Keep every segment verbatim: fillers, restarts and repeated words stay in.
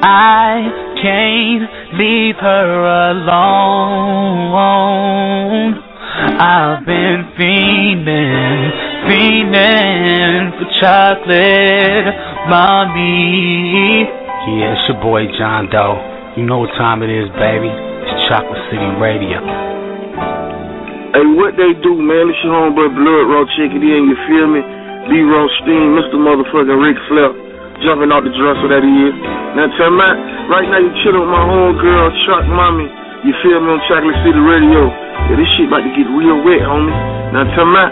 I can't leave her alone. I've been fiending, fiending for chocolate, mommy. Yeah, it's your boy John Doe. You know what time it is, baby. It's Chocolate City Radio. Hey, what they do, man? It's your homeboy Blood Raw. Check it in, you feel me? B-Raw Steam, Mister Motherfucking Ric Flair. Jumping out the dresser that he is. Now tell me, right now you chillin' with my homegirl, Chuck Mommy. You feel me on Chocolate City Radio? Yeah, this shit about to get real wet, homie. Now tell me.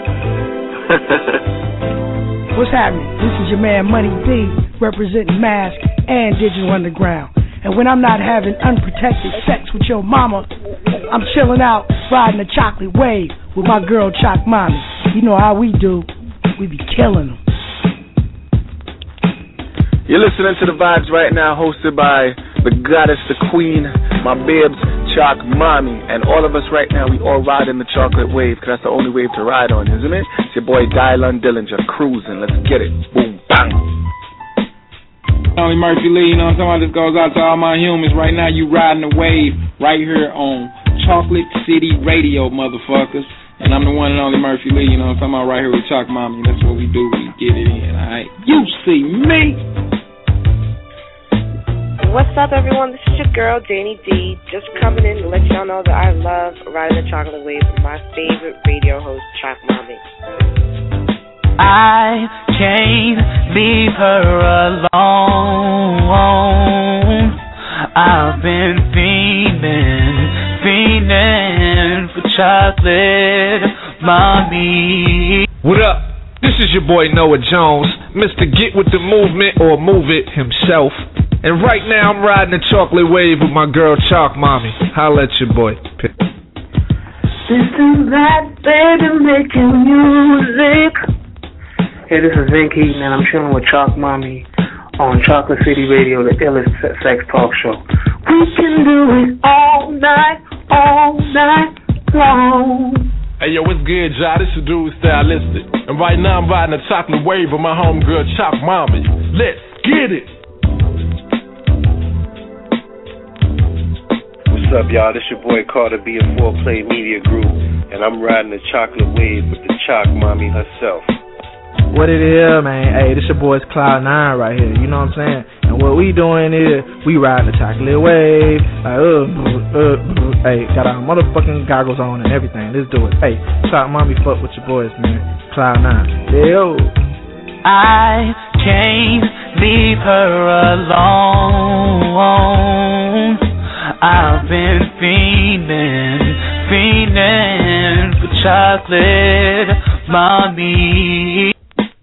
What's happening? This is your man Money D, representing Mask and Digital Underground. And when I'm not having unprotected sex with your mama, I'm chilling out, riding the chocolate wave with my girl Choc Mommy. You know how we do. We be killing them. You're listening to The Vibes right now, hosted by the goddess, the queen, my babes, Choc Mommy. And all of us right now, we all ride in the chocolate wave, because that's the only wave to ride on, isn't it? It's your boy Dylan Dillinger, cruising. Let's get it. Boom, bang. Only Murphy Lee, you know what I'm talking about? This goes out to all my humans. Right now, you riding the wave right here on Chocolate City Radio, motherfuckers. And I'm the one and only Murphy Lee, you know what I'm talking about? Right here with Choc Mommy. That's what we do. We get it in, all right? You see me. What's up, everyone? This is your girl, Danny D, just coming in to let y'all know that I love riding the chocolate wave with my favorite radio host, Choc Mommy. I can't leave her alone. I've been fiending, fiending for chocolate, mommy. What up? This is your boy Noah Jones, Mister Get With The Movement, or Move It himself. And right now I'm riding the chocolate wave with my girl Choc Mommy. Holla at your boy. This is that baby making music. Hey, this is Vin Keaton, and I'm chilling with Choc Mommy on Chocolate City Radio, the illest sex talk show. We can do it all night, all night long. Hey, yo, what's good, y'all? This is Dude Stylistic. And right now I'm riding the chocolate wave with my homegirl Choc Mommy. Let's get it. What's up, y'all? This your boy Carter B of four Play Media Group, and I'm riding the chocolate wave with the Choc Mommy herself. What it is, man? Hey, this your boy's Cloud Nine right here. You know what I'm saying? And what we doing is we riding the chocolate wave. Like, uh, uh, uh, hey, got our motherfucking goggles on and everything. Let's do it. Hey, Choc Mommy, fuck with your boys, man. Cloud Nine. Yo. I can't leave her alone. I've been fiending, fiending for chocolate, mommy.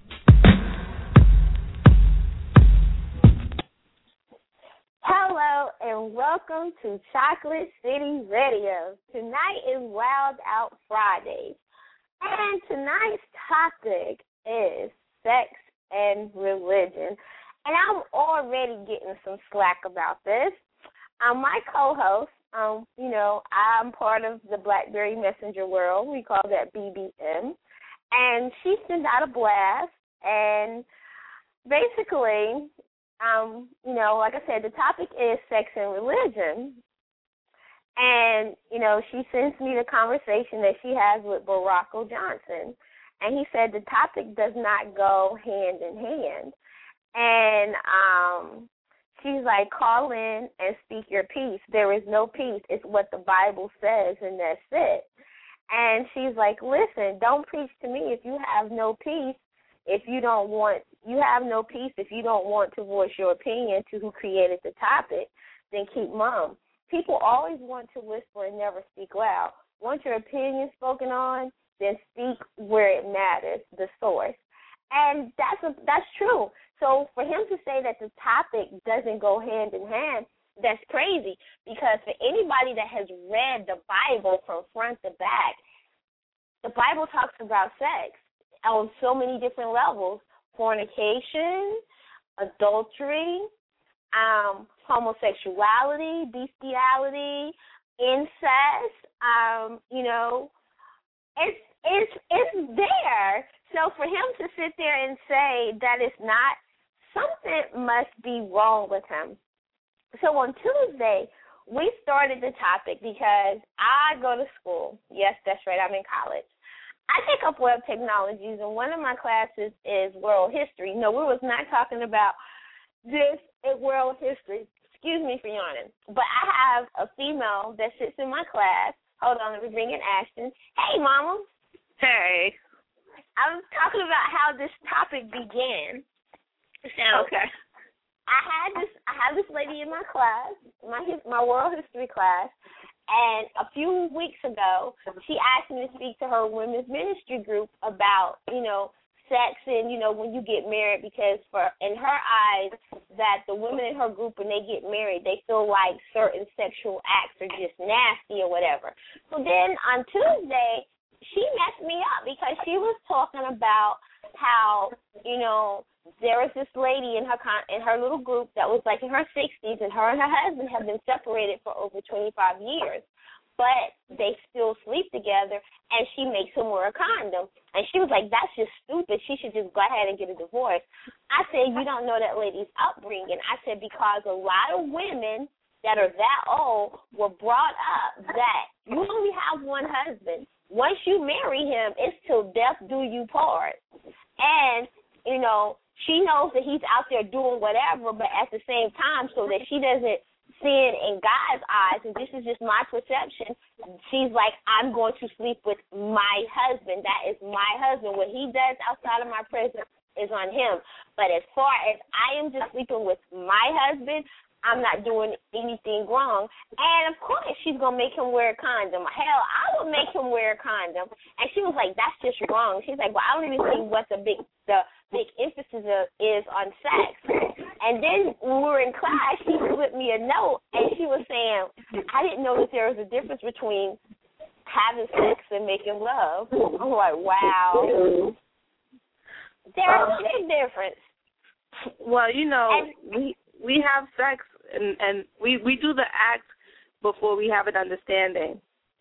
Hello and welcome to Chocolate City Radio. Tonight is Wild Out Friday, and tonight's topic is sex and religion. And I'm already getting some slack about this. Um, my co-host, um, you know, I'm part of the BlackBerry Messenger world. We call that B B M. And she sent out a blast. And basically, um, you know, like I said, the topic is sex and religion. And, you know, she sends me the conversation that she has with Barack O. Johnson. And he said the topic does not go hand in hand. And, um... she's like, call in and speak your piece. There is no peace. It's what the Bible says, and that's it. And she's like, listen, don't preach to me if you have no peace, if you don't want, you have no peace if you don't want to voice your opinion to who created the topic, then keep mum. People always want to whisper and never speak loud. Want your opinion spoken on, then speak where it matters, the source. And that's a, that's true. So for him to say that the topic doesn't go hand in hand, that's crazy, because for anybody that has read the Bible from front to back, the Bible talks about sex on so many different levels: fornication, adultery, um, homosexuality, bestiality, incest. Um, you know, it's it's it's there. So for him to sit there and say that it's not, something must be wrong with him. so on Tuesday, we started the topic because I go to school. Yes, that's right, I'm in college. I take up web technologies, and one of my classes is world history. No, we was not talking about this in world history. Excuse me for yawning. But I have a female that sits in my class. Hold on, let me bring in Ashton. Hey, Mama. Hey. I was talking about how this topic began. So okay. I had this I had this lady in my class, my my world history class, and a few weeks ago, she asked me to speak to her women's ministry group about, you know, sex and, you know, when you get married, because for in her eyes, that the women in her group, when they get married, they feel like certain sexual acts are just nasty or whatever. So then on Tuesday, she messed me up because she was talking about how, you know, there was this lady in her con- in her little group that was like in her sixties, and her and her husband have been separated for over twenty-five years, but they still sleep together, and she makes him wear a condom. And she was like, that's just stupid. She should just go ahead and get a divorce. I said, you don't know that lady's upbringing. I said, because a lot of women that are that old were brought up that you only have one husband. Once you marry him, it's till death do you part. And, you know, she knows that he's out there doing whatever, but at the same time, so that she doesn't see it in God's eyes, and this is just my perception, she's like, I'm going to sleep with my husband. That is my husband. What he does outside of my presence is on him. But as far as I am just sleeping with my husband, I'm not doing anything wrong. And, of course, she's going to make him wear a condom. Hell, I would make him wear a condom. And she was like, that's just wrong. She's like, well, I don't even see what the big the big emphasis is on sex. And then when we were in class, she slipped me a note, and she was saying, I didn't know that there was a difference between having sex and making love. I'm like, wow. There's a big difference. Well, you know, and, we we have sex, and, and we, we do the act before we have an understanding.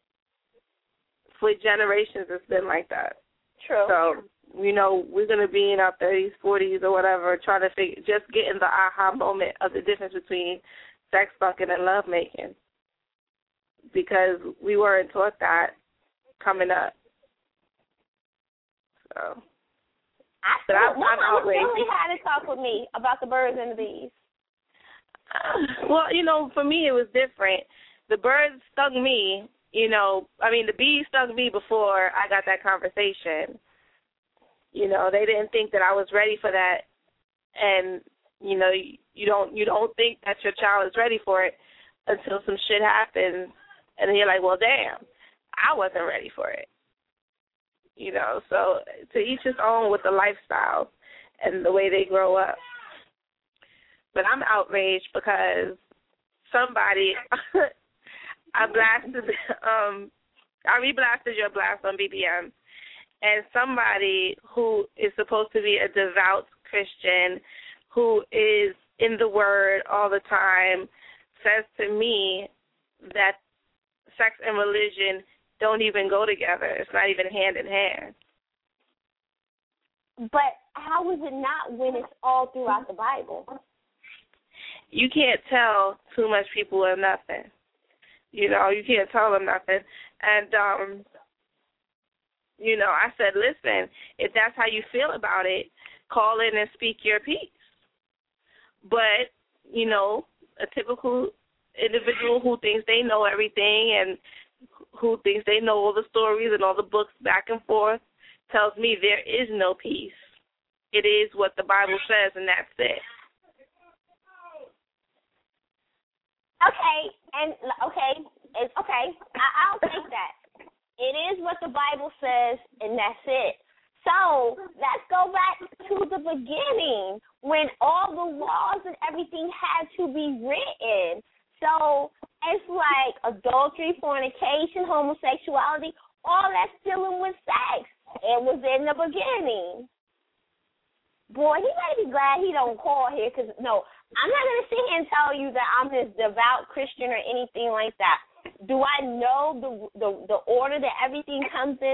For generations, it's been like that. True. So, you know, we're going to be in our thirties, forties, or whatever, trying to figure, just getting the aha moment of the difference between sex fucking and love making, because we weren't taught that coming up. So, I but I'm, my I'm mama outraged. really had to talk with me about the birds and the bees. Well, you know, for me it was different. The birds stung me. You know, I mean, the bees stung me before I got that conversation. You know, they didn't think that I was ready for that, and you know, you don't you don't think that your child is ready for it until some shit happens, and then you're like, well, damn, I wasn't ready for it. You know, so to each his own with the lifestyle and the way they grow up. But I'm outraged because somebody, I blasted, um, I reblasted your blast on B B M, and somebody who is supposed to be a devout Christian, who is in the Word all the time, says to me that sex and religion don't even go together. It's not even hand in hand. But how is it not when it's all throughout the Bible? You can't tell too much people or nothing. You know, you can't tell them nothing. And, um, you know, I said, listen, if that's how you feel about it, call in and speak your piece. But, you know, a typical individual who thinks they know everything and who thinks they know all the stories and all the books back and forth tells me there is no peace. It is what the Bible says, and that's it. Okay, and okay, it's okay. I, I'll take that. It is what the Bible says, and that's it. So let's go back to the beginning when all the laws and everything had to be written. So it's like adultery, fornication, homosexuality, all that's dealing with sex. It was in the beginning. Boy, he better be glad he don't call here, because, no, I'm not going to sit here and tell you that I'm this devout Christian or anything like that. Do I know the, the the order that everything comes in?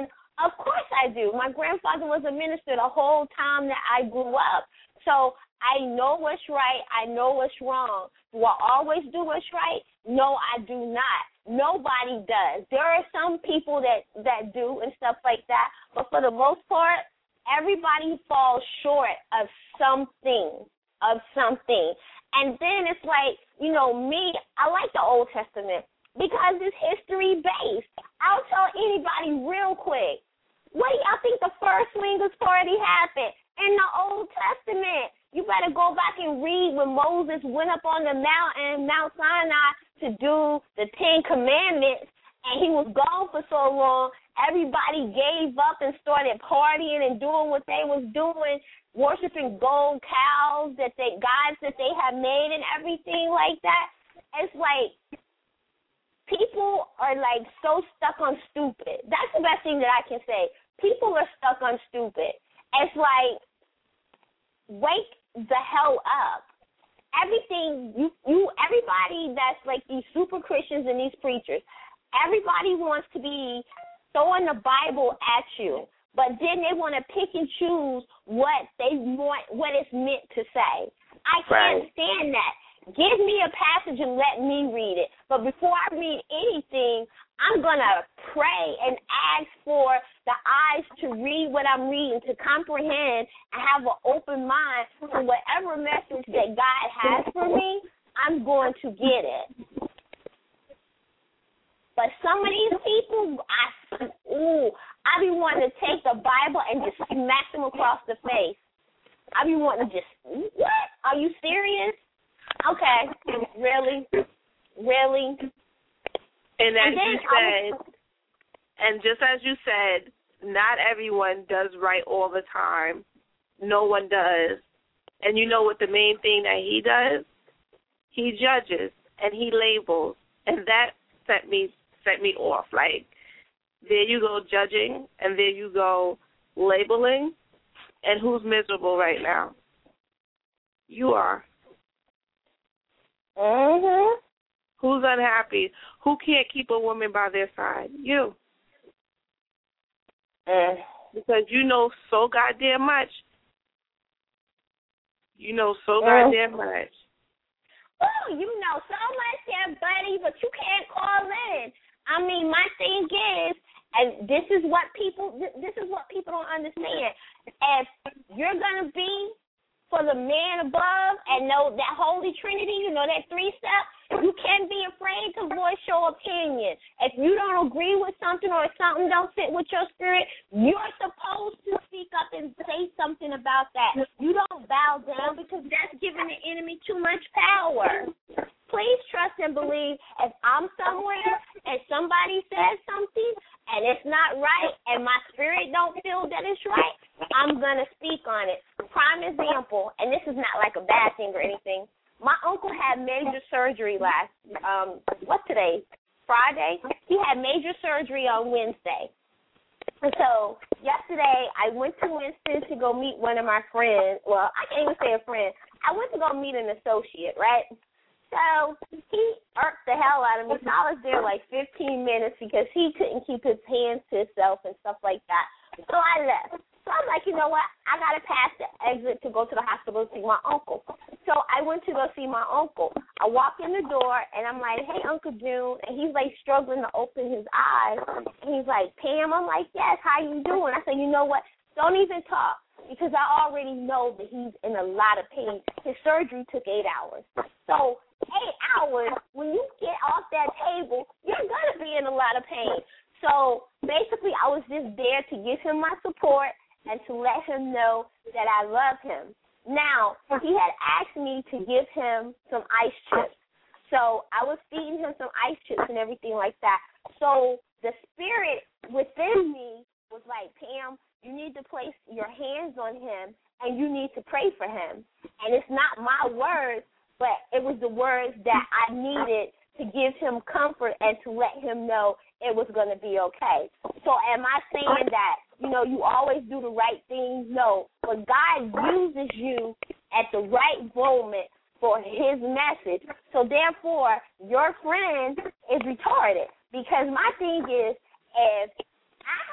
Of course I do. My grandfather was a minister the whole time that I grew up. So I know what's right. I know what's wrong. Do I always do what's right? No, I do not. Nobody does. There are some people that, that do and stuff like that, but for the most part, everybody falls short of something, of something. And then it's like, you know, me, I like the Old Testament because it's history-based. I'll tell anybody real quick, what do y'all think the first swingers party happened? In the Old Testament. You better go back and read when Moses went up on the mountain, Mount Sinai, to do the Ten Commandments, and he was gone for so long, everybody gave up and started partying and doing what they was doing, worshiping gold cows, that they gods that they had made and everything like that. It's like people are like so stuck on stupid. That's the best thing that I can say. People are stuck on stupid. It's like, wake the hell up. Everything, you, you, everybody that's like these super Christians and these preachers, everybody wants to be throwing the Bible at you, but then they want to pick and choose what they want, what it's meant to say. I can't right. stand that. Give me a passage and let me read it. But before I read anything, I'm going to pray and ask for the eyes to read what I'm reading, to comprehend and have an open mind to whatever message that God has for me, I'm going to get it. But some of these people, I, ooh, I be wanting to take the Bible and just smack them across the face. I be wanting to just, what? Are you serious? Okay, really? Really? And as and you said, was, and just as you said, not everyone does right all the time. No one does. And you know what the main thing that he does? He judges and he labels. And that set me set me off. Like, there you go judging, and there you go labeling. And who's miserable right now? You are. Mm-hmm. Who's unhappy? Who can't keep a woman by their side? You. Mm. Because you know so goddamn much. You know so mm. goddamn much. Oh, you know so much there, buddy, but you can't call in. I mean, my thing is, and this is what people, this is what people don't understand. If you're going to be for the man above and know that Holy Trinity, you know, that three-step, you can't be afraid to voice your opinion. If you don't agree with something or something don't fit with your spirit, you're supposed to speak up and say something about that. You don't bow down because that's giving the enemy too much power. Please trust and believe if I'm somewhere and somebody says something and it's not right and my spirit don't feel that it's right, I'm going to speak on it. Prime example, and this is not like a bad thing or anything, my uncle had major surgery last, um, what's today, Friday? He had major surgery on Wednesday. And so yesterday I went to Winston to go meet one of my friends. Well, I can't even say a friend. I went to go meet an associate, right? So he irked the hell out of me. So I was there like fifteen minutes because he couldn't keep his hands to himself and stuff like that. So I left. So I'm like, you know what? I got to pass the exit to go to the hospital to see my uncle. So I went to go see my uncle. I walk in the door, and I'm like, hey, Uncle June. And he's, like, struggling to open his eyes. And he's like, Pam? I'm like, yes, how you doing? I said, you know what? Don't even talk because I already know that he's in a lot of pain. His surgery took eight hours. So eight hours, when you get off that table, you're going to be in a lot of pain. So basically I was just there to give him my support and to let him know that I love him. Now, he had asked me to give him some ice chips. So I was feeding him some ice chips and everything like that. So the spirit within me was like, Pam, you need to place your hands on him and you need to pray for him. And it's not my words, but it was the words that I needed to give him comfort and to let him know it was going to be okay. So am I saying that, you know, you always do the right thing? No. But God uses you at the right moment for his message. So therefore, your friend is retarded. Because my thing is, if I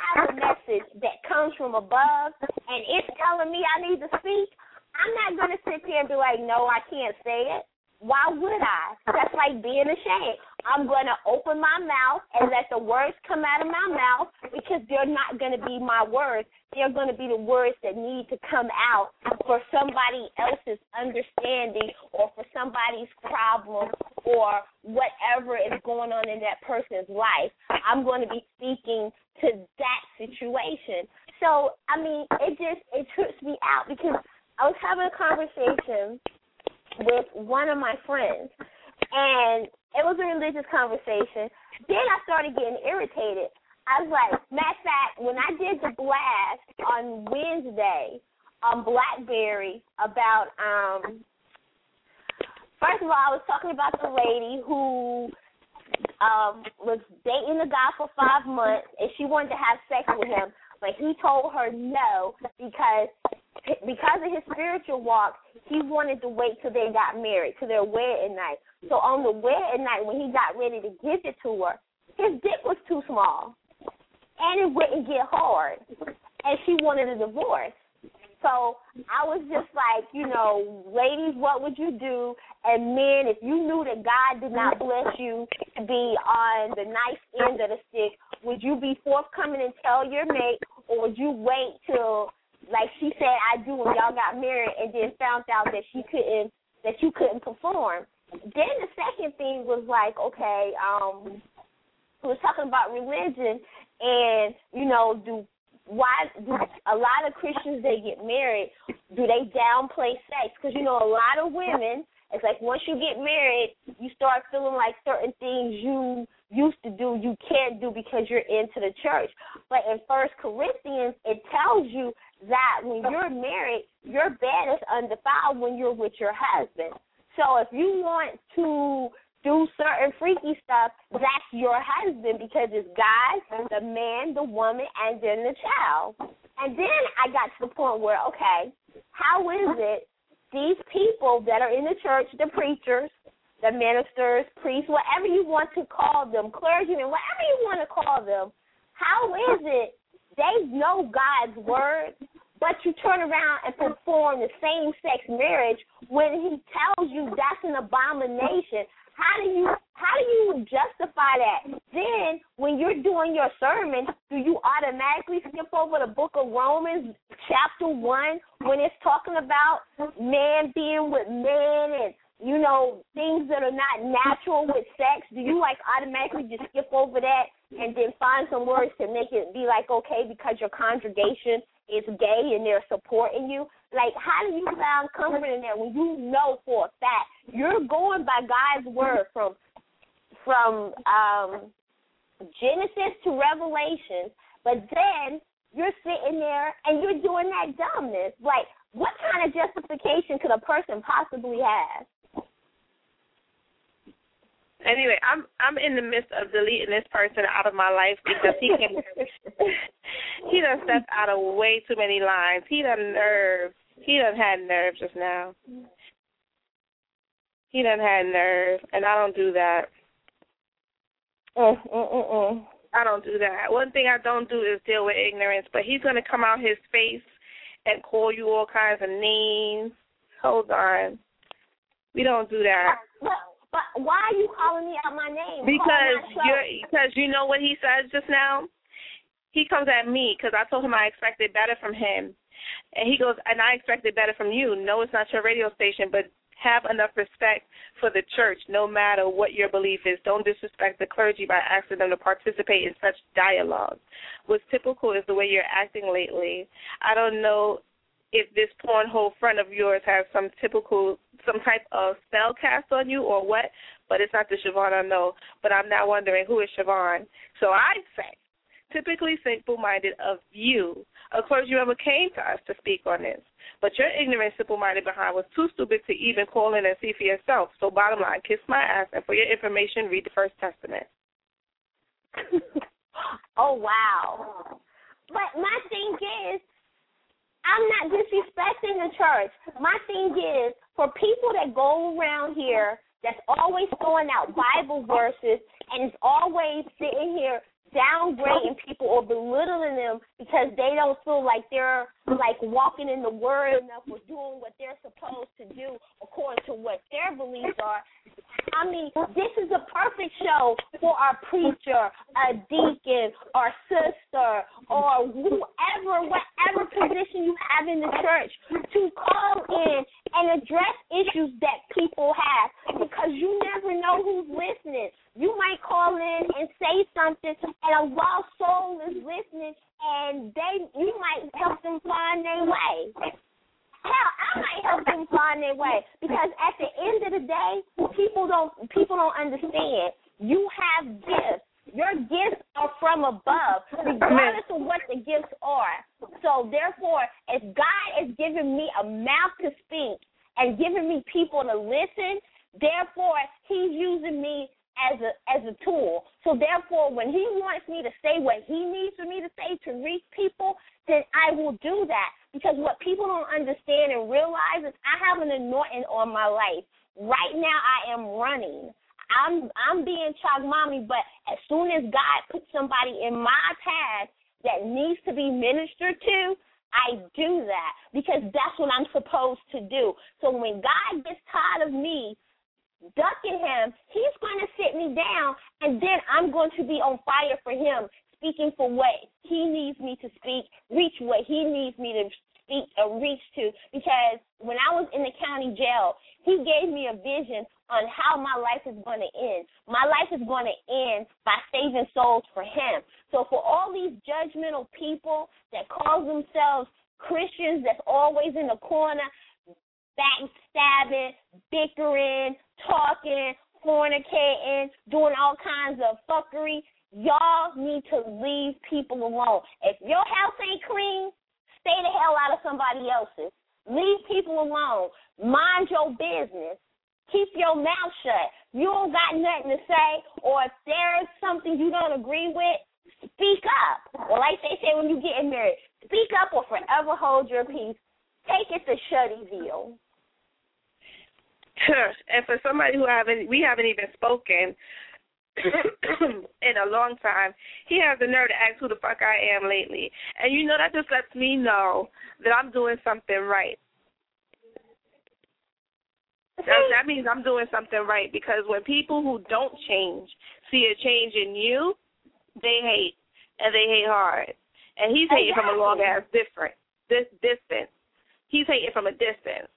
have a message that comes from above and it's telling me I need to speak, I'm not going to sit here and be like, no, I can't say it. Why would I? That's like being ashamed. I'm going to open my mouth and let the words come out of my mouth because they're not going to be my words. They're going to be the words that need to come out for somebody else's understanding or for somebody's problem or whatever is going on in that person's life. I'm going to be speaking to that situation. So, I mean, it just, it trips me out because I was having a conversation with one of my friends, and it was a religious conversation. Then I started getting irritated. I was like, matter of fact, when I did the blast on Wednesday on BlackBerry about, um, first of all, I was talking about the lady who um, was dating the guy for five months, and she wanted to have sex with him, but he told her no because because of his spiritual walk, he wanted to wait till they got married, till their wedding night. So on the wedding night, when he got ready to give it to her, his dick was too small, and it wouldn't get hard, and she wanted a divorce. So I was just like, you know, ladies, what would you do? And men, if you knew that God did not bless you to be on the nice end of the stick, would you be forthcoming and tell your mate, or would you wait till, like she said, I do when y'all got married, and then found out that she couldn't, that you couldn't perform? Then the second thing was like, okay, um, we was talking about religion, and you know, do why do a lot of Christians they get married? Do they downplay sex? Because you know, a lot of women, it's like once you get married, you start feeling like certain things you used to do you can't do because you're into the church. But in First Corinthians, it tells you that when you're married, your bed is undefiled when you're with your husband. So if you want to do certain freaky stuff, that's your husband because it's God, the man, the woman, and then the child. And then I got to the point where, okay, how is it these people that are in the church, the preachers, the ministers, priests, whatever you want to call them, clergymen, whatever you want to call them, how is it they know God's word, but you turn around and perform the same-sex marriage when he tells you that's an abomination? How do you how do you justify that? Then when you're doing your sermon, do you automatically skip over the book of Romans chapter one when it's talking about man being with man and, you know, things that are not natural with sex? Do you, like, automatically just skip over that and then find some words to make it be like, okay, because your congregation is gay and they're supporting you? Like, how do you find comfort in that when you know for a fact you're going by God's word from from um, Genesis to Revelation, but then you're sitting there and you're doing that dumbness? Like, what kind of justification could a person possibly have? Anyway, I'm I'm in the midst of deleting this person out of my life because he can he done stepped out of way too many lines. He done nerve. He done had nerve just now. He done had nerve, and I don't do that. Mm, mm, mm, mm. I don't do that. One thing I don't do is deal with ignorance, but he's going to come out his face and call you all kinds of names. Hold on. We don't do that. But, but why are you calling me out my name? Because you're, because you know what he says just now? He comes at me because I told him I expected better from him. And he goes, and I expected better from you. No, it's not your radio station, but have enough respect for the church no matter what your belief is. Don't disrespect the clergy by asking them to participate in such dialogue. What's typical is the way you're acting lately. I don't know if this pornhole front of yours has some typical, some type of spell cast on you or what, but it's not the Siobhan I know. But I'm now wondering, who is Siobhan? So I say, typically simple-minded of you, a clergy member came to us to speak on this, but your ignorant, simple-minded behind was too stupid to even call in and see for yourself. So bottom line, kiss my ass, and for your information, read the First Testament. Oh, wow. But my thing is, I'm not disrespecting the church. My thing is, for people that go around here that's always throwing out Bible verses and is always sitting here downgrading people or belittling them because they don't feel like they're like walking in the word enough or doing what they're supposed to do according to what their beliefs are. I mean, this is a perfect show for our preacher, a deacon, or sister, or whoever, whatever position you have in the church, to call in and address issues that people have, because you never know who's listening. You might call in and say something, and a lost soul is listening, and they you might help them find their way. Hell, I might help them find their way, because at the end of the day, people don't people don't understand. You have gifts. Your gifts are from above, regardless of what the gifts are. So therefore, if God is giving me a mouth to speak and giving me people to listen, therefore He's using me as a as a tool. So therefore, when He wants me to say what He needs for me to say to reach people, then I will do that. Because what people don't understand and realize is I have an anointing on my life. Right now, I am running. I'm I'm being Chalk Mommy, but as soon as God puts somebody in my path that needs to be ministered to, I do that, because that's what I'm supposed to do. So when God gets tired of me ducking Him, He's going to sit me down, and then I'm going to be on fire for Him, speaking for what He needs me to speak, reach what He needs me to speak or reach to. Because when I was in the county jail, He gave me a vision on how my life is going to end. My life is going to end by saving souls for Him. So for all these judgmental people that call themselves Christians that's always in the corner, backstabbing, bickering, talking, fornicating, doing all kinds of fuckery, y'all need to leave people alone. If your house ain't clean, stay the hell out of somebody else's. Leave people alone. Mind your business. Keep your mouth shut. You don't got nothing to say, or if there's something you don't agree with, speak up. Or like they say when you get married, speak up or forever hold your peace. Take it to Shuddy Veal. And for somebody who haven't, we haven't even spoken in a long time, he has the nerve to ask who the fuck I am lately. And you know, that just lets me know that I'm doing something right. That, that means I'm doing something right, because when people who don't change see a change in you, they hate, and they hate hard. And he's hating exactly. from a long ass different this distance. He's hating from a distance.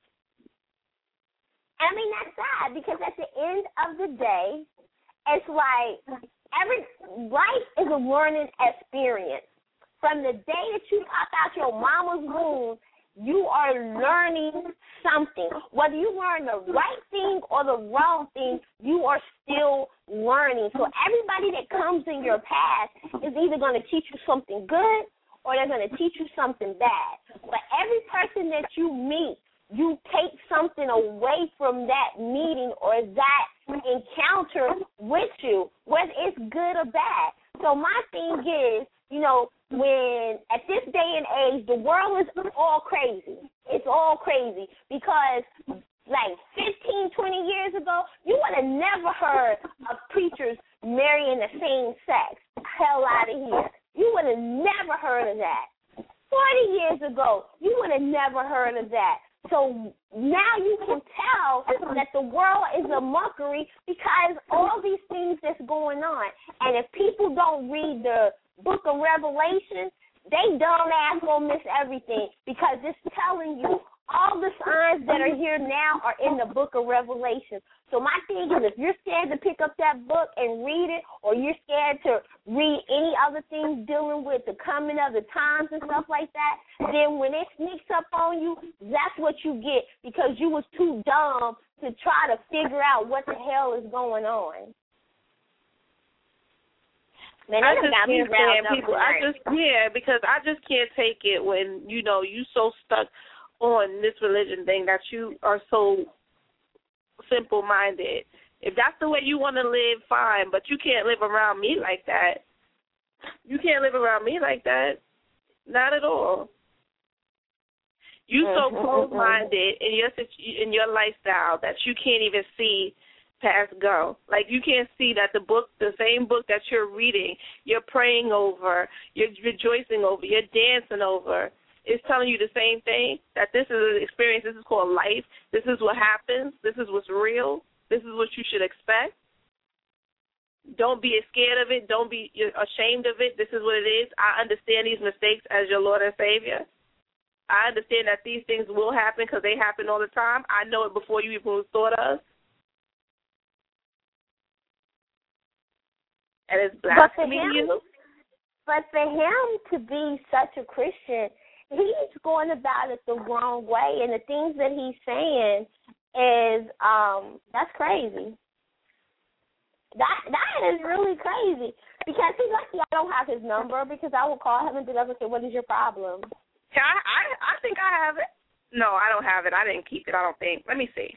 I mean, that's sad, because at the end of the day, it's like every life is a learning experience. From the day that you pop out your mama's womb, you are learning something. Whether you learn the right thing or the wrong thing, you are still learning. So everybody that comes in your path is either going to teach you something good or they're going to teach you something bad. But every person that you meet, you take something away from that meeting or that encounter with you, whether it's good or bad. So my thing is, you know, when at this day and age, the world is all crazy. It's all crazy because like fifteen, twenty years ago, you would have never heard of preachers marrying the same sex. Hell out of here. You would have never heard of that. forty years ago, you would have never heard of that. So now you can tell that the world is a mockery because all these things that's going on. And if people don't read the book of Revelation, they dumb ass gonna miss everything, because it's telling you all the signs that are here now are in the book of Revelation. So my thing is, if you're scared to pick up that book and read it, or you're scared to read any other things dealing with the coming of the times and stuff like that, then when it sneaks up on you, that's what you get, because you was too dumb to try to figure out what the hell is going on. Man, I just can't stand people. I just yeah, because I just can't take it when, you know, you so stuck on this religion thing that you are so simple-minded. If that's the way you want to live, fine, but you can't live around me like that. You can't live around me like that. Not at all. You so close-minded in your in your lifestyle that you can't even see past go. Like, you can't see that the book, the same book that you're reading, you're praying over, you're rejoicing over, you're dancing over, is telling you the same thing, that this is an experience, this is called life, this is what happens, this is what's real, this is what you should expect. Don't be scared of it. Don't be ashamed of it. This is what it is. I understand these mistakes as your Lord and Savior. I understand that these things will happen because they happen all the time. I know it before you even thought of. And it's blasphemy to you. But for him to be such a Christian, he's going about it the wrong way, and the things that he's saying is, um, that's crazy. That that is really crazy, because he's lucky I don't have his number, because I will call him and be like, okay, what is your problem? Yeah, I, I I think I have it. No, I don't have it. I didn't keep it, I don't think. Let me see.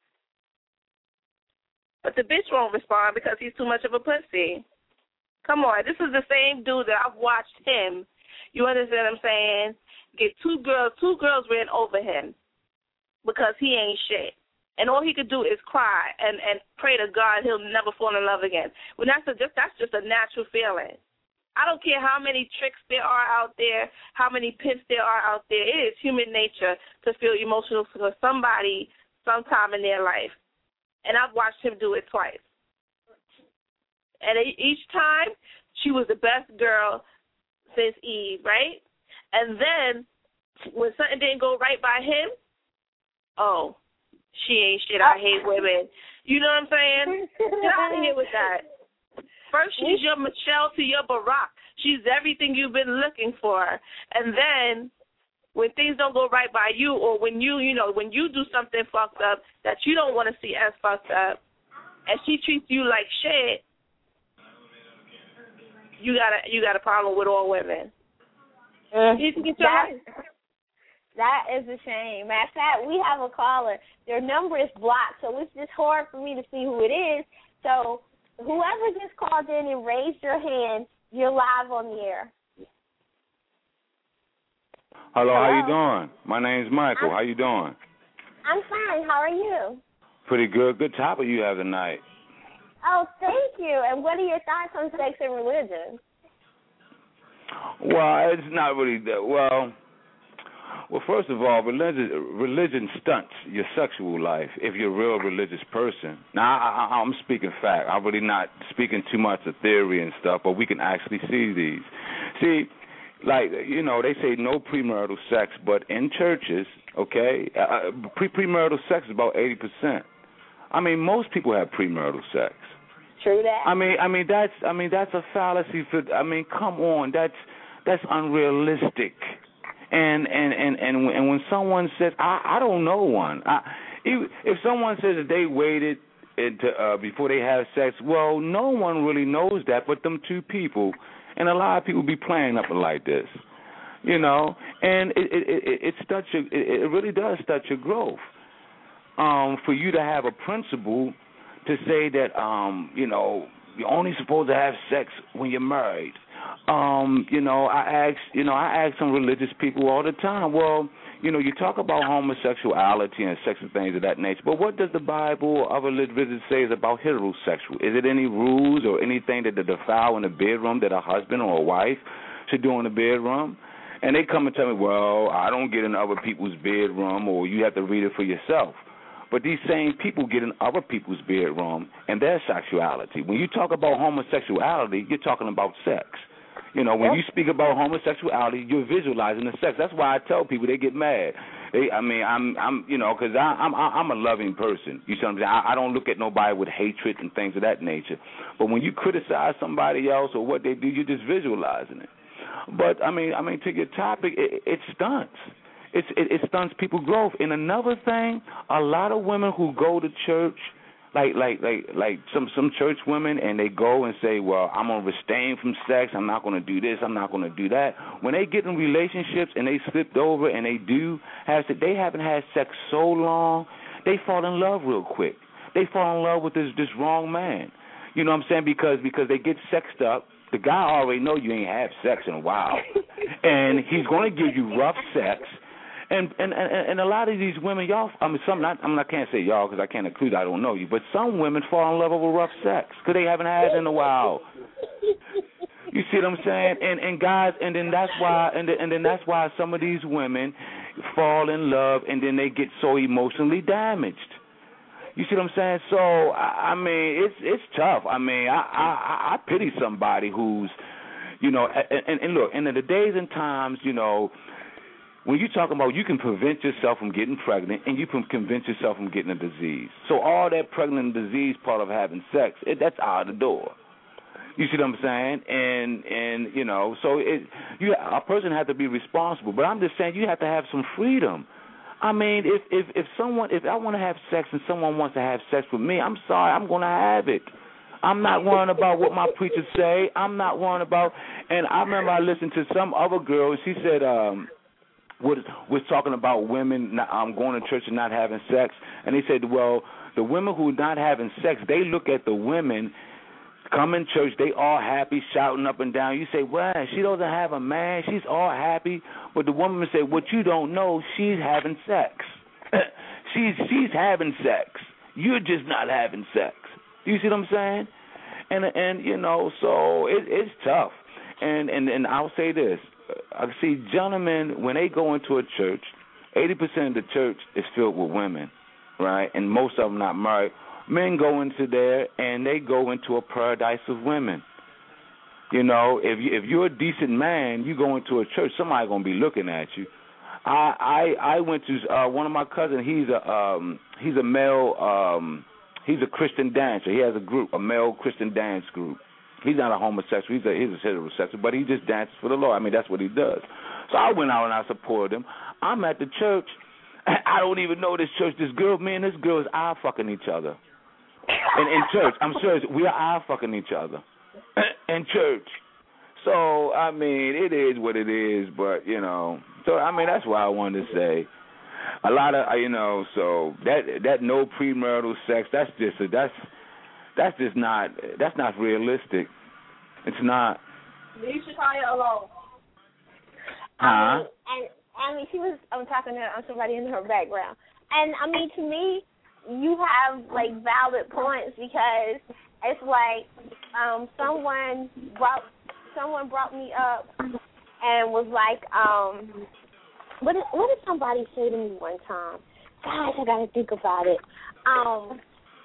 But the bitch won't respond because he's too much of a pussy. Come on, this is the same dude that I've watched him. You understand what I'm saying? Get two girls, two girls ran over him because he ain't shit. And all he could do is cry and, and pray to God he'll never fall in love again. When that's a, just that's just a natural feeling. I don't care how many tricks there are out there, how many pimps there are out there. It is human nature to feel emotional for somebody sometime in their life. And I've watched him do it twice. And each time, she was the best girl since Eve, right? And then when something didn't go right by him, oh, she ain't shit. I hate women. You know what I'm saying? Get out of here with that. First, she's your Michelle to your Barack. She's everything you've been looking for. And then when things don't go right by you, or when you, you know, when you do something fucked up that you don't want to see as fucked up, and she treats you like shit, you got a you got a problem with all women. Uh, you need to get your that, that is a shame. Matter of fact, we have a caller. Their number is blocked, so it's just hard for me to see who it is. So whoever just called in and raised your hand, you're live on the air. Hello, Hello. how you doing? My name's Michael. I'm, how you doing? I'm fine. How are you? Pretty good. Good topic you have tonight. Oh, thank you. And what are your thoughts on sex and religion? Well, it's not really that. Well, well, first of all, religion, religion stunts your sexual life if you're a real religious person. Now, I, I, I'm speaking fact. I'm really not speaking too much of theory and stuff, but we can actually see these. See, like, you know, they say no premarital sex, but in churches, okay, uh, pre premarital sex is about eighty percent. I mean, most people have premarital sex. True that. I mean, I mean that's, I mean that's a fallacy. For, I mean, come on, that's that's unrealistic. And and and and, and when someone says, I, I don't know one. I, if, if someone says that they waited into, uh, before they have sex, well, no one really knows that but them two people. And a lot of people be playing up like this, you know. And it it it, it starts your, it, it really does start your growth. Um, for you to have a principle to say that, um, you know, you're only supposed to have sex when you're married. Um, you know, I ask, you know, I ask some religious people all the time. Well, you know, you talk about homosexuality and sex and things of that nature, but what does the Bible or other religions say about heterosexual? Is it any rules or anything that they defile in the bedroom that a husband or a wife should do in the bedroom? And they come and tell me, well, I don't get in other people's bedroom, or you have to read it for yourself. But these same people get in other people's bedroom and their sexuality. When you talk about homosexuality, you're talking about sex. You know, when you speak about homosexuality, you're visualizing the sex. That's why I tell people they get mad. They, I mean, I'm, I'm, you know, because I'm, I'm a loving person. You see what I'm saying? I, I don't look at nobody with hatred and things of that nature. But when you criticize somebody else or what they do, you're just visualizing it. But I mean, I mean, to your topic, it, it stunts. It's, it, it stunts people's growth. And another thing, a lot of women who go to church, like like like like some, some church women, and they go and say, well, I'm going to abstain from sex. I'm not going to do this. I'm not going to do that. When they get in relationships and they slipped over and they do have sex, they haven't had sex so long, they fall in love real quick. They fall in love with this, this wrong man. You know what I'm saying? Because because they get sexed up. The guy already know you ain't had sex in a while. And he's going to give you rough sex. And and and, and a lot of these women, y'all. I mean, some. Not, I mean, I can't say y'all because I can't include. I don't know you, but some women fall in love over rough sex because they haven't had it in a while. You see what I'm saying? And and guys, and then that's why, and then, and then that's why some of these women fall in love, and then they get so emotionally damaged. You see what I'm saying? So I, I mean, it's it's tough. I mean, I, I I pity somebody who's, you know, and, and look, and in the days and times, you know, when you're talking about you can prevent yourself from getting pregnant and you can convince yourself from getting a disease. So all that pregnant and disease part of having sex, it, that's out the door. You see what I'm saying? And and you know, so it you a person has to be responsible. But I'm just saying you have to have some freedom. I mean, if if if someone if I want to have sex and someone wants to have sex with me, I'm sorry, I'm going to have it. I'm not worrying about what my preachers say. I'm not worrying about. And I remember I listened to some other girl. She said, um, was was talking about women not, um, going to church and not having sex, and they said, well, the women who are not having sex, they look at the women come in church, they all happy, shouting up and down. You say, well, she doesn't have a man, she's all happy. But the woman say, what you don't know, she's having sex. she's she's having sex. You're just not having sex. You see what I'm saying? And and you know, so it, it's tough. And, and and I'll say this: I see gentlemen when they go into a church, eighty percent of the church is filled with women, right? And most of them not married. Men go into there and they go into a paradise of women. You know, if you, if you're a decent man, you go into a church, somebody's gonna be looking at you. I I, I went to uh, one of my cousins. He's a um, he's a male. Um, he's a Christian dancer. He has a group, a male Christian dance group. He's not a homosexual. He's a he's a heterosexual, but he just dances for the Lord. I mean, that's what he does. So I went out and I supported him. I'm at the church. I don't even know this church. This girl, me and this girl is eye fucking each other. In, in church, I'm serious. We are eye fucking each other in church. So I mean, it is what it is. But you know, so I mean, that's why I wanted to say a lot of you know. So that that no premarital sex. That's just a, that's that's just not that's not realistic. It's not. Leave Shakaya alone. Huh? I mean, and I mean, she was. I'm talking to somebody in her background, and I mean, to me, you have like valid points because it's like um, someone brought someone brought me up and was like, um, what did, what did somebody say to me one time? Gosh, I gotta think about it. Um,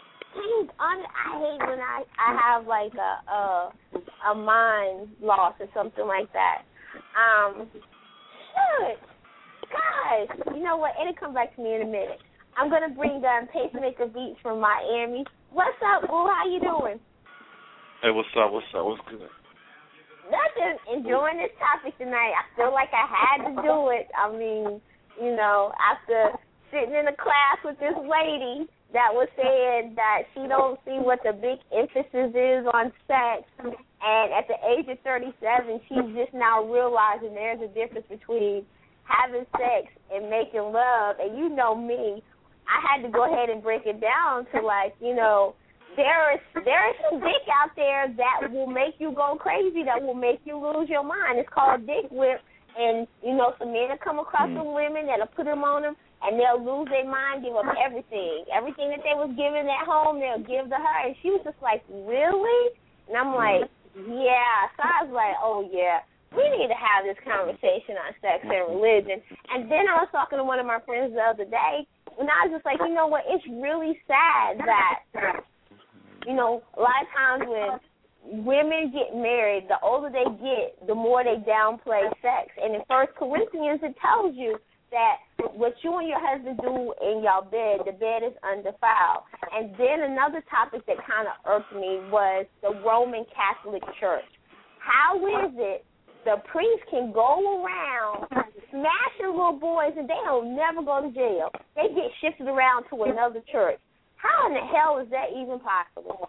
I hate when I I have like a a, a mind loss or something like that. Um, shit, guys, you know what? It'll come back to me in a minute. I'm going to bring down Pacemaker Beats from Miami. What's up, boo? How you doing? Hey, what's up? What's up? What's good? Nothing. Enjoying this topic tonight. I feel like I had to do it. I mean, you know, after sitting in a class with this lady that was saying that she don't see what the big emphasis is on sex, and at the age of thirty-seven, she's just now realizing there's a difference between having sex and making love. And you know me, I had to go ahead and break it down to like, you know, there is there is some dick out there that will make you go crazy, that will make you lose your mind. It's called dick whip. And, you know, some men will come across mm. some women that'll put them on them, and they'll lose their mind, give up everything. Everything that they was giving at home, they'll give to her. And she was just like, really? And I'm like, yeah. So I was like, oh, yeah. We need to have this conversation on sex and religion. And then I was talking to one of my friends the other day, and I was just like, you know what, it's really sad that, you know, a lot of times when women get married, the older they get, the more they downplay sex. And in First Corinthians, it tells you that what you and your husband do in your bed, the bed is undefiled. And then another topic that kind of irked me was the Roman Catholic Church. How is it the priest can go around smashing little boys and they don't never go to jail? They get shifted around to another church. How in the hell is that even possible?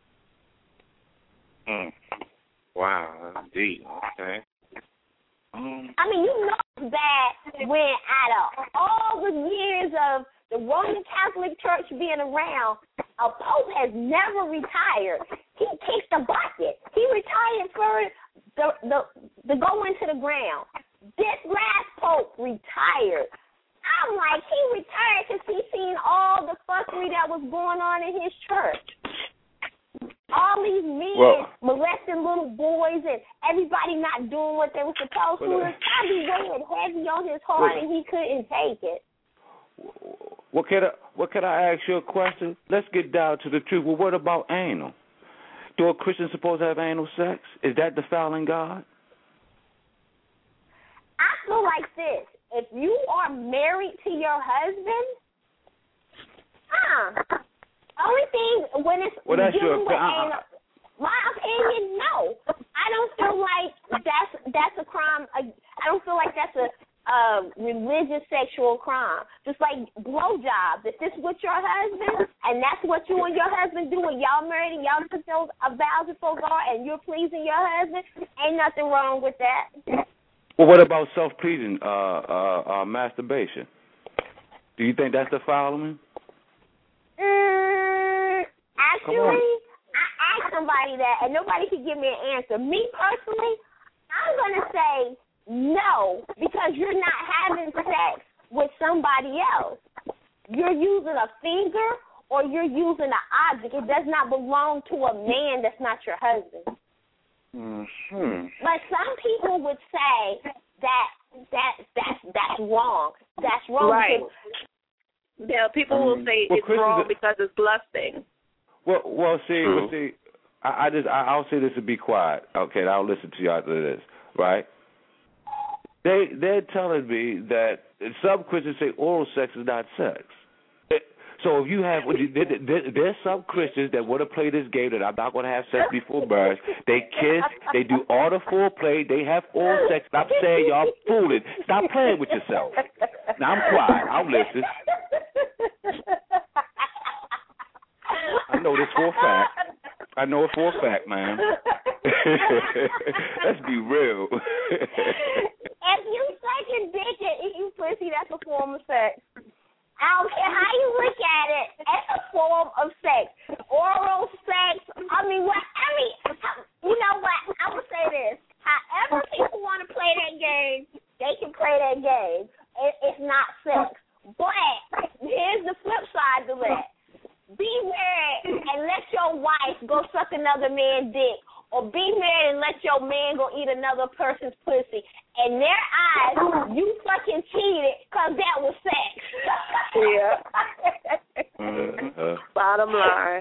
Mm. Wow, that's deep. Okay. Um, I mean, you know it's bad when out of all the years of the Roman Catholic Church being around, a pope has never retired. He kicked the bucket. He retired for the the the go into the ground. This last pope retired. I'm like, he retired because he seen all the fuckery that was going on in his church. All these men well, molesting little boys and everybody not doing what they were supposed to. It was probably weighing heavy on his heart well, and he couldn't take it. What can I, what can I ask you a question? Let's get down to the truth. Well, what about anal? Do a Christian supposed to have anal sex? Is that defiling God? I feel like this. If you are married to your husband, huh? Only thing when it's well, that's dealing your, with uh, anal, my opinion, no. I don't feel like that's that's a crime. I don't feel like that's a uh, religious sexual crime. Just like blowjobs. If this is with your husband and that's what you and your husband do, and y'all married and y'all put those vows before God and you're pleasing your husband, ain't nothing wrong with that. Well, what about self-pleasing, uh, uh, uh, masturbation? Do you think that's defilement? Mm, actually, I asked somebody that, and nobody could give me an answer. Me personally, I'm going to say no, because you're not having sex with somebody else. You're using a finger or you're using an object. It does not belong to a man that's not your husband. Mm-hmm. But some people would say that that that's that's wrong. That's wrong. Right. Yeah, people um, will say well, it's wrong because it's lusting. Well, well, see, well, see, I, I just I, I'll say this and be quiet. Okay, I'll listen to you after this. Right? They they're telling me that some Christians say oral sex is not sex. So if you have, there's some Christians that want to play this game that I'm not going to have sex before marriage. They kiss, they do all the foreplay, they have oral sex. Stop saying y'all fooling. Stop playing with yourself. Now I'm quiet. I'll listen. I know this for a fact. I know it for a fact, man. Let's be real. If you sucking dick and eating pussy, that's a form of sex. I don't care how you look at it. It's a form of sex. Oral sex. I mean, what? I mean, you know what? I would say this. However people want to play that game, they can play that game. It, it's not sex. But here's the flip side to that. Be married and let your wife go suck another man's dick. Or be married and let your man go eat another person's pussy. In their eyes, you fucking cheated because that was sex. Yeah. uh, Bottom line.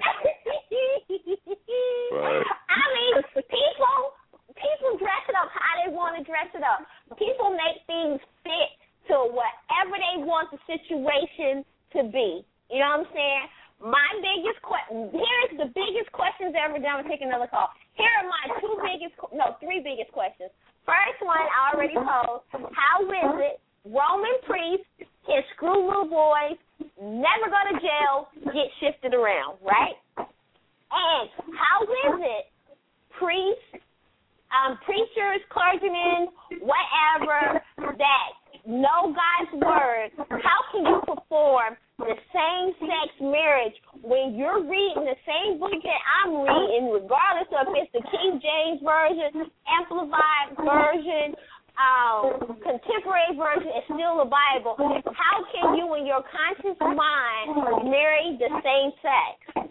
Right. I mean, people, people dress it up how they want to dress it up. People make things fit to whatever they want the situation to be. You know what I'm saying? My biggest question, here's the biggest questions ever done. I'm going to take another call. Here are my two biggest, no, three biggest questions. First one, I already posed. How is it Roman priests can screw little boys, never go to jail, get shifted around, right? And how is it priests, um, preachers, clergymen, whatever, that know God's word, how can you perform the same-sex marriage when you're reading the same book that I'm reading, regardless of if it's the King James Version, Amplified Version, um, Contemporary Version, it's still the Bible. How can you, in your conscious mind, marry the same sex?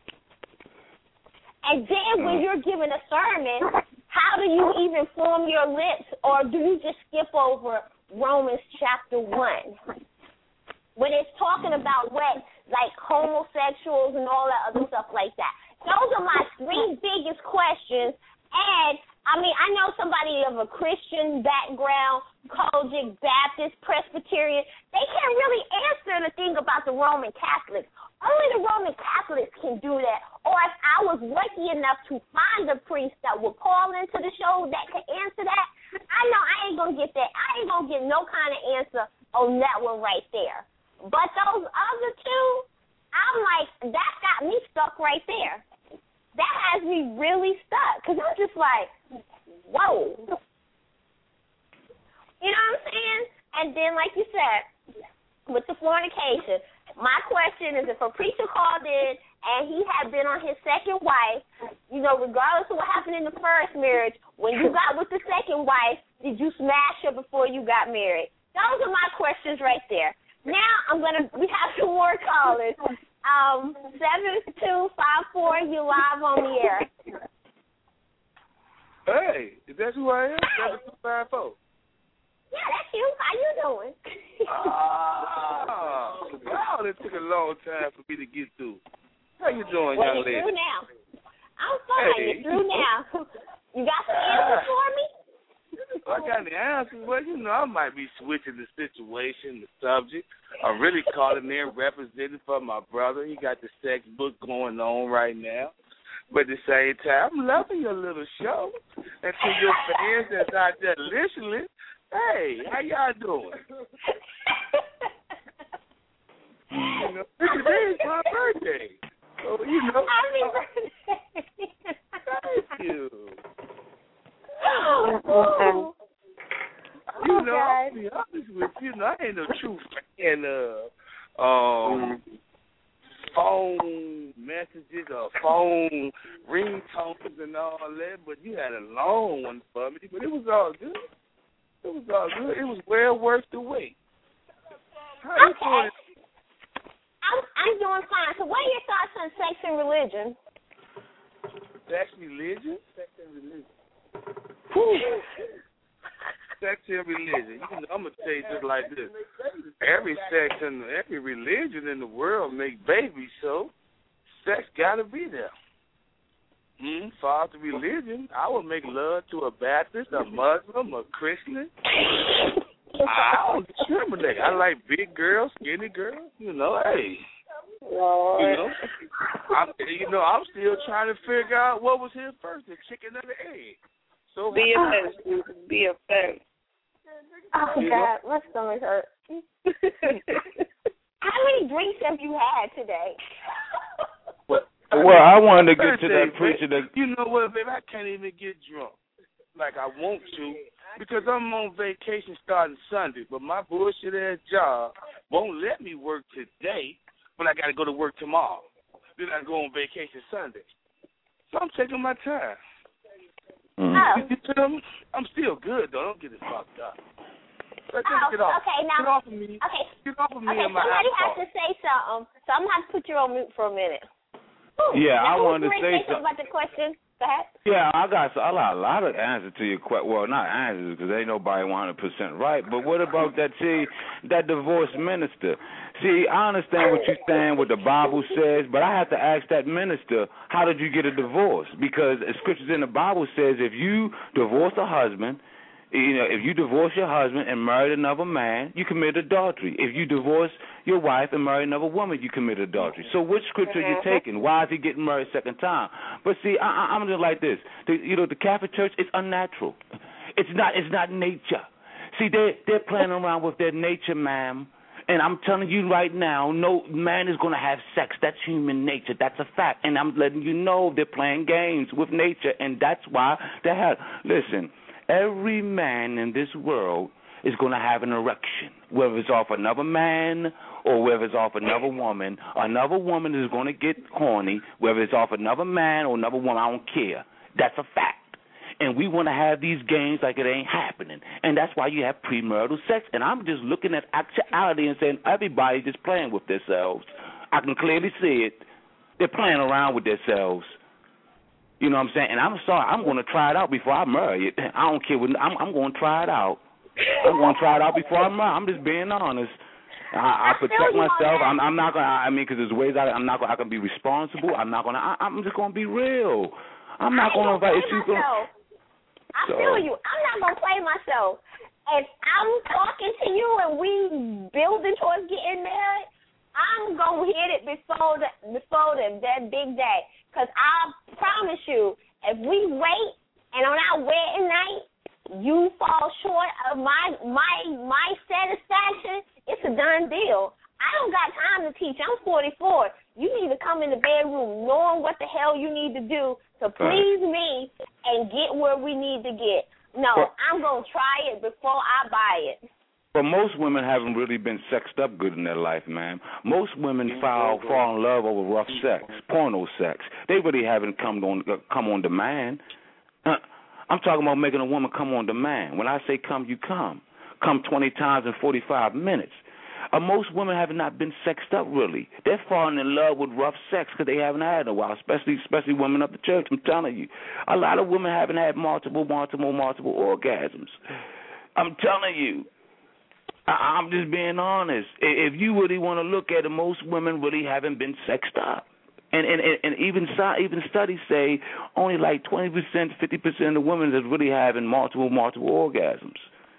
And then when you're giving a sermon, how do you even form your lips, or do you just skip over Romans chapter one? When it's talking about what, like homosexuals and all that other stuff like that. Those are my three biggest questions. And, I mean, I know somebody of a Christian background, Kojic, Baptist, Presbyterian, they can't really answer the thing about the Roman Catholics. Only the Roman Catholics can do that. Or if I was lucky enough to find a priest that would call into the show that could answer that, I know I ain't going to get that. I ain't going to get no kind of answer on that one right there. But those other two, I'm like, that got me stuck right there. That has me really stuck because I'm just like, whoa. You know what I'm saying? And then, like you said, with the fornication, my question is if a preacher called in and he had been on his second wife, you know, regardless of what happened in the first marriage, when you got with the second wife, did you smash her before you got married? Those are my questions right there. Now I'm gonna. We have some more callers. Um, seven two five four. You live on the air. Hey, is that who I am? Seven two five four. Yeah, that's you. How you doing? Ah, wow, it took a long time for me to get through. How you doing, well, young you're lady? through now. I'm fine. Hey. You're through now. You got some answers for me? I got the answers. Well, you know, I might be switching the situation, the subject. I'm really calling in representing for my brother. He got the sex book going on right now. But at the same time, I'm loving your little show. And to your fans that's out there listening, hey, how y'all doing? You know, today is my birthday. So, you know. Happy birthday. Thank you. Oh, you know, God. I'll be honest with you, you know, I ain't no true fan of um, phone messages or phone ringtones and all that, but you had a long one for me, but it was all good. It was all good. It was well worth the wait. How you Okay. doing? I'm, I'm doing fine. So what are your thoughts on sex and religion? Sex religion? Sex and religion. Whew. Sex and religion. You know, I'm gonna tell you just like this. Every sex and every religion in the world make babies, so sex gotta be there. Mm, far as the religion, I would make love to a Baptist, a Muslim, a Christian. I don't discriminate. I like big girls, skinny girls. You know, hey. Lord. You know, I'm, you know, I'm still trying to figure out what was here first, the chicken or the egg. So Be a fan. Be a fan. Oh, You God, my stomach hurt. How many drinks have you had today? Well, Well, I wanted to get to Thursday, that preacher that. You know what, baby? I can't even get drunk like I want to because I'm on vacation starting Sunday, but my bullshit ass job won't let me work today, but I got to go to work tomorrow. Then I go on vacation Sunday. So I'm taking my time. Mm. Oh. You feel me? I'm still good, though. Don't get it fucked up. Let's Oh, get off. okay, now. Get off of me. Okay. Get off of me Okay, and my somebody has alcohol. to say something, so I'm going to have to put you on mute for a minute. Yeah, now, I who's wanted to ready say something something. about the question. Go ahead. Yeah, I got a lot, a lot of answers to your question. Well, not answers because ain't nobody one hundred percent right. But what about that? See, that divorced minister. See, I understand what you're saying, what the Bible says, but I have to ask that minister, how did you get a divorce? Because the scriptures in the Bible says if you divorce a husband, you know, if you divorce your husband and marry another man, you commit adultery. If you divorce your wife and marry another woman, you commit adultery. So which scripture are you taking? Why is he getting married a second time? But see, I, I, I'm just like this. The, you know, the Catholic Church is unnatural. It's not. It's not nature. See, they they're playing around with their nature, ma'am. And I'm telling you right now, no man is going to have sex. That's human nature. That's a fact. And I'm letting you know they're playing games with nature, and that's why they have. Listen. Every man in this world is going to have an erection, whether it's off another man or whether it's off another woman. Another woman is going to get horny, whether it's off another man or another woman. I don't care. That's a fact. And we want to have these games like it ain't happening. And that's why you have premarital sex. And I'm just looking at actuality and saying everybody's just playing with themselves. I can clearly see it. They're playing around with themselves. You know what I'm saying? And I'm sorry, I'm going to try it out before I marry it. I don't care. What, I'm, I'm going to try it out. I'm going to try it out before I marry. I'm just being honest. I, I protect myself. I'm, I'm not going to, I mean, because there's ways I, I'm not going I can be responsible. I'm not going to, I'm just going to be real. I'm not going to invite you. I So. feel you. I'm not going to play myself. If I'm talking to you and we building towards getting married, I'm going to hit it before the, before the, that big day. Because I promise you, if we wait and on our wedding night, you fall short of my my my satisfaction, it's a done deal. I don't got time to teach. I'm forty-four. You need to come in the bedroom knowing what the hell you need to do to please me and get where we need to get. No, I'm going to try it before I buy it. But most women haven't really been sexed up good in their life, man. Most women fall fall in love over rough sex, porno sex. They really haven't come on uh, come on demand. Uh, I'm talking about making a woman come on demand. When I say come, you come. Come twenty times in forty-five minutes. Uh, most women have not been sexed up really. They're falling in love with rough sex because they haven't had in a while, especially especially women of the church. I'm telling you, a lot of women haven't had multiple, multiple, multiple orgasms. I'm telling you. I- I'm just being honest. If you really want to look at it, most women really haven't been sexed up. And and, and even even studies say only like twenty percent, fifty percent of women is really having multiple, multiple orgasms.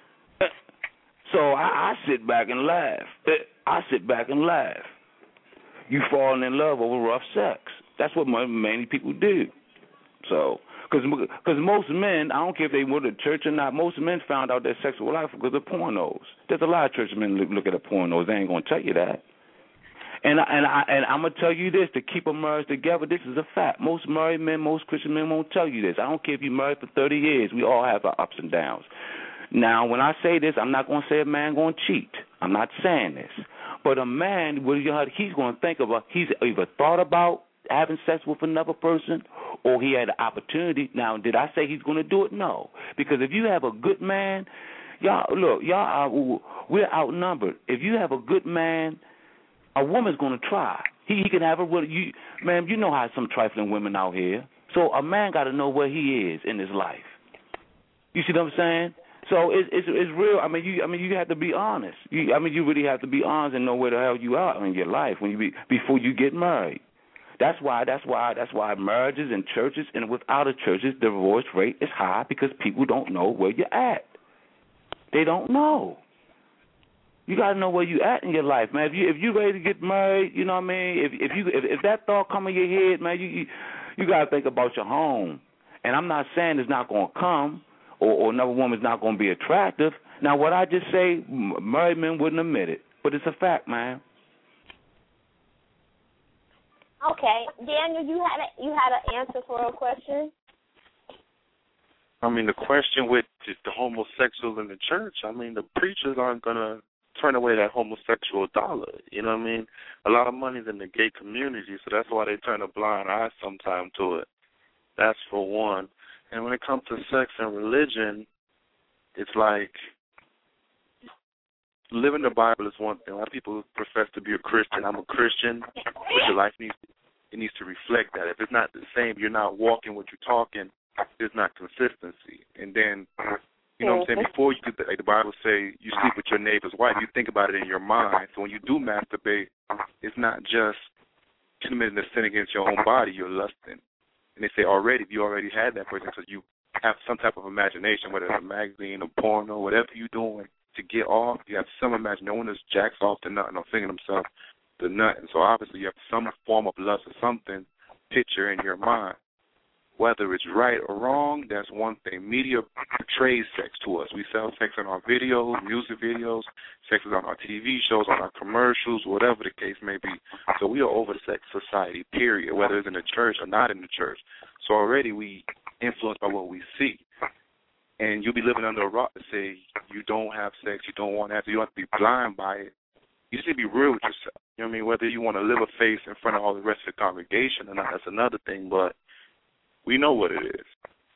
So I, I sit back and laugh. I sit back and laugh. You falling in love over rough sex. That's what many people do. So, because most men, I don't care if they went to church or not, most men found out their sexual life because of pornos. There's a lot of church men look, look at the pornos. They ain't going to tell you that. And I, and I and I'm gonna tell you this to keep a marriage together. This is a fact. Most married men, most Christian men won't tell you this. I don't care if you're married for thirty years. We all have our ups and downs. Now, when I say this, I'm not gonna say a man gonna cheat. I'm not saying this. But a man, he's gonna think of a. He's either thought about having sex with another person, or he had an opportunity. Now, did I say he's gonna do it? No, because if you have a good man, y'all look, y'all are, we're outnumbered. If you have a good man, a woman's going to try. He, he can have a you, man. You know how some trifling women out here. So a man got to know where he is in his life. You see what I'm saying? So it's it's it's real. I mean, you I mean you have to be honest. You, I mean, you really have to be honest and know where the hell you are in your life when you be before you get married. That's why that's why that's why marriages and churches and without a churches, the divorce rate is high because people don't know where you're at. They don't know. You got to know where you at in your life, man. If you if you ready to get married, you know what I mean. If if you if, if that thought come in your head, man, you you, you got to think about your home. And I'm not saying it's not going to come, or, or another woman's not going to be attractive. Now, what I just say, married men wouldn't admit it, but it's a fact, man. Okay, Daniel, you had a, you had an answer for a question. I mean, the question with just the homosexuals in the church. I mean, the preachers aren't gonna turn away that homosexual dollar. You know what I mean? A lot of money's in the gay community, so that's why they turn a blind eye sometime to it. That's for one. And when it comes to sex and religion, it's like living the Bible is one thing. A lot of people profess to be a Christian. I'm a Christian, but your life needs it needs to reflect that. If it's not the same, you're not walking what you're talking. There's not consistency. And then, you know what I'm saying, before you could, like the Bible say, you sleep with your neighbor's wife, you think about it in your mind. So when you do masturbate, it's not just committing a sin against your own body, you're lusting. And they say already, if you already had that person, so you have some type of imagination, whether it's a magazine or porno, whatever you're doing to get off, you have some imagination. No one just jacks off to nothing or thinking themselves to nothing. So obviously you have some form of lust or something picture in your mind. Whether it's right or wrong, that's one thing. Media portrays sex to us. We sell sex in our videos, music videos, sex is on our T V shows, on our commercials, whatever the case may be. So we are over sex society, period, whether it's in the church or not in the church. So already we influenced by what we see. And you'll be living under a rock to say you don't have sex, you don't want to have, you don't have to be blind by it. You just need to be real with yourself. You know what I mean? Whether you want to live a face in front of all the rest of the congregation or not, that's another thing, but we know what it is.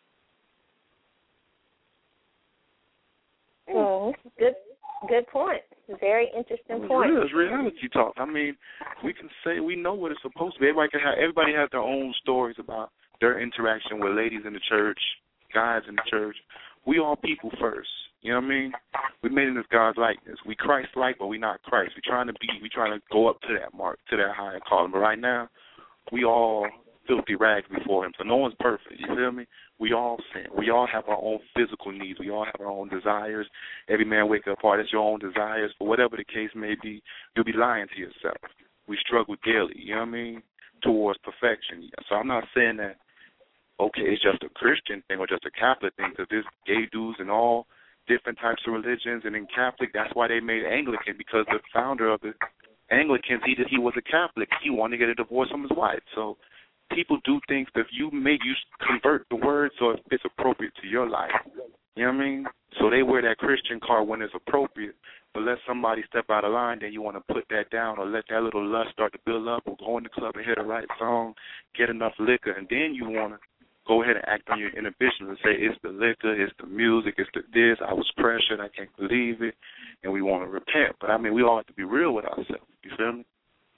Oh, good, good point. Very interesting point. It is reality talk. I mean, we can say we know what it's supposed to be. Everybody can have. Everybody has their own stories about their interaction with ladies in the church, guys in the church. We all people first. You know what I mean? We made in this God's likeness. We Christ-like, but we not Christ. We trying to be. We trying to go up to that mark, to that higher calling. But right now, we all filthy rags before him. So no one's perfect. You feel me? We all sin. We all have our own physical needs. We all have our own desires. Every man wake up, oh, that's your own desires. But whatever the case may be, you'll be lying to yourself. We struggle daily, you know what I mean, towards perfection. So I'm not saying that, okay, it's just a Christian thing or just a Catholic thing, because there's gay dudes in all different types of religions, and in Catholic, that's why they made Anglican, because the founder of the Anglicans, he, he was a Catholic. He wanted to get a divorce from his wife. So people do things that if you make you convert the word so it's appropriate to your life. You know what I mean? So they wear that Christian card when it's appropriate, but let somebody step out of line, then you want to put that down or let that little lust start to build up or go in the club and hear the right song, get enough liquor, and then you want to go ahead and act on your inhibitions and say it's the liquor, it's the music, it's the this, I was pressured, I can't believe it, and we want to repent. But, I mean, we all have to be real with ourselves. You feel me?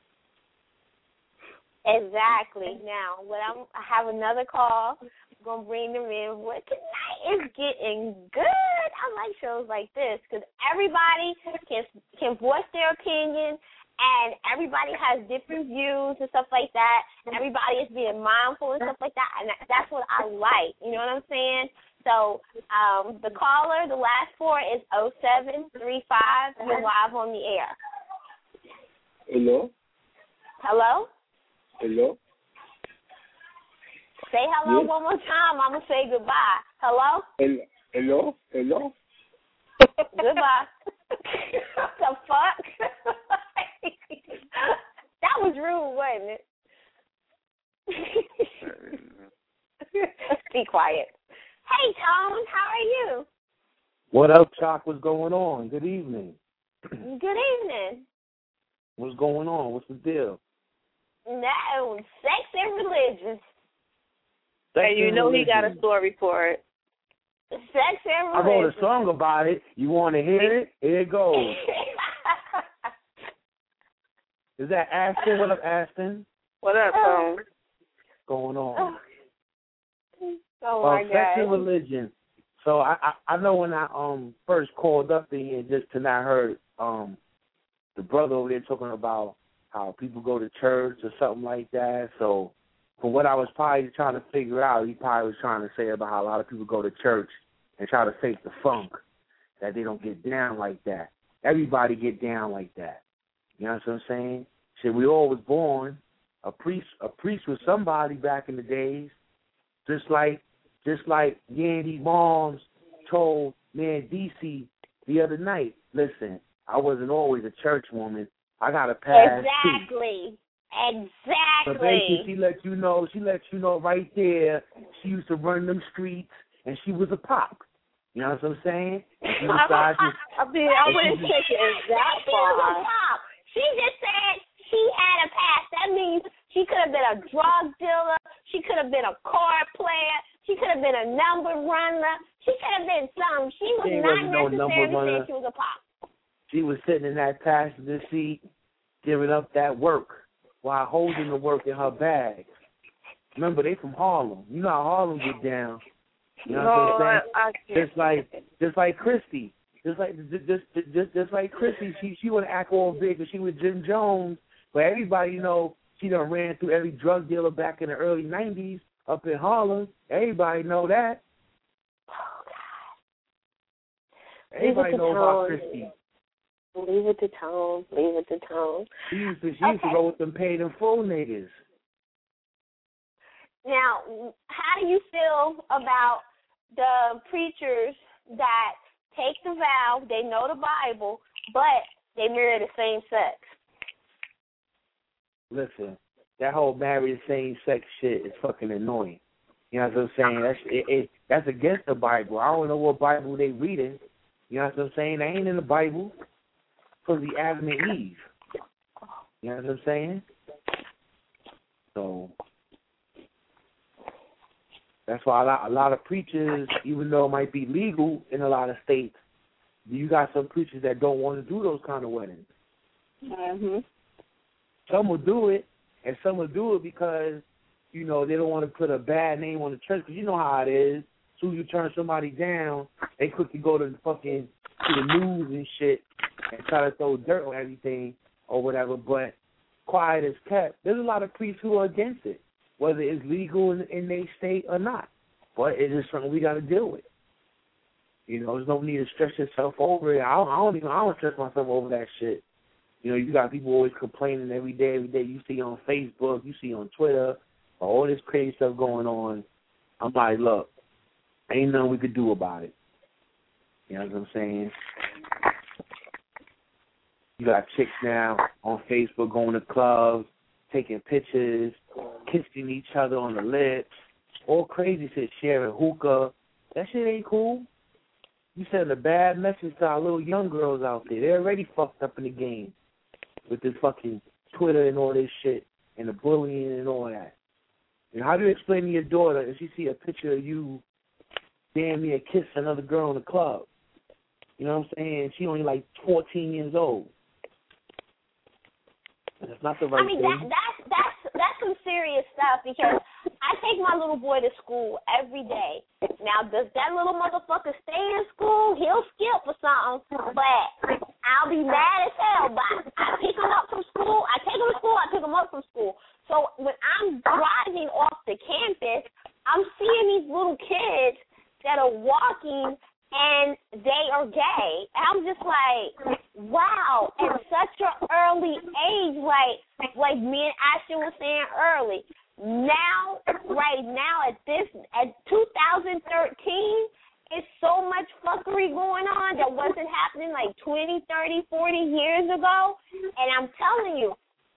Exactly. Now, when I'm, I have another call, I'm going to bring them in. What tonight is getting good. I like shows like this because everybody can can voice their opinion, and everybody has different views and stuff like that. Everybody is being mindful and stuff like that, and that's what I like. You know what I'm saying? So um, the caller, the last four is oh seven three five. You're live on the air. Hello? Hello? Hello? Say hello Yes. one more time. I'm going to say goodbye. Hello? Hello? Hello? Goodbye. The fuck? That was rude, wasn't it? Be quiet. Hey, Tone, how are you? What up, Chalk? What's going on? Good evening. Good evening. What's going on? What's the deal? No, sex and religion. Hey, you know he got a story for it. Sex and I religion. wrote a song about it. You want to hear it? Here it goes. Is that Aston? What up, Aston? What up, Tone? Going on? Oh, uh, my sex God. and religion. So I, I I know when I um first called up in here just tonight, I heard um the brother over there talking about how people go to church or something like that. So from what I was probably trying to figure out, he probably was trying to say about how a lot of people go to church and try to fake the funk, that they don't get down like that. Everybody get down like that. You know what I'm saying? Shit, we all was born. A priest a priest was somebody back in the days. Just like just like Yandy Moms told man D C the other night, listen, I wasn't always a church woman. I got a pass Exactly. too. Exactly. So basically, she let you know. She let you know right there. She used to run them streets, and she was a pop. You know what I'm saying? And she decided to, I mean, I wouldn't she, take it that She was a far. pop. She just said she had a past. That means she could have been a drug dealer. She could have been a card player. She could have been a number runner. She could have been something. She was She not wasn't no number necessarily runner. saying she was a pop. she was sitting in that passenger seat, giving up that work while holding the work in her bag. Remember, they from Harlem. You know how Harlem get down. You know no, what I'm saying? I, I can't. Just like, just like Christy, just like, just, just, just, just like Christy. She, she would act all big because she was Jim Jones. But everybody, you know, she done ran through every drug dealer back in the early nineties up in Harlem. Everybody know that. Everybody know about Christy. Leave it to Tone. Leave it to Tone. She used to, she okay. used to roll with them paid in full niggas. Now, how do you feel about the preachers that take the vow, they know the Bible, but they marry the same sex? Listen, that whole marry the same sex shit is fucking annoying. You know what I'm saying? That's it, it, that's against the Bible. I don't know what Bible they reading. You know what I'm saying? They ain't in the Bible. It's supposed to be Adam and Eve. You know what I'm saying? So that's why a lot, a lot of preachers, even though it might be legal in a lot of states, you got some preachers that don't want to do those kind of weddings. Mm-hmm. Some will do it, and some will do it because, you know, they don't want to put a bad name on the church. Because you know how it is. As soon as you turn somebody down, they quickly go to the fucking to the news and shit and try to throw dirt on everything or whatever. But quiet as kept. There's a lot of priests who are against it, whether it's legal in, in their state or not. But it is something we got to deal with. You know, there's no need to stress yourself over it. I don't, I don't even I don't stress myself over that shit. You know, you got people always complaining every day, every day. You see on Facebook, you see on Twitter, all this crazy stuff going on. I'm like, look, ain't nothing we could do about it. You know what I'm saying? You got chicks now on Facebook going to clubs, taking pictures, kissing each other on the lips, all crazy shit, sharing hookah. That shit ain't cool. You sending a bad message to our little young girls out there. They're already fucked up in the game with this fucking Twitter and all this shit and the bullying and all that. And how how do you explain to your daughter if she see a picture of you damn near kiss another girl in the club? You know what I'm saying? She only like fourteen years old. That's not the right I mean, thing. that, that's, that's, that's some serious stuff because I take my little boy to school every day. Now, does that little motherfucker stay in school? He'll skip or something, but I'll be mad as hell. But I pick him up from school. I take him to school. I pick him up from school. So when I'm driving off the campus, I'm seeing these little kids that are walking and they are gay. And I'm just like, wow, at such an early age, like like me and Ashton was saying early. Now, right now, at this, at two thousand thirteen, it's so much fuckery going on that wasn't happening like twenty, thirty, forty years ago. And I'm telling you,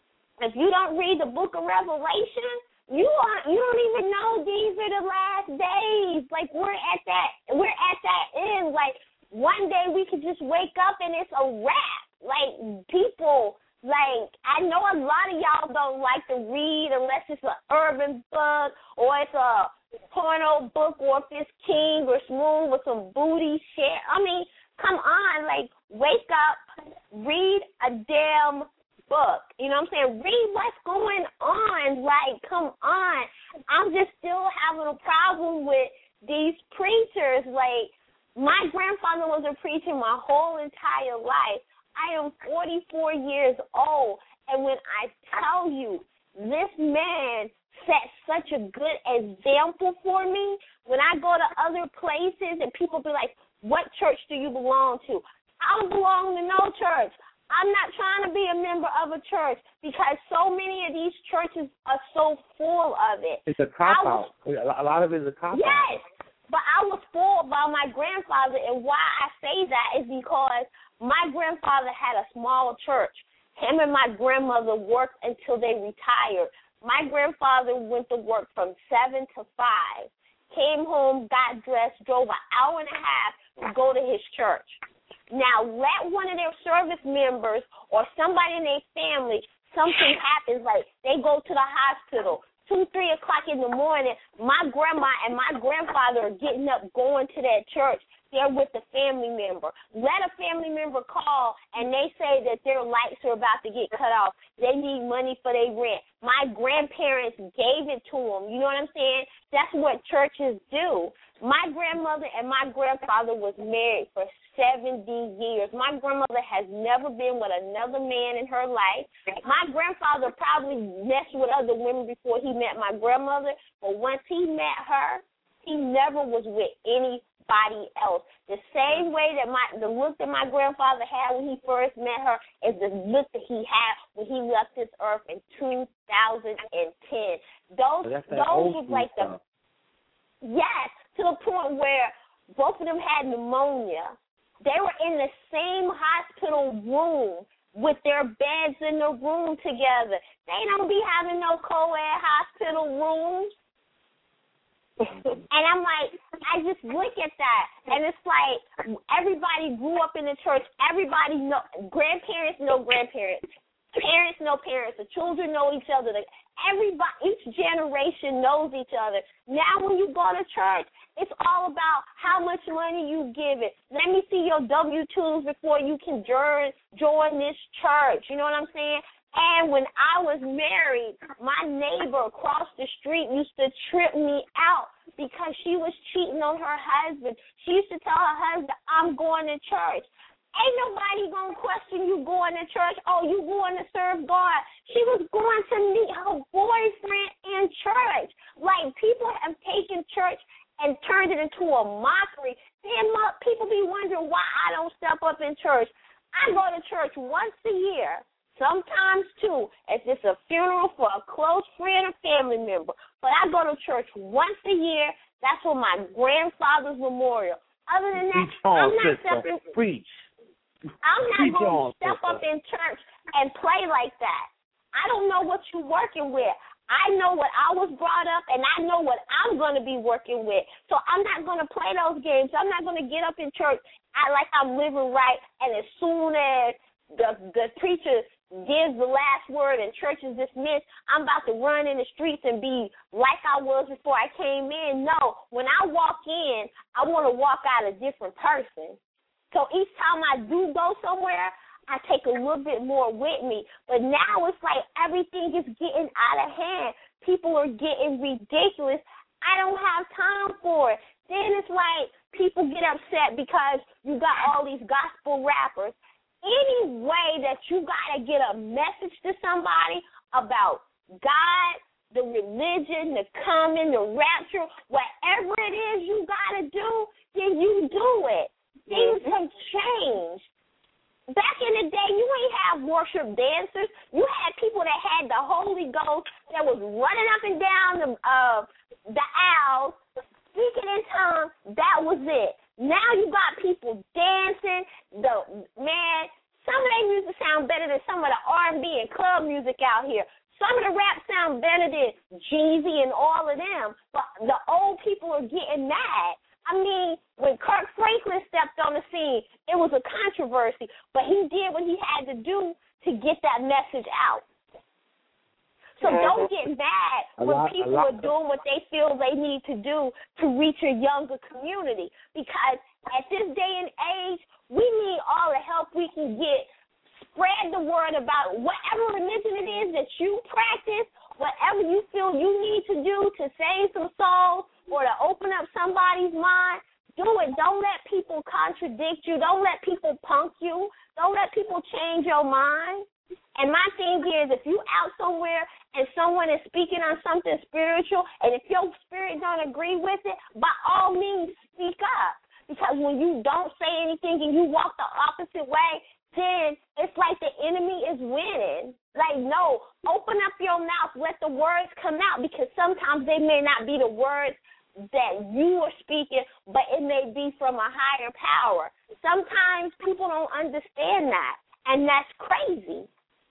if you don't read the book of Revelation, You are, you don't even know these are the last days. Like we're at that we're at that end. Like one day we could just wake up and it's a wrap. Like people, like I know a lot of y'all don't like to read unless it's an urban book or it's a porno book or if it's King or Smooth with some booty shit. I mean, come on, like wake up, read a damn book. You know what I'm saying? Read what's going on. Like, come on. I'm just still having a problem with these preachers. Like, my grandfather was a preacher my whole entire life. I am forty-four years old, and when I tell you this man set such a good example for me, when I go to other places and people be like, what church do you belong to? I don't belong to no church. I'm not trying to be a member of a church because so many of these churches are so full of it. It's a cop-out. A lot of it is a cop-out. Yes, but I was spoiled by my grandfather, and why I say that is because my grandfather had a small church. Him and my grandmother worked until they retired. My grandfather went to work from seven to five, came home, got dressed, drove an hour and a half to go to his church. Now, let one of their service members or somebody in their family, something happens, like they go to the hospital, two, three o'clock in the morning, my grandma and my grandfather are getting up, going to that church. They're with the family member. Let a family member call, and they say that their lights are about to get cut off. They need money for their rent. My grandparents gave it to them. You know what I'm saying? That's what churches do. My grandmother and my grandfather was married for seventy years. My grandmother has never been with another man in her life. My grandfather probably messed with other women before he met my grandmother, but once he met her, he never was with anybody else. The same way that my the look that my grandfather had when he first met her is the look that he had when he left this earth in two thousand ten. Those those was like the yes, to the point where both of them had pneumonia. They were in the same hospital room with their beds in the room together. They don't be having no co-ed hospital rooms. And I'm like, I just look at that, and it's like everybody grew up in the church. Everybody know, grandparents know grandparents, parents know parents, the children know each other. Like everybody, each generation knows each other. Now when you go to church, it's all about how much money you give it. Let me see your W two's before you can join, join this church. You know what I'm saying? And when I was married, my neighbor across the street used to trip me out because she was cheating on her husband. She used to tell her husband, I'm going to church. Ain't nobody going to question you going to church. Oh, you going to serve God. She was going to meet her boyfriend in church. Like, people have taken church and turned it into a mockery. Then people be wondering why I don't step up in church. I go to church once a year. Sometimes, too, if it's a funeral for a close friend or family member. But I go to church once a year. That's for my grandfather's memorial. Other than that, on, I'm not sister. stepping. Preach. I'm not Preach going on, to step sister. up in church and play like that. I don't know what you're working with. I know what I was brought up, and I know what I'm going to be working with. So I'm not going to play those games. I'm not going to get up in church act like I'm living right, and as soon as the the preacher gives the last word and church is dismissed, I'm about to run in the streets and be like I was before I came in. No, when I walk in, I want to walk out a different person. So each time I do go somewhere, I take a little bit more with me. But now it's like everything is getting out of hand. People are getting ridiculous. I don't have time for it. Then it's like people get upset because you got all these gospel rappers. Any way that you got to get a message to somebody about God, the religion, the coming, the rapture, whatever it is you got to do, then you do it. Things have changed. Back in the day, you ain't have worship dancers. You had people that had the Holy Ghost that was running up and down the, uh, the aisles, speaking in tongues. That was it. Now you got people dancing. The man, some of their music sound better than some of the R and B and club music out here. Some of the rap sound better than Jeezy and all of them. But the old people are getting mad. I mean, when Kirk Franklin stepped on the scene, it was a controversy. But he did what he had to do to get that message out. So don't get mad when lot, people are doing what they feel they need to do to reach a younger community. Because at this day and age, we need all the help we can get. Spread the word about whatever religion it is that you practice, whatever you feel you need to do to save some souls or to open up somebody's mind. Do it. Don't let people contradict you. Don't let people punk you. Don't let people change your mind. And my thing is, if you out somewhere and someone is speaking on something spiritual, and if your spirit don't agree with it, by all means, speak up. Because when you don't say anything and you walk the opposite way, then it's like the enemy is winning. Like, no, open up your mouth, let the words come out, because sometimes they may not be the words that you are speaking, but it may be from a higher power. Sometimes people don't understand that, and that's crazy.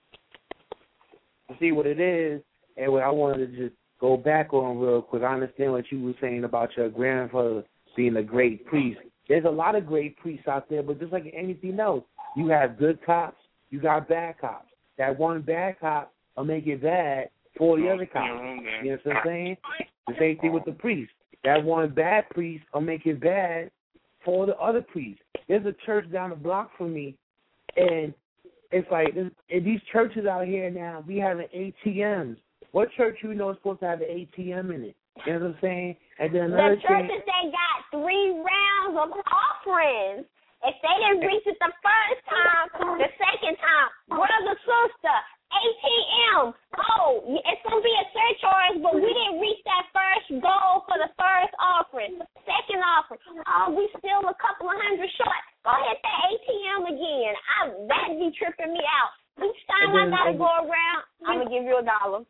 See what it is, and what I wanted to just go back on real quick. I understand what you were saying about your grandfather being a great priest. There's a lot of great priests out there, but just like anything else, you have good cops, you got bad cops. That one bad cop will make it bad for the other cops. You know what I'm saying? The same thing with the priest. That one bad priest will make it bad for the other priest. There's a church down the block from me, and it's like, in these churches out here now, we have A T Ms. What church you know is supposed to have an A T M in it? You know what I'm saying? And then another the churches, thing, they got three rounds of offerings. If they didn't reach it the first time, the second time, brother, sister, A T M, oh, it's going to be a surcharge, but we didn't reach that first goal for the first offering. Second offering, oh, we still a couple of hundred short. Go ahead to A T M again. I, that'd be tripping me out. Each time then, I got to go around, I'm going to give you a dollar.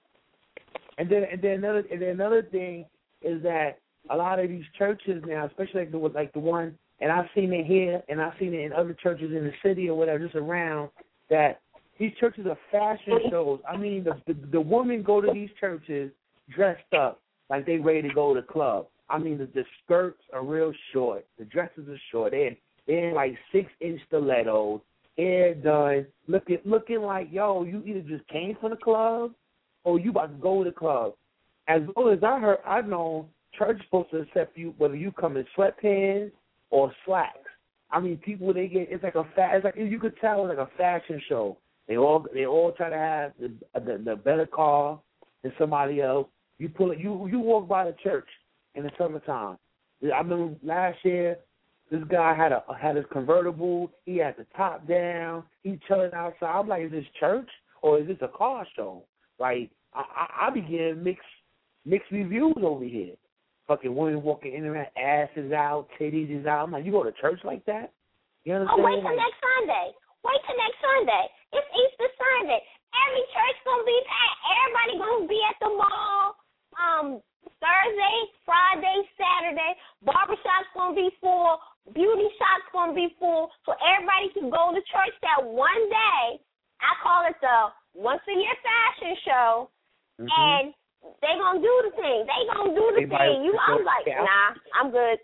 And then, and then another, and then another thing is that a lot of these churches now, especially like the like the one, and I've seen it here, and I've seen it in other churches in the city or whatever, just around, that these churches are fashion shows. I mean, the, the the women go to these churches dressed up like they ready to go to the club. I mean, the, the skirts are real short, the dresses are short. They're they're in like six inch stilettos, hair done, looking looking like, yo, you either just came from the club or you about to go to the club. As well as I heard, I know church is supposed to accept you whether you come in sweatpants or slacks. I mean, people, they get, it's like a fa- it's like you could tell it's like a fashion show. They all they all try to have the the, the better car than somebody else. You pull it, you you walk by the church in the summertime. I remember last year, this guy had a had his convertible. He had the top down. He chilling outside. I'm like, is this church or is this a car show? Like, I I, I be getting mixed mixed reviews over here. Fucking women walking in and asses out, titties is out. I'm like, you go to church like that? You understand? Oh, wait till next Sunday. Wait till next Sunday. It's Easter Sunday. Every church gonna be packed. Everybody gonna be at the mall. Um, Thursday, Friday, Saturday. Barbershop's gonna be full. Beauty shop's gonna be full. So everybody can go to church that one day. I call it the once a year fashion show, mm-hmm. and they gonna do the thing. They gonna do the everybody, thing. You, I'm like, yeah. nah, I'm good.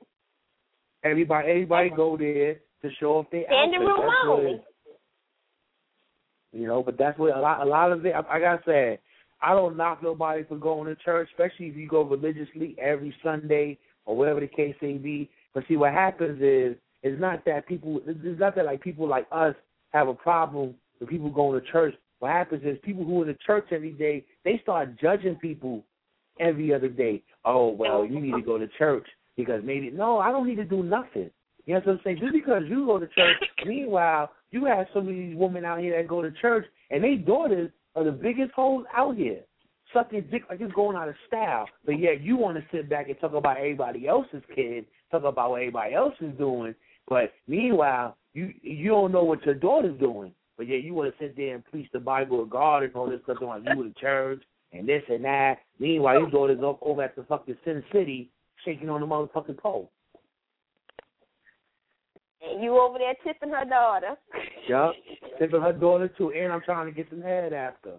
Everybody, everybody go there to show off their standing room only. You know, but that's what a lot, a lot of it. I, I gotta say, I don't knock nobody for going to church, especially if you go religiously every Sunday or whatever the case may be. But see, what happens is, it's not that people, it's not that like people like us have a problem with people going to church. What happens is people who are in the church every day, they start judging people every other day. Oh, well, you need to go to church because maybe, no, I don't need to do nothing. You know what I'm saying? Just because you go to church, meanwhile, you have some of these women out here that go to church, and they daughters are the biggest hoes out here, sucking dick like it's going out of style. But yet you want to sit back and talk about everybody else's kid, talk about what everybody else is doing. But meanwhile, you you don't know what your daughter's doing. But yet you want to sit there and preach the Bible of God and all this stuff on you to church and this and that. Meanwhile, your daughter's over at the fucking Sin City shaking on the motherfucking pole. And you over there tipping her daughter. Yup, tipping her daughter too, and I'm trying to get some head after.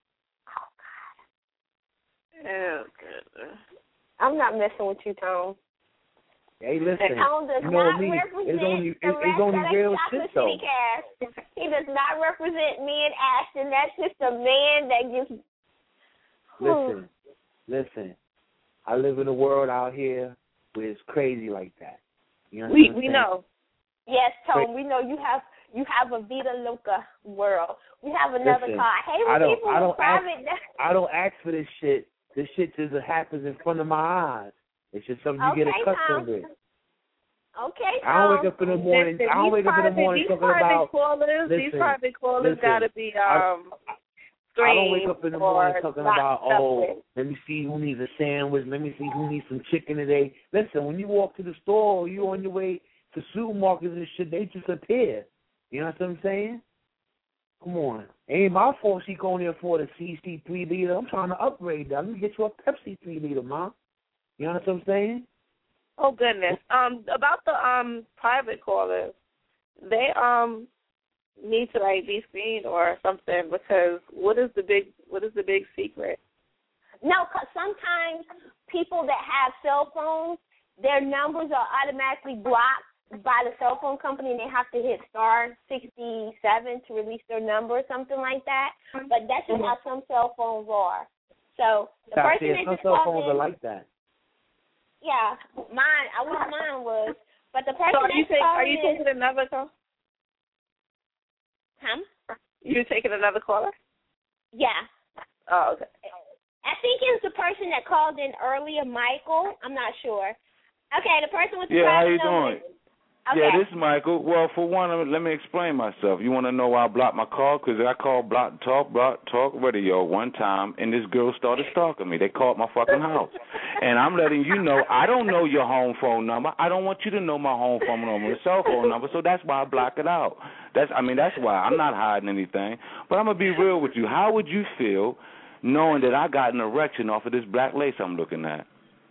Oh, God. I'm not messing with you, Tom. Hey, listen, Tom does you know not me. represent It's only, the it's, it's only rest of real the shit, Chocolate though. City cast. He does not represent me and Ashton. That's just a man that just... Listen, listen. I live in a world out here where it's crazy like that. You know what We I'm we saying? know. Yes, Tom, we know you have you have a Vita Loca world. We have another Listen, car. I hate when I don't, people I don't private. ask, I don't ask for this shit. This shit just happens in front of my eyes. It's just something you Okay, get accustomed Tom. with. Okay, I don't Tom. wake up in the morning. Listen, I don't these wake up in the private- morning these talking private about. callers, listen, these private callers listen, gotta be um. I don't wake up in the morning or talking locked about, up oh, with. let me see who needs a sandwich. Let me see who needs some chicken today. Listen, when you walk to the store or you on your way to supermarkets and shit, they just appear. You know what I'm saying? Come on. Ain't my fault she can only afford a C C three liter. I'm trying to upgrade that. Let me get you a Pepsi three liter, Mom. You know what I'm saying? Oh goodness. Um, about the um private callers, they um need to like be screened or something because what is the big what is the big secret? No, because sometimes people that have cell phones, their numbers are automatically blocked by the cell phone company, and they have to hit star sixty-seven to release their number or something like that. But that's just how some cell phones are. So the Stop person saying that some just cell called phones in, are like that. yeah, mine. I wish mine was, but the person So are you that take, called are you in, taking another call? huh? You taking another caller? Yeah. Oh, okay. I think it's the person that called in earlier, Michael. I'm not sure. Okay, the person with the Yeah, how private you number. doing? Okay. Yeah, this is Michael. Well, for one, let me explain myself. You want to know why I blocked my call? Because I called Block Talk, Block Talk Radio one time, and this girl started stalking me. They called my fucking house. And I'm letting you know, I don't know your home phone number. I don't want you to know my home phone number, the cell phone number, so that's why I block it out. That's, I mean, that's why. I'm not hiding anything. But I'm going to be real with you. How would you feel knowing that I got an erection off of this black lace I'm looking at?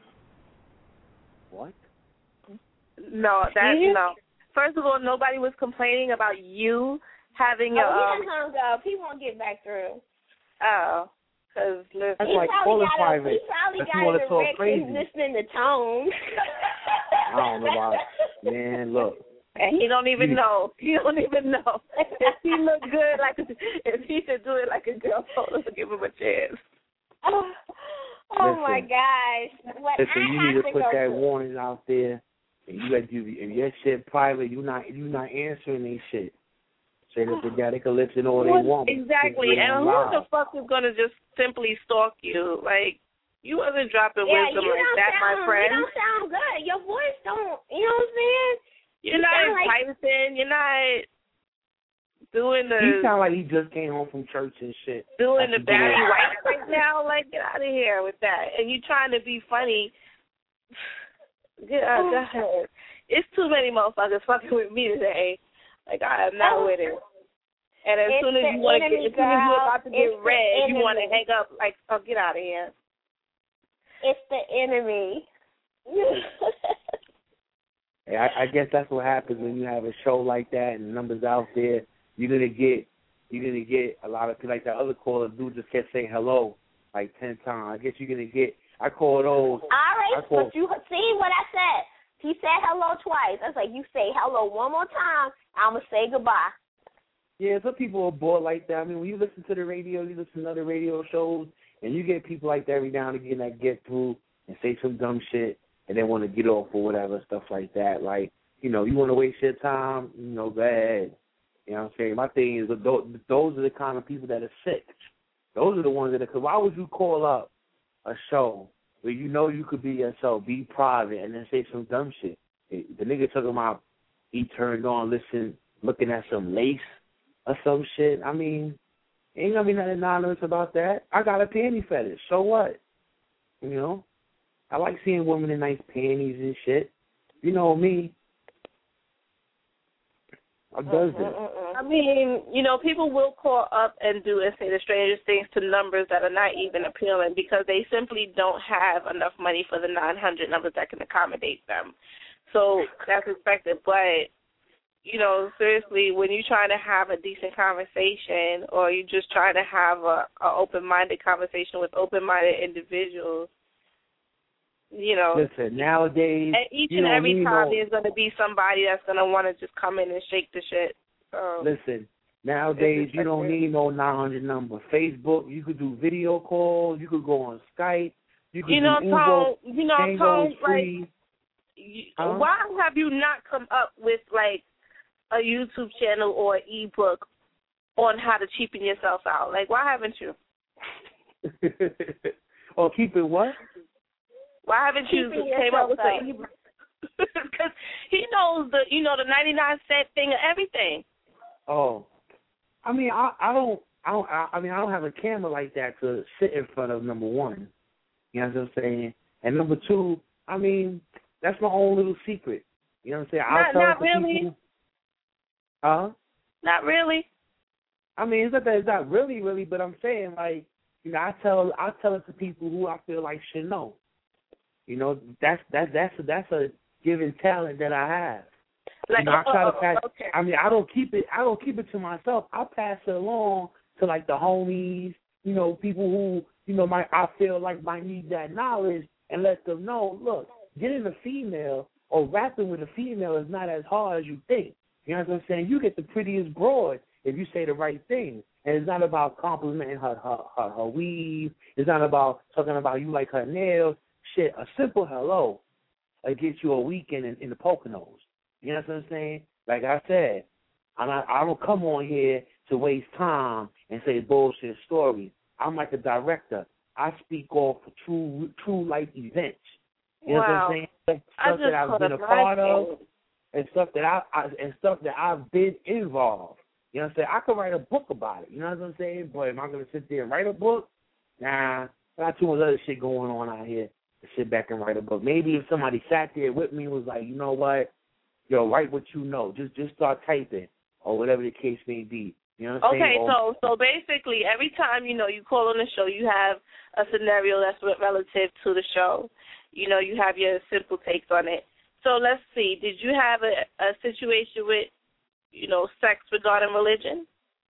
What? No, that's You- no. First of all, nobody was complaining about you having Oh, a. he Um, done hung up. He won't get back through. oh, because listen. That's He like probably calling got private. A, he probably If you got wanna an talk erection crazy. listening to Tone. I don't know about it. Man, look. And he don't even You- know. He don't even know. If he look good, like if he should do it like a girl, let's give him a chance. Oh, oh Listen. my gosh! What Listen, I you have need to to put go that through. warning out there. And you got you if your shit private, you not you not answering these shit. Say that they got they can listen all they What- want. but Exactly. you And ain't who live. the fuck is gonna just simply stalk you? Like you wasn't dropping Yeah, wisdom you like don't that, sound, my friend. You don't sound good. Your voice don't. You know what I'm saying? You're you not sound like- enticing. You're not doing the He sound like he just came home from church and shit. doing the That's Barry good. White right now. Like get out of here with that. And you trying to be funny. Get out, go ahead. It's too many motherfuckers fucking with me today. Like I am not with it. And as It's soon as the you want to get, enemy, as soon as you're girl. about to It's get the red, you want to enemy. hang up. Like, oh, get out of here. It's the enemy. Hey, I, I guess that's what happens when you have a show like that and numbers out there. You're gonna get you're gonna get a lot of like that other caller dude just kept saying hello like ten times. I guess you're gonna get I call those. All right, I call, but you see what I said. He said hello twice. I was like, you say hello one more time, I'm gonna say goodbye. Yeah, some people are bored like that. I mean, when you listen to the radio, you listen to other radio shows, and you get people like that every now and again that get through and say some dumb shit, and they want to get off or whatever, stuff like that. Like, you know, you want to waste your time, you know, go ahead. You know what I'm saying? My thing is, those are the kind of people that are sick. Those are the ones that are, because why would you call up a show where you know you could be yourself, be private, and then say some dumb shit? The nigga talking about he turned on, listen, looking at some lace or some shit. I mean, ain't gonna be nothing anonymous about that. I got a panty fetish. So what? You know? I like seeing women in nice panties and shit. You know me. I does this. I mean, you know, people will call up and do and say the strangest things to numbers that are not even appealing because they simply don't have enough money for the nine hundred numbers that can accommodate them. So that's expected. But, you know, seriously, when you're trying to have a decent conversation or you're just trying to have a, a open-minded conversation with open-minded individuals, you know. Listen, nowadays, and each you and don't every need time no, there's going to be somebody that's going to want to just come in and shake the shit. So, listen, nowadays you don't need no nine hundred number. Facebook, you could do video calls. You could go on Skype. You could you know, do Tone, Uber. you know, Tango Tone, is free. like, you, huh? why have you not come up with, like, a YouTube channel or an ebook on how to cheapen yourself out? Like, why haven't you? Or keep it what? Why haven't you Keeping came up with yourself an ebook? Because he knows the, you know, the ninety-nine cent thing and everything. Oh, I mean, I, I don't, I don't, I, I mean, I don't have a camera like that to sit in front of. Number one, you know what I'm saying, and number two, I mean, that's my own little secret. You know what I'm saying? I'll Not, tell not it to really. people. Huh? Not really. I mean, it's not that it's not really, really, but I'm saying, like, you know, I tell, I tell it to people who I feel like should know. You know, that's that's that's a, that's a given talent that I have. Like, you know, I try oh, to pass. okay. I mean, I don't keep it. I don't keep it to myself. I pass it along to like the homies. You know, people who you know might I feel like might need that knowledge, and let them know. Look, getting a female or rapping with a female is not as hard as you think. You know what I'm saying? You get the prettiest broad if you say the right thing. And it's not about complimenting her her, her, her weave. It's not about talking about you like her nails. Shit, a simple hello will get you a weekend in, in the Poconos. You know what I'm saying? Like I said, I'm not, I don't come on here to waste time and say bullshit stories. I'm like a director. I speak off for true true life events. You know Wow. what I'm saying? Stuff, I stuff that just I've caught been a a part of, blind and stuff that I, I and stuff that I've been involved. You know what I'm saying? I could write a book about it. You know what I'm saying? But am I gonna sit there and write a book? Nah, I got too much other shit going on out here to sit back and write a book. Maybe if somebody sat there with me and was like, you know what, yo, write what you know. Just just start typing or whatever the case may be. You know what I'm Okay, saying? so so basically, every time you know you call on the show, you have a scenario that's relative to the show. You know, you have your simple takes on it. So let's see. Did you have a, a situation with, you know, sex regarding religion?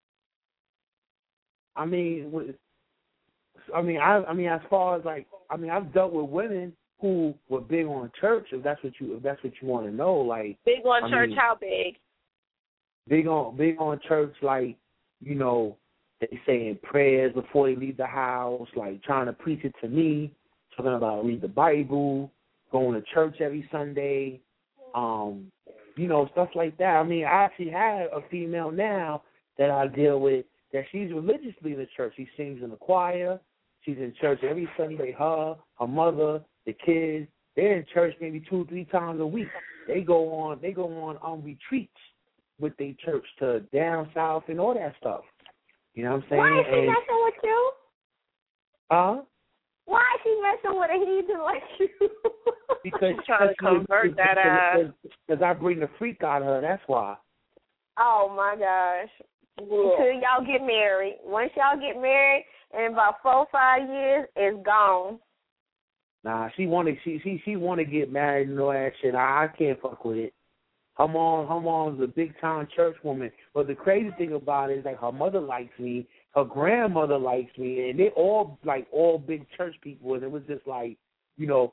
I mean, with- I mean, I, I mean, as far as like, I mean, I've dealt with women who were big on church. If that's what you, if that's what you want to know, like Big on I church, mean, how big? Big on, big on church, like you know, they saying prayers before they leave the house, like trying to preach it to me, talking about read the Bible, going to church every Sunday, um, you know, stuff like that. I mean, I actually have a female now that I deal with that she's religiously in the church. She sings in the choir. She's in church every Sunday. Her, her mother, the kids, they're in church maybe two, three times a week. They go on, they go on um, retreats with their church to down south and all that stuff. You know what I'm saying? Why is she And, messing with you? uh, Why is she messing with a heathen like you? because trying to because- convert that because- ass. Because I bring the freak out of her. That's why. Oh my gosh. Until y'all get married. Once y'all get married, in about four or five years, it's gone. Nah, she wanna she she she wanna get married and all that shit. I, I can't fuck with it. Her mom her mom's a big time church woman. But the crazy thing about it is like her mother likes me, her grandmother likes me, and they all like all big church people, and it was just like, you know,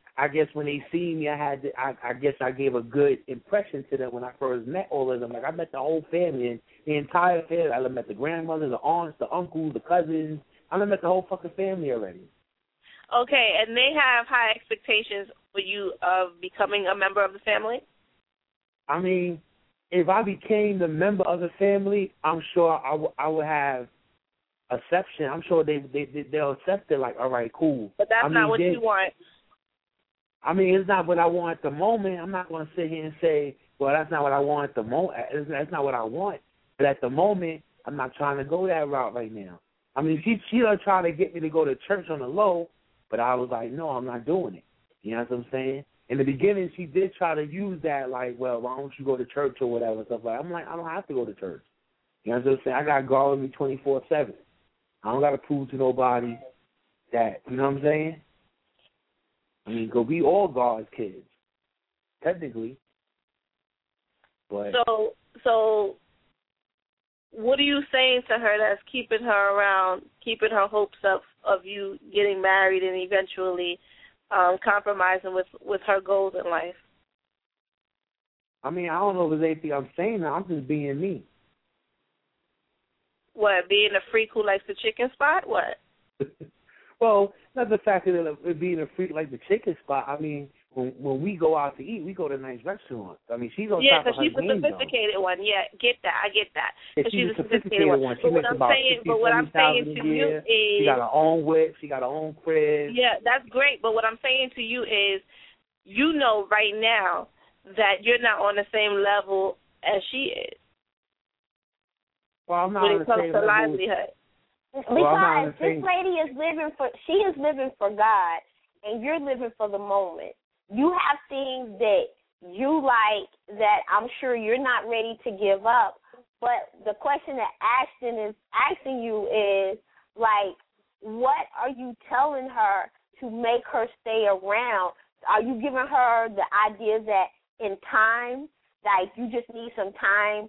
I guess when they see me, I had to, I, I guess I gave a good impression to them when I first met all of them. Like I met the whole family, and the entire family. I met the grandmother, the aunts, the uncles, the cousins. I met the whole fucking family already. Okay, and they have high expectations for you of becoming a member of the family? I mean, if I became the member of the family, I'm sure I, w- I would have acceptance. I'm sure they, they, they, they'll accept it like, all right, cool. But that's I mean, not what they, you want. I mean, it's not what I want at the moment. I'm not going to sit here and say, well, that's not what I want at the moment. That's not what I want. But at the moment, I'm not trying to go that route right now. I mean, she she was trying to get me to go to church on the low, but I was like, no, I'm not doing it. You know what I'm saying? In the beginning, she did try to use that, like, well, why don't you go to church or whatever, stuff like that. I'm like, I don't have to go to church. You know what I'm saying? I got God with me twenty-four seven. I don't got to prove to nobody that, you know what I'm saying? I mean, go be all God's kids, technically. But So, so what are you saying to her that's keeping her around, keeping her hopes up of you getting married and eventually um, compromising with, with her goals in life? I mean, I don't know if there's anything I'm saying. I'm just being me. What, being a freak who likes the chicken spot? What? Well, not the fact that it being a freak like the chicken spot. I mean, when when we go out to eat, we go to nice restaurants. I mean, she's on yeah, top of her she's a game, sophisticated though. one. Yeah, get that. I get that. Yeah, she's, she's a sophisticated one. one. She but makes what I'm about saying, but what I'm saying to you is, she got her own whip. She got her own crib. Yeah, that's great. But what I'm saying to you is, you know right now that you're not on the same level as she is. Well, I'm not when on it the comes same to level. livelihood. Because well, this lady is living for, she is living for God, and you're living for the moment. You have things that you like that I'm sure you're not ready to give up. But the question that Ashton is asking you is, like, what are you telling her to make her stay around? Are you giving her the idea that in time, like, you just need some time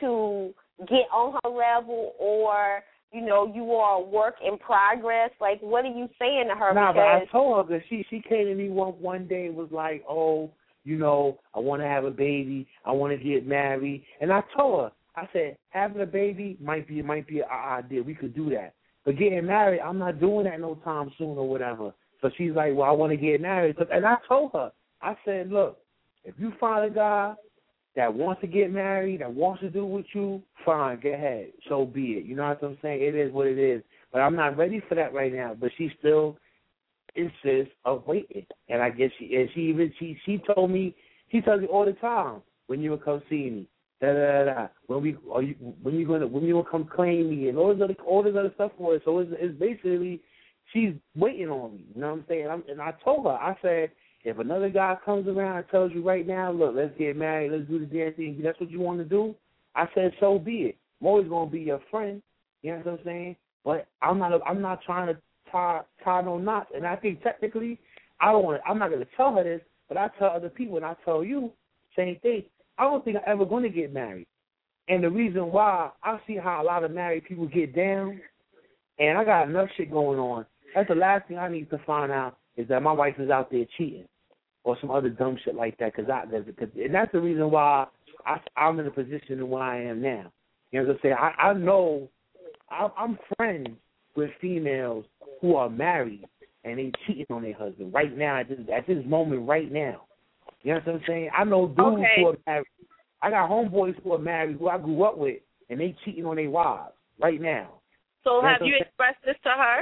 to get on her level, or you know, you are a work in progress? Like, what are you saying to her? Nah, because but I told her that she she came to me one one day and was like, oh, you know, I want to have a baby, I want to get married, and I told her, I said, having a baby might be might be an idea, we could do that, but getting married, I'm not doing that no time soon or whatever. So she's like, well, I want to get married, and I told her, I said, look, if you find a guy that wants to get married, that wants to do with you, fine, go ahead. So be it. You know what I'm saying? It is what it is. But I'm not ready for that right now. But she still insists of waiting. And I guess she and she even she she told me, she tells me all the time, when you will come see me, da da da da. When we are you when you gonna when you will come claim me, and all this other all this other stuff for her. So it's, it's basically she's waiting on me. You know what I'm saying? I'm, and I told her, I said, if another guy comes around and tells you right now, look, let's get married, let's do the damn thing, that's what you want to do, I said, so be it. I'm always going to be your friend, you know what I'm saying? But I'm not I'm not trying to tie, tie no knots. And I think technically, I don't want to, I'm not going to tell her this, but I tell other people, and I tell you, same thing. I don't think I'm ever going to get married. And the reason why, I see how a lot of married people get down, and I got enough shit going on. That's the last thing I need to find out, is that my wife is out there cheating or some other dumb shit like that. Cause I, cause, and that's the reason why I, I'm in the position in where I am now. You know what I'm saying? I, I know I, I'm friends with females who are married and they cheating on their husband right now at this, at this moment right now. You know what I'm saying? I know dudes okay. who are married. I got homeboys who are married who I grew up with, and they cheating on their wives right now. So you know have you expressed this to her?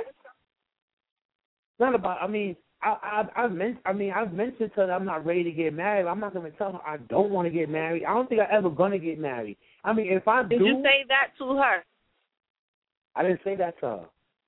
Not about. I mean, I I I've meant. I mean, I've mentioned to her that I'm not ready to get married. I'm not going to tell her I don't want to get married. I don't think I'm ever going to get married. I mean, if I Did do, you say that to her? I didn't say that to her.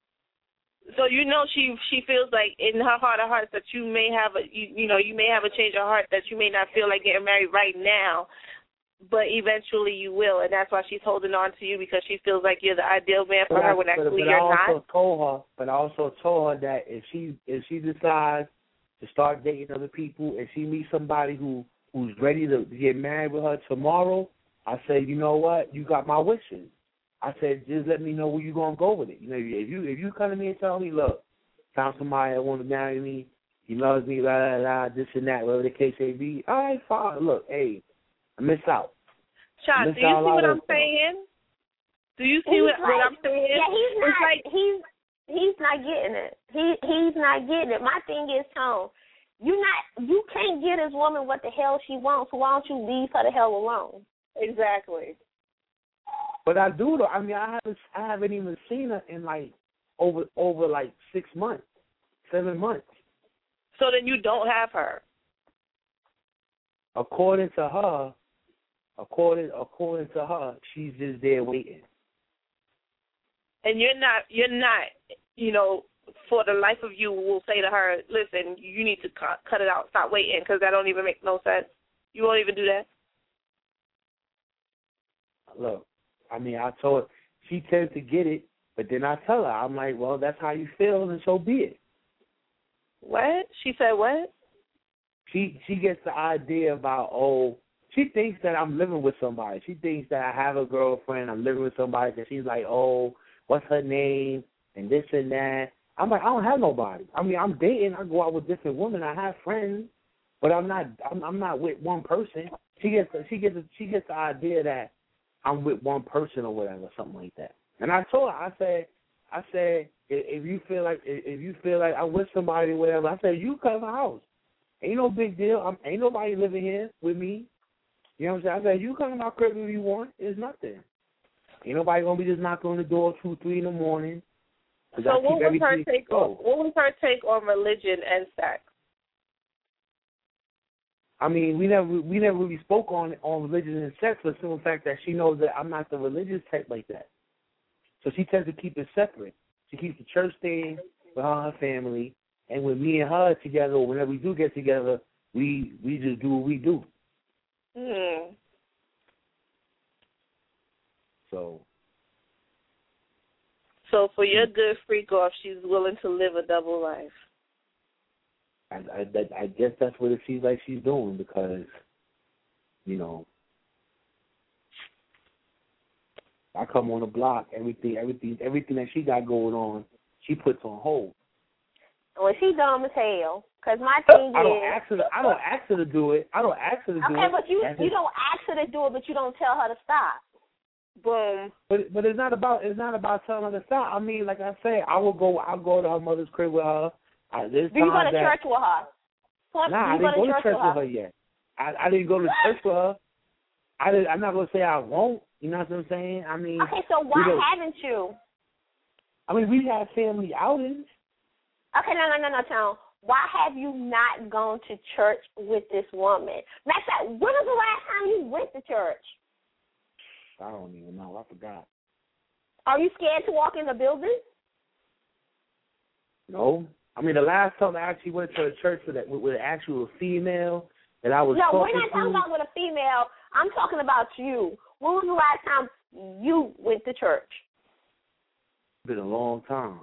So you know she she feels like in her heart of hearts that you may have a you you know you may have a change of heart, that you may not feel like getting married right now, but eventually you will, and that's why she's holding on to you, because she feels like you're the ideal man for but her I, when actually but, but you're I also not. Told her, but I also told her that if she if she decides to start dating other people and she meets somebody who who's ready to get married with her tomorrow, I said, you know what, you got my wishes. I said, just let me know where you're gonna go with it. You know, if you if you come to me and tell me, look, found somebody that want to marry me, he loves me, blah, blah, blah, this and that, whatever the case may be. All right, fine. Look, hey, I miss out. Shot, do you see what I'm saying? Do you see what, like, what I'm saying? Yeah, he's it's not. like, he's he's not getting it. He he's not getting it. My thing is, Tone, you not you can't get this woman what the hell she wants. So why don't you leave her the hell alone? Exactly. But I do though. I mean, I haven't I haven't even seen her in like over over like six months, seven months. So then you don't have her. According to her, according according to her, she's just there waiting. And you're not, you're not, you know, for the life of you, will say to her, listen, you need to cut, cut it out, stop waiting, because that don't even make no sense. You won't even do that? Look, I mean, I told her, she tends to get it, but then I tell her, I'm like, well, that's how you feel, and so be it. What? She said what? She she gets the idea about, oh, she thinks that I'm living with somebody. She thinks that I have a girlfriend, I'm living with somebody, and she's like, oh, what's her name, and this and that. I'm like, I don't have nobody. I mean, I'm dating. I go out with different women. I have friends, but I'm not. I'm, I'm not with one person. She gets. She gets. She gets the idea that I'm with one person or whatever, something like that. And I told her, I said, I said, if you feel like, if you feel like I'm with somebody or whatever, I said, you come to the house. Ain't no big deal. I'm, ain't nobody living here with me. You know what I'm saying? I said, you come to my crib if you want. It's nothing. Ain't nobody gonna be just knocking on the door two, three in the morning. So what was her take on what was her take on religion and sex? I mean, we never we never really spoke on on religion and sex for the simple fact that she knows that I'm not the religious type like that. So she tends to keep it separate. She keeps the church thing with her and her family, and when me and her together, or whenever we do get together, we we just do what we do. Hmm. So, so for your good freak off, she's willing to live a double life. I, I, I guess that's what it seems like she's doing because, you know, I come on the block, everything, everything, everything that she got going on, she puts on hold. Well, she dumb as hell. Cause my thing I don't is, ask her. To, I don't ask her to do it. I don't ask her to do okay, it. Okay, but you That's you it. don't ask her to do it, but you don't tell her to stop. Boom. But but it's not about it's not about telling her to stop. I mean, like I said, I will go. I'll go to her mother's crib with her. I, Do you go to that, church with her? What, nah, I you didn't go go to to church, church with her, with her yet. I, I didn't go to church with her. I did, I'm not gonna say I won't. You know what I'm saying? I mean. Okay, so why you know, haven't you? I mean, we have family outings. Okay, no, no, no, no, Tom. Why have you not gone to church with this woman? Matter of fact, when was the last time you went to church? I don't even know. I forgot. Are you scared to walk in the building? No. I mean, the last time I actually went to a church with, a, with an actual female that I was no, talking we're not talking to, about with a female. I'm talking about you. When was the last time you went to church? It's been a long time.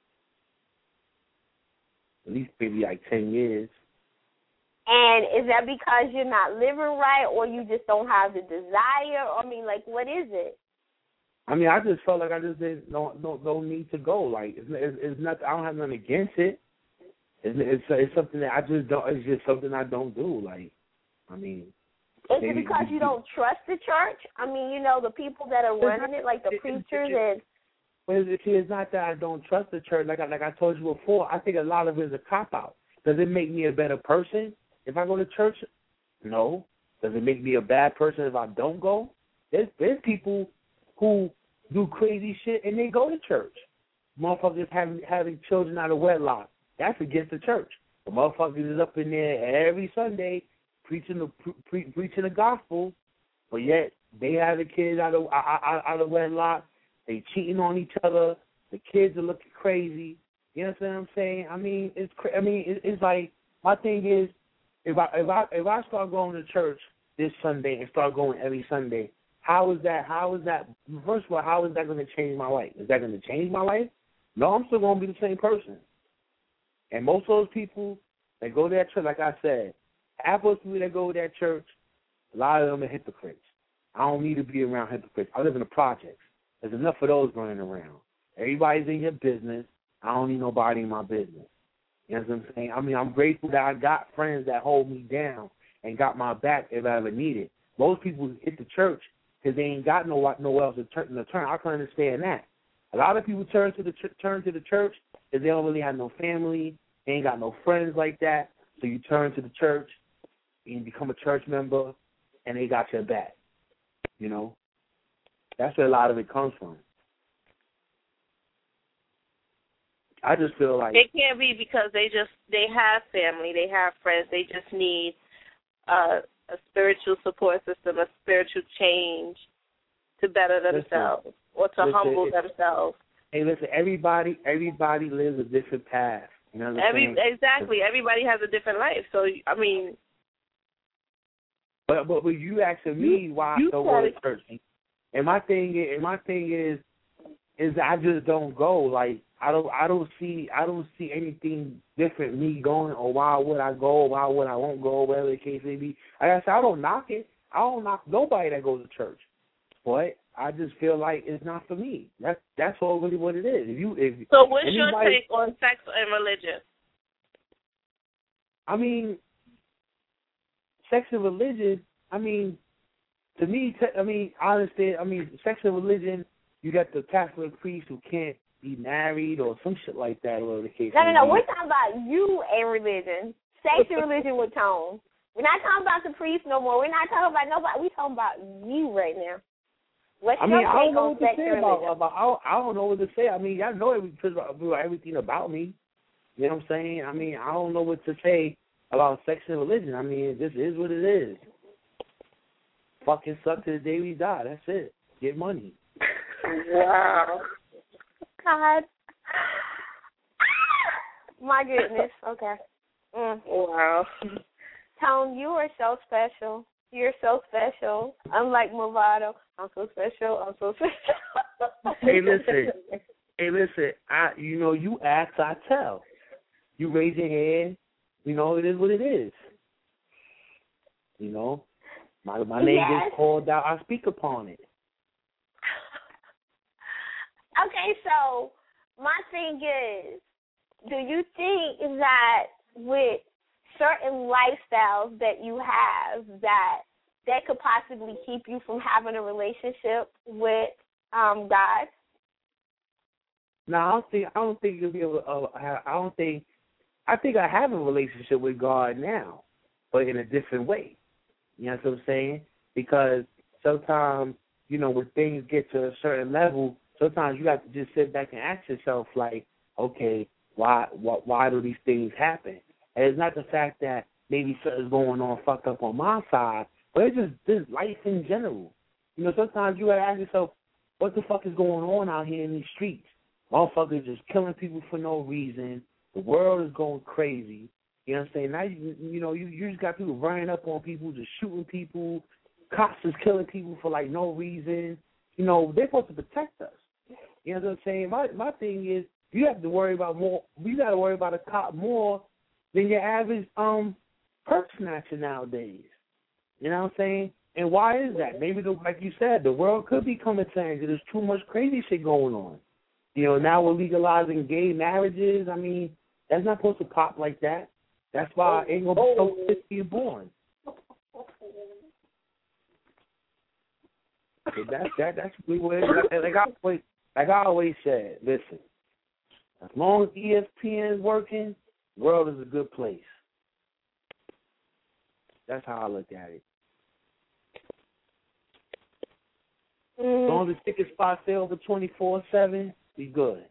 At least maybe like ten years. And is that because you're not living right or you just don't have the desire? I mean, like, what is it? I mean, I just felt like I just didn't no no no need to go. Like it's it's, it's not. I don't have nothing against it. It's, it's it's something that I just don't. It's just something I don't do. Like, I mean. Is it because you don't trust the church? I mean, you know, the people that are running it, like the preachers and. Well, it's, it's not that I don't trust the church. Like I like I told you before, I think a lot of it is a cop out. Does it make me a better person if I go to church? No. Does it make me a bad person if I don't go? There's there's people who do crazy shit and they go to church. Motherfuckers having having children out of wedlock. That's against the church. The motherfuckers is up in there every Sunday preaching the pre, preaching the gospel, but yet they have the kids out of out, out of wedlock. They cheating on each other. The kids are looking crazy. You know what I'm saying? I mean, it's I mean, it's like my thing is, if I if I if I start going to church this Sunday and start going every Sunday, how is that? How is that? First of all, how is that going to change my life? Is that going to change my life? No, I'm still going to be the same person. And most of those people that go to that church, like I said, half of those people that go to that church, a lot of them are hypocrites. I don't need to be around hypocrites. I live in the projects. There's enough of those running around. Everybody's in your business. I don't need nobody in my business. You know what I'm saying? I mean, I'm grateful that I got friends that hold me down and got my back if I ever need it. Most people hit the church because they ain't got no nowhere else to turn. To turn. I can understand that. A lot of people turn to the ch- turn to the church because they don't really have no family, they ain't got no friends like that. So you turn to the church and you become a church member, and they got your back. You know, that's where a lot of it comes from. I just feel like it can't be because they just they have family, they have friends. They just need uh, a spiritual support system, a spiritual change to better themselves listen, or to listen, humble it, themselves. Hey, listen, everybody everybody lives a different path. You know what I'm Every, saying? Exactly. Everybody has a different life. So I mean, but but, but you asking me why I don't go to church, and my thing is, and my thing is, is I just don't go. Like I don't I don't see I don't see anything different me going, or why would I go, or why would I won't go, whatever the case may be. Like I said, I don't knock it. I don't knock nobody that goes to church, but I just feel like it's not for me. That's that's all really what it is. If you if so what's anybody, your take on sex and religion? I mean, sex and religion. I mean, to me, te- I mean, I understand. I mean, sex and religion. You got the Catholic priest who can't be married or some shit like that, or the case. No, no, no. We're talking about you and religion. Sex and religion with Tone. We're not talking about the priest no more. We're not talking about nobody. We're talking about you right now. What's I your mean, I don't take know on what to sex say and about, religion? about I, don't, I don't know what to say. I mean, y'all know everything about, everything about me. You know what I'm saying? I mean, I don't know what to say about sex and religion. I mean, this is what it is. Fucking suck to the day we die. That's it. Get money. Wow. God. My goodness. Okay. Mm. Wow. Tone, you are so special. You're so special. Unlike Movado, I'm so special. I'm so special. Hey, listen. Hey, listen. I, you know, you ask, I tell. You raise your hand. You know, it is what it is. You know, my my name yes. gets called out. I speak upon it. Okay, so my thing is, do you think that with certain lifestyles that you have that that could possibly keep you from having a relationship with um, God? No, I don't think I don't think you'll be able to, uh, I don't think I think I have a relationship with God now, but in a different way. You know what I'm saying? Because sometimes, you know, when things get to a certain level, sometimes you have to just sit back and ask yourself, like, okay, why why, why do these things happen? And it's not the fact that maybe something's going on fucked up on my side, but it's just this life in general. You know, sometimes you gotta ask yourself, what the fuck is going on out here in these streets? Motherfuckers just killing people for no reason. The world is going crazy. You know what I'm saying? Now, you, you know, you, you just got people running up on people, just shooting people. Cops is killing people for, like, no reason. You know, they're supposed to protect us. You know what I'm saying? My my thing is, you have to worry about more, you got to worry about a cop more than your average um purse snatcher nowadays. You know what I'm saying? And why is that? Maybe, the, like you said, the world could become insane because there's too much crazy shit going on. You know, now we're legalizing gay marriages. I mean, that's not supposed to pop like that. That's why it ain't going to be so quick being born. So that's, that, that's really what it is. Like I, always, like I always said, listen, as long as E S P N is working, the world is a good place. That's how I look at it. As long as the ticket spots sell for twenty-four seven, be good.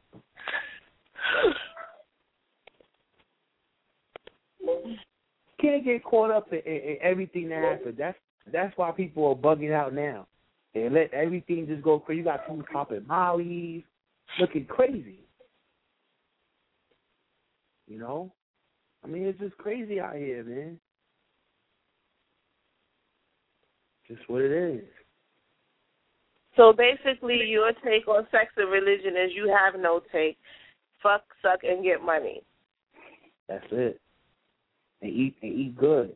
Can't get caught up in, in, in everything that happens. That's that's why people are bugging out now. They let everything just go crazy. You got people popping mollies, looking crazy. You know? I mean, it's just crazy out here, man. Just what it is. So basically, your take on sex and religion is you have no take. Fuck, suck, and get money. That's it. And eat and eat good.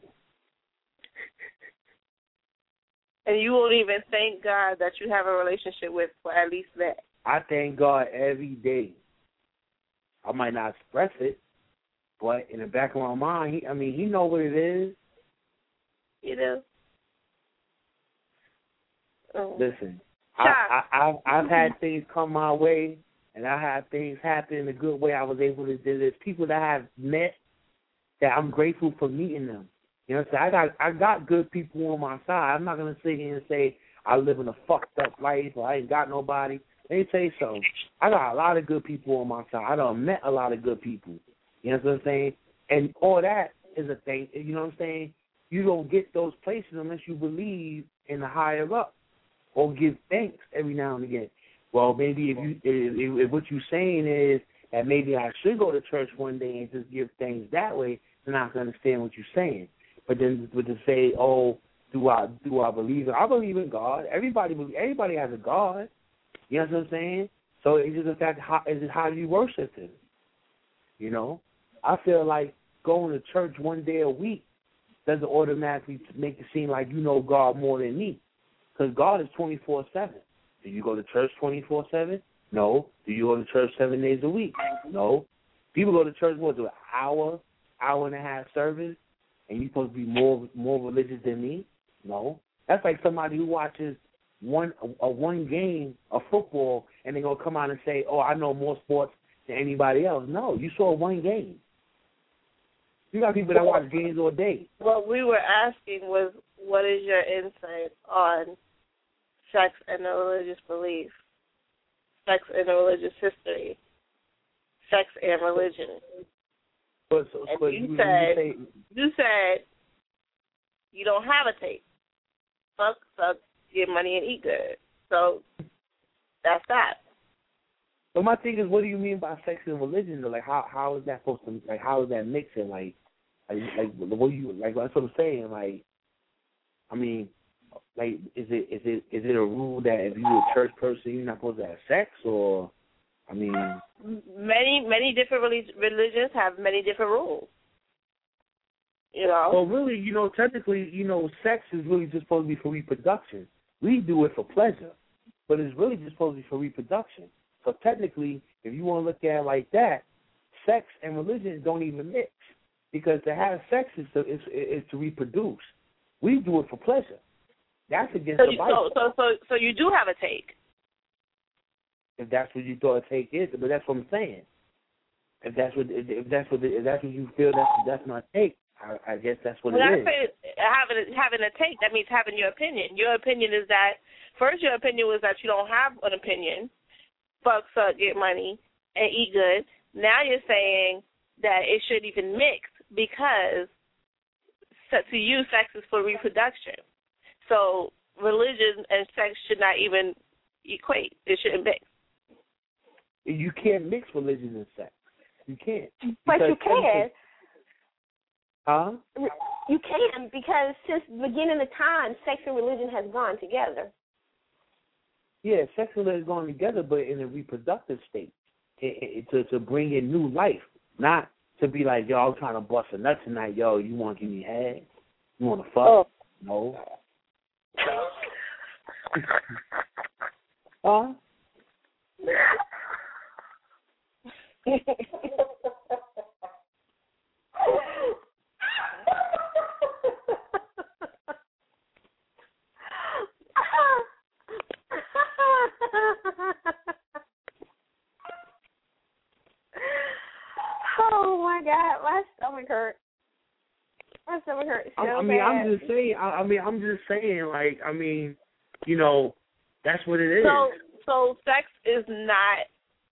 And you won't even thank God that you have a relationship with for at least that. I thank God every day. I might not express it, But in the back of my mind, he, I mean, he know what it is. You do. Oh. Listen, I, I, I've, I've had things come my way, and I had things happen in a good way. I was able to do this. People that I've met that I'm grateful for meeting them. You know what I'm saying? I got I got good people on my side. I'm not gonna sit here and say I live in a fucked up life or I ain't got nobody. Let me tell you something. I got a lot of good people on my side. I done met a lot of good people. You know what I'm saying? And all that is a thing. You know what I'm saying? You don't get those places unless you believe in the higher up or give thanks every now and again. Well, maybe if you if, if what you're saying is that maybe I should go to church one day and just give thanks that way, then I can understand what you're saying. But then but to say, oh, do I do I believe in? I believe in God. Everybody everybody has a God. You know what I'm saying? So it's just the fact how is it how you worship Him. You know, I feel like going to church one day a week doesn't automatically make it seem like you know God more than me, because God is twenty-four seven. Do you go to church twenty-four seven? No. Do you go to church seven days a week? No. People go to church, what, do an hour, hour and a half service, and you're supposed to be more more religious than me? No. That's like somebody who watches one a, a one game of football and they're going to come out and say, oh, I know more sports than anybody else. No, you saw one game. You got people that watch games all day. What we were asking was, what is your insight on sex and a religious belief, sex and a religious history, sex and religion? But, so, and but you, you, said, you, say, you said you don't have a tape. Fuck, suck, get money and eat good. So that's that. But my thing is, what do you mean by sex and religion? Like, how how is that supposed to? Like, how is that mixing? Like, like, like what do you like? That's what I'm saying. Like, I mean, like, is it is it is it a rule that if you're a church person, you're not supposed to have sex, or, I mean, many many different religions have many different rules. You know. Well, really, you know, technically, you know, sex is really just supposed to be for reproduction. We do it for pleasure, but it's really just supposed to be for reproduction. So technically, if you want to look at it like that, sex and religion don't even mix, because to have sex is to, is, is to reproduce. We do it for pleasure. That's against so the you, Bible. So, so, so, so you do have a take. If that's what you thought a take is, but that's what I'm saying. If that's what if that's what if that's what you feel that's that's my take, I, I guess that's what when it I is. say having having a take, that means having your opinion. Your opinion is that first your opinion was that you don't have an opinion. Fuck, suck, get money, and eat good. Now you're saying that it shouldn't even mix because to you, sex is for reproduction. So religion and sex should not even equate. It shouldn't mix. You can't mix religion and sex. You can't. But you can. Huh? You can, because since the beginning of time, sex and religion has gone together. Yeah, sex and religion has gone together, but in a reproductive state, it, it, to to bring in new life, not to be like, yo, I'm trying to bust a nut tonight, yo, you want to give me head? You want to fuck? Oh. No. Huh? Oh my God, my stomach hurt. My stomach hurts so I, I mean, bad. I'm just saying. I, I mean, I'm just saying. Like, I mean, you know, that's what it is. So, so sex is not.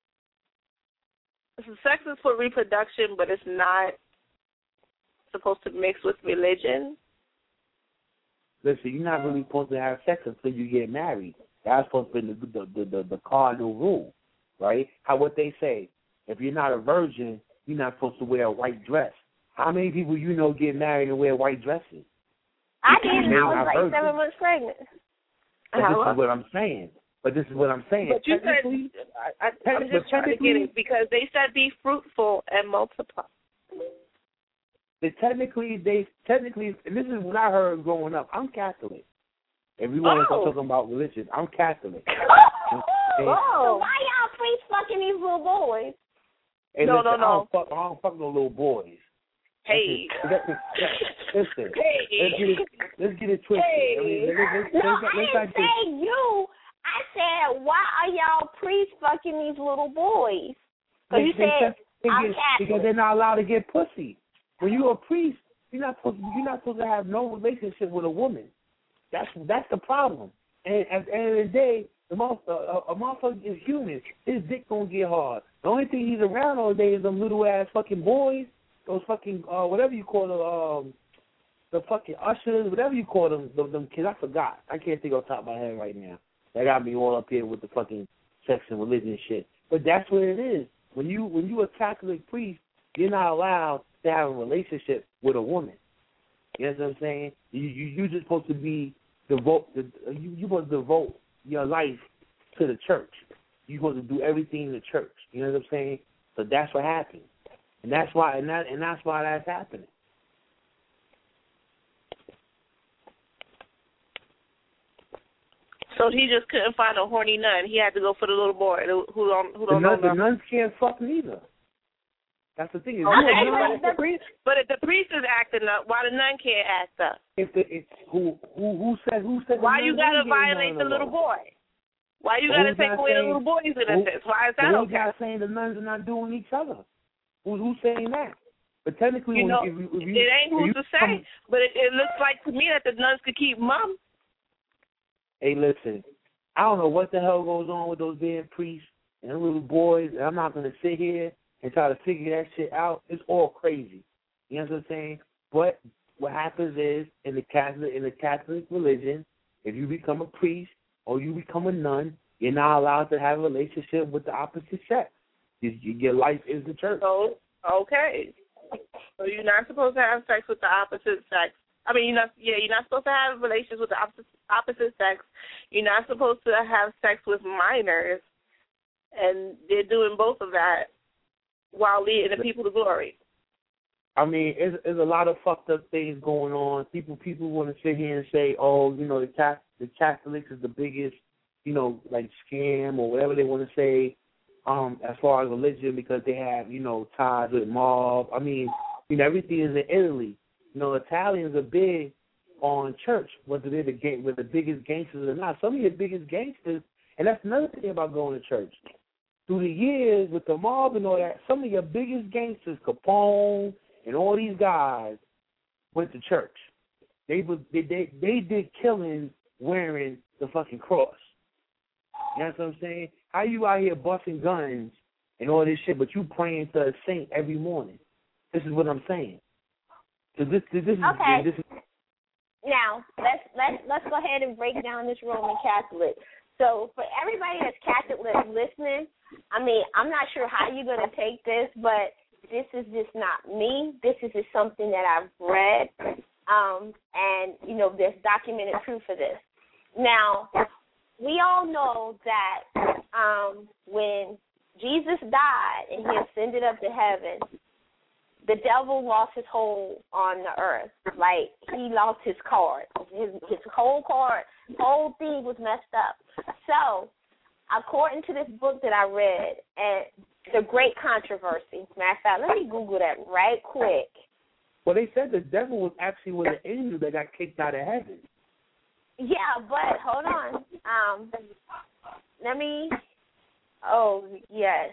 So sex is for reproduction, but it's not supposed to mix with religion. Listen, you're not really supposed to have sex until you get married. That's supposed to be the the the, the, the cardinal rule, right? How what they say: if you're not a virgin, you're not supposed to wear a white dress. How many people you know get married and wear white dresses? I did. I was like virgin. seven months pregnant. But this is what I'm saying. But this is what I'm saying. But you said, I, I, I'm just trying to get it, because they said be fruitful and multiply. They technically, they technically, and this is what I heard growing up. I'm Catholic. If we want to Oh. start talking about religion, I'm Catholic. Oh. So why y'all preach fucking these little boys? Hey, no, listen, no, I no. don't fuck. I don't fuck no little boys. Hey. Listen, listen. Hey. Let's get it. Let's get it twisted. Hey. I mean, let's, let's, No, let's, I let's didn't say you. I said, why are y'all priests fucking these little boys? Because you said I'm Catholic. Because they're not allowed to get pussy. When you're a priest, you're not supposed to, you're not supposed to have no relationship with a woman. That's that's the problem. And at the end of the day, the motherfucker, a, a motherfucker is human. His dick gonna get hard. The only thing he's around all day is them little ass fucking boys, those fucking uh, whatever you call them, um, the fucking ushers, whatever you call them, them, them kids. I forgot. I can't think off the top of my head right now. That got me all up here with the fucking sex and religion shit. But that's what it is. When you when you a Catholic priest, you're not allowed to have a relationship with a woman. You know what I'm saying? You you you're just supposed to be devote. You you supposed to devote your life to the church. You're supposed to do everything in the church. You know what I'm saying? So that's what happens, and that's why and that and that's why that's happening. So he just couldn't find a horny nun. He had to go for the little boy who who don't who The, don't nun, know the nothing. nuns can't fuck neither. That's the thing. Is Okay, you a but nun, if the priest, but if the priest is acting up, why the nun can't act up? if the it's who who who said who said the Why nun you gotta ain't getting violate none the of little those? boy? Why you But gotta who's take not away the saying- little boys in a who- sense? Why is that Who's okay? not saying the nuns are not doing each other? Who's who's saying that? But technically, You when know, if you, if you, it ain't if who's you to say, come- but it, it looks like to me that the nuns could keep mum. Hey, listen, I don't know what the hell goes on with those damn priests and little boys, and I'm not going to sit here and try to figure that shit out. It's all crazy. You know what I'm saying? But what happens is, in the Catholic in the Catholic religion, if you become a priest or you become a nun, you're not allowed to have a relationship with the opposite sex. You, you, your life is the church. So okay, so you're not supposed to have sex with the opposite sex. I mean, you're not. Yeah, you're not supposed to have relations with the opposite opposite sex. You're not supposed to have sex with minors, and they're doing both of that while leading the people to glory. I mean, there's, there's a lot of fucked up things going on. People people want to sit here and say, oh, you know, the Catholic, the Catholics is the biggest, you know, like scam or whatever they want to say, um, as far as religion because they have, you know, ties with mob. I mean, you know, everything is in Italy. You know, Italians are big on church, whether they're the gang, whether the biggest gangsters or not. Some of your biggest gangsters, and that's another thing about going to church. Through the years with the mob and all that, some of your biggest gangsters, Capone and all these guys, went to church. They was they they, they did killings wearing the fucking cross. You know what I'm saying? How you out here busting guns and all this shit, but you praying to a saint every morning? This is what I'm saying. So this this, this Okay. is this is. Now let's let's let's go ahead and break down this Roman Catholic. So for everybody that's Catholic that's listening, I mean, I'm not sure how you're gonna take this, but this is just not me. This is just something that I've read, um, and you know, there's documented proof of this. Now, we all know that um, when Jesus died and he ascended up to heaven, the devil lost his hold on the earth. Like, he lost his card. His, his whole card, whole thing was messed up. So, according to this book that I read, and The Great Controversy, matter of fact, let me Google that right quick. Well, they said the devil was actually with an angel that got kicked out of heaven. Yeah, but hold on. Um, let me. Oh yes.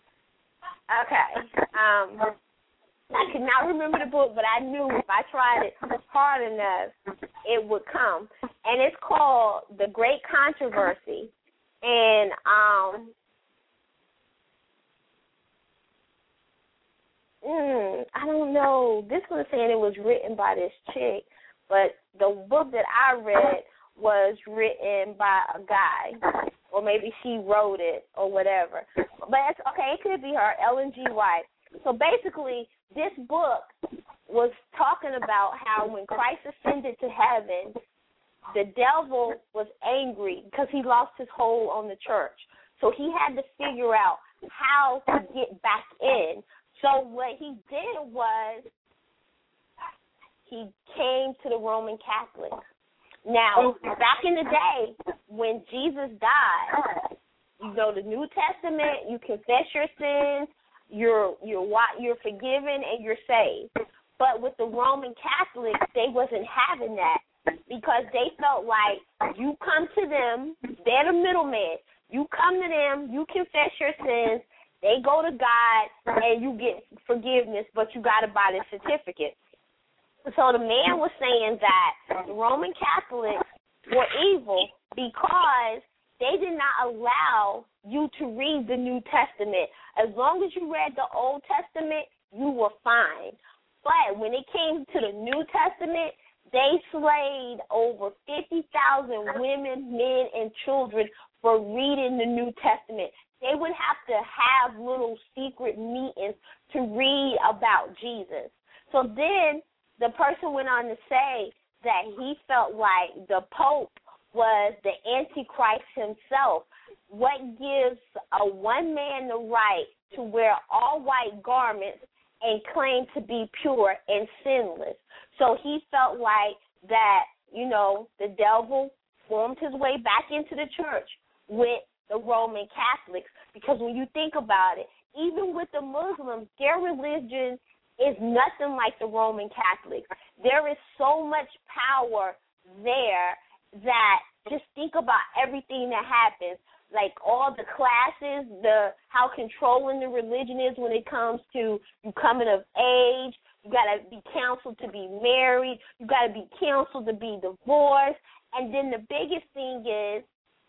Okay. Um, I could not remember the book, but I knew if I tried it hard enough, it would come. And it's called The Great Controversy. And um, mm, I don't know. This was saying it was written by this chick, but the book that I read was written by a guy, or maybe she wrote it or whatever. But it's, okay, it could be her, Ellen G. White. So basically, this book was talking about how when Christ ascended to heaven, the devil was angry because he lost his hold on the church. So he had to figure out how to get back in. So what he did was he came to the Roman Catholics. Now, back in the day, when Jesus died, you know, the New Testament, you confess your sins, you're you're you're forgiven and you're saved. But with the Roman Catholics, they wasn't having that because they felt like you come to them, they're the middleman. You come to them, you confess your sins, they go to God, and you get forgiveness, but you got to buy the certificate. So the man was saying that the Roman Catholics were evil because they did not allow you to read the New Testament. As long as you read the Old Testament, you were fine. But when it came to the New Testament, they slayed over fifty thousand women, men, and children for reading the New Testament. They would have to have little secret meetings to read about Jesus. So then the person went on to say that he felt like the Pope was the Antichrist himself. What gives a one man the right to wear all white garments and claim to be pure and sinless? So he felt like that, you know, the devil formed his way back into the church with the Roman Catholics, because when you think about it, even with the Muslims, their religion is nothing like the Roman Catholics. There is so much power there that just think about everything that happens, like all the classes, the how controlling the religion is when it comes to you coming of age. You got to be counseled to be married. You got to be counseled to be divorced. And then the biggest thing is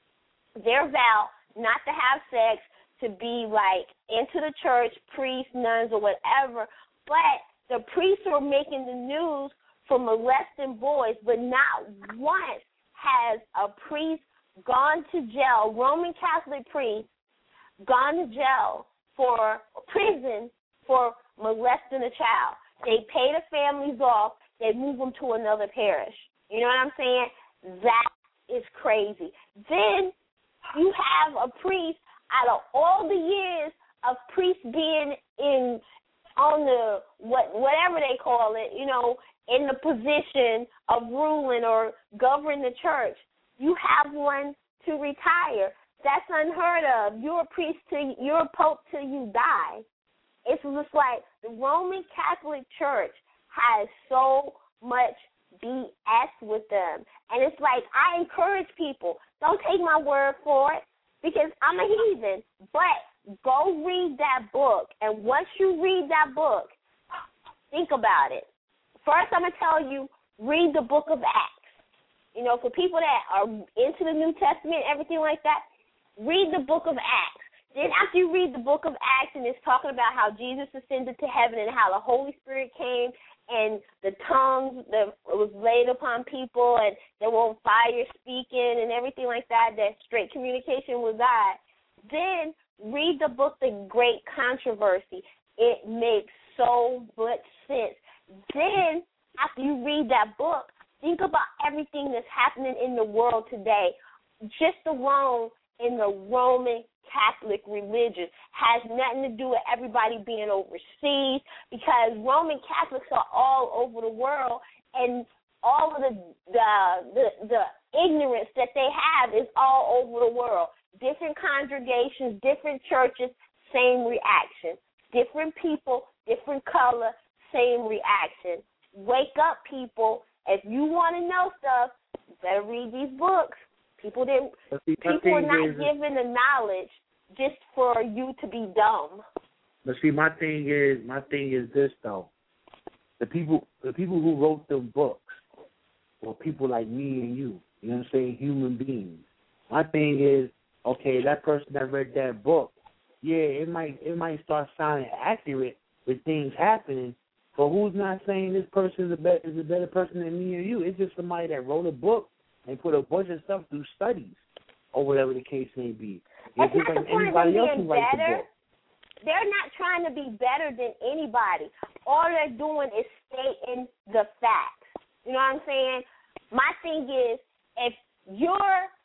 their vow not to have sex, to be like into the church, priests, nuns, or whatever. But the priests are making the news for molesting boys, but not once has a priest gone to jail, Roman Catholic priest, gone to jail for prison for molesting a child. They pay the families off. They move them to another parish. You know what I'm saying? That is crazy. Then you have a priest, out of all the years of priests being in on the what whatever they call it, you know, in the position of ruling or governing the church, you have one to retire. That's unheard of. You're a priest till you're a pope till you die. It's just like the Roman Catholic Church has so much B S with them. And it's like, I encourage people, don't take my word for it because I'm a heathen, but go read that book. And once you read that book, think about it. First, I'm going to tell you, read the book of Acts. You know, for people that are into the New Testament, everything like that, read the book of Acts. Then after you read the book of Acts and it's talking about how Jesus ascended to heaven and how the Holy Spirit came and the tongues that was laid upon people and they were on fire speaking and everything like that, that straight communication with God, then read the book The Great Controversy. It makes so much sense. Then after you read that book, think about everything that's happening in the world today. Just alone in the Roman Catholic religion has nothing to do with everybody being overseas, because Roman Catholics are all over the world, and all of the the the, the ignorance that they have is all over the world. Different congregations, different churches, same reaction. Different people, different color, same reaction. Wake up, people. If you want to know stuff, you better read these books. People didn't. People are not given the knowledge just for you to be dumb. But see, my thing is, my thing is this though. The people, the people who wrote the books were people like me and you. You know what I'm saying? Human beings. My thing is, okay, that person that read that book, yeah, it might, it might start sounding accurate with things happening. But who's not saying this person is a better, is a better person than me or you? It's just somebody that wrote a book and put a bunch of stuff through studies or whatever the case may be. It's just not like the point anybody of else them who being writes better. the book. They're not trying to be better than anybody. All they're doing is stating the facts. You know what I'm saying? My thing is, if your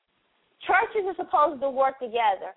churches are supposed to work together,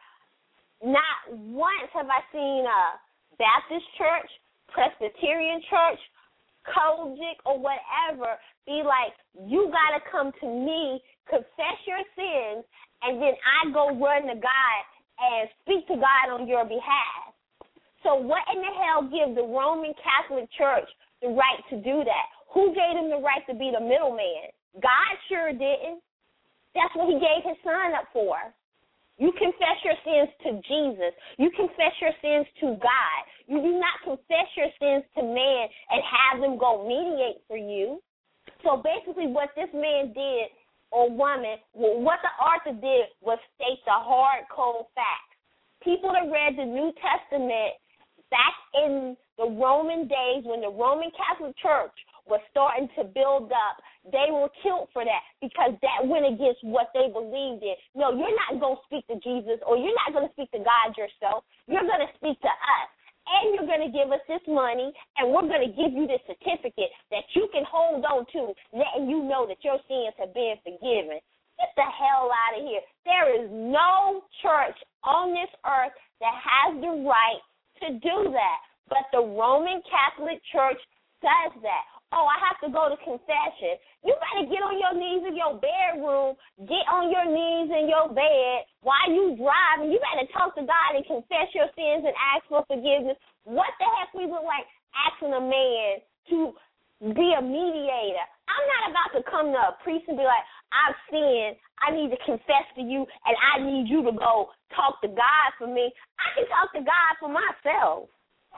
not once have I seen a Baptist church, Presbyterian church, Kojic, or whatever be like, you got to come to me, confess your sins, and then I go run to God and speak to God on your behalf. So what in the hell give the Roman Catholic Church the right to do that? Who gave them the right to be the middleman? God sure didn't. That's what he gave his son up for. You confess your sins to Jesus. You confess your sins to God. You do not confess your sins to man and have them go mediate for you. So basically what this man did, or woman, what the author did was state the hard, cold facts. People that read the New Testament back in the Roman days when the Roman Catholic Church was starting to build up, they were killed for that because that went against what they believed in. No, you're not going to speak to Jesus, or you're not going to speak to God yourself. You're going to speak to us, and you're going to give us this money, and we're going to give you this certificate that you can hold on to, letting you know that your sins have been forgiven. Get the hell out of here. There is no church on this earth that has the right to do that, but the Roman Catholic Church does that. Oh, I have to go to confession. You better get on your knees in your bedroom, get on your knees in your bed while you driving. You better talk to God and confess your sins and ask for forgiveness. What the heck we look like asking a man to be a mediator? I'm not about to come to a priest and be like, I've sinned, I need to confess to you, and I need you to go talk to God for me. I can talk to God for myself.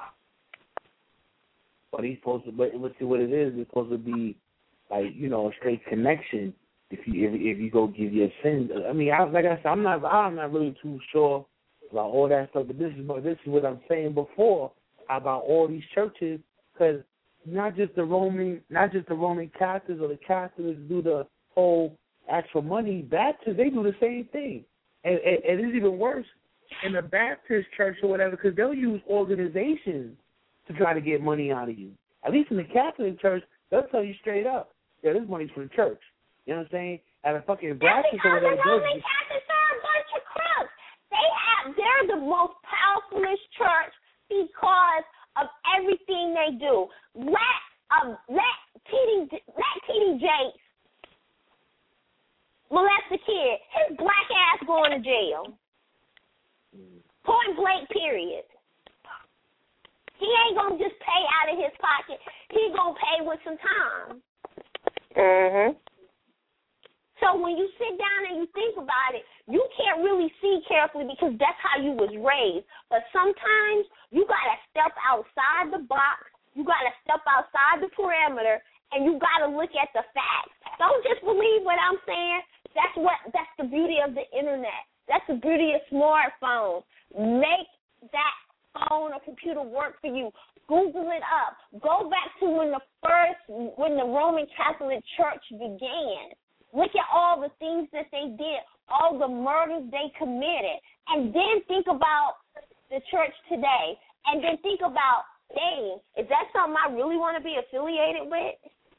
But he's supposed to, but let's see what it is. It's supposed to be like, you know, a straight connection. If you if, if you go give your sins, I mean, I, like I said, I'm not I'm not really too sure about all that stuff. But this is this is what I'm saying before about all these churches, because not just the Roman, not just the Roman Catholics or the Catholics do the whole actual money. Baptists, they do the same thing, and, and, and it's even worse in the Baptist church or whatever, because they'll use organizations to try to get money out of you. At least in the Catholic Church, they'll tell you straight up, yeah, this money's for the church. You know what I'm saying? At a fucking Baptist or whatever. The Roman Catholics are a bunch of crooks. They have, they're the most powerfulest church because of everything they do. Let um let T D let T D Jakes molest a kid. His black ass going to jail. Point blank. Period. He ain't going to just pay out of his pocket. He going to pay with some time. Mm-hmm. So when you sit down and you think about it, you can't really see carefully because that's how you was raised. But sometimes you got to step outside the box. You got to step outside the parameter, and you got to look at the facts. Don't just believe what I'm saying. That's what. That's the beauty of the Internet. That's the beauty of smartphones. Make that phone or computer work for you. Google it up. Go back to when the first, when the Roman Catholic Church began. Look at all the things that they did, all the murders they committed, and then think about the church today, and then think about, dang, is that something I really want to be affiliated with?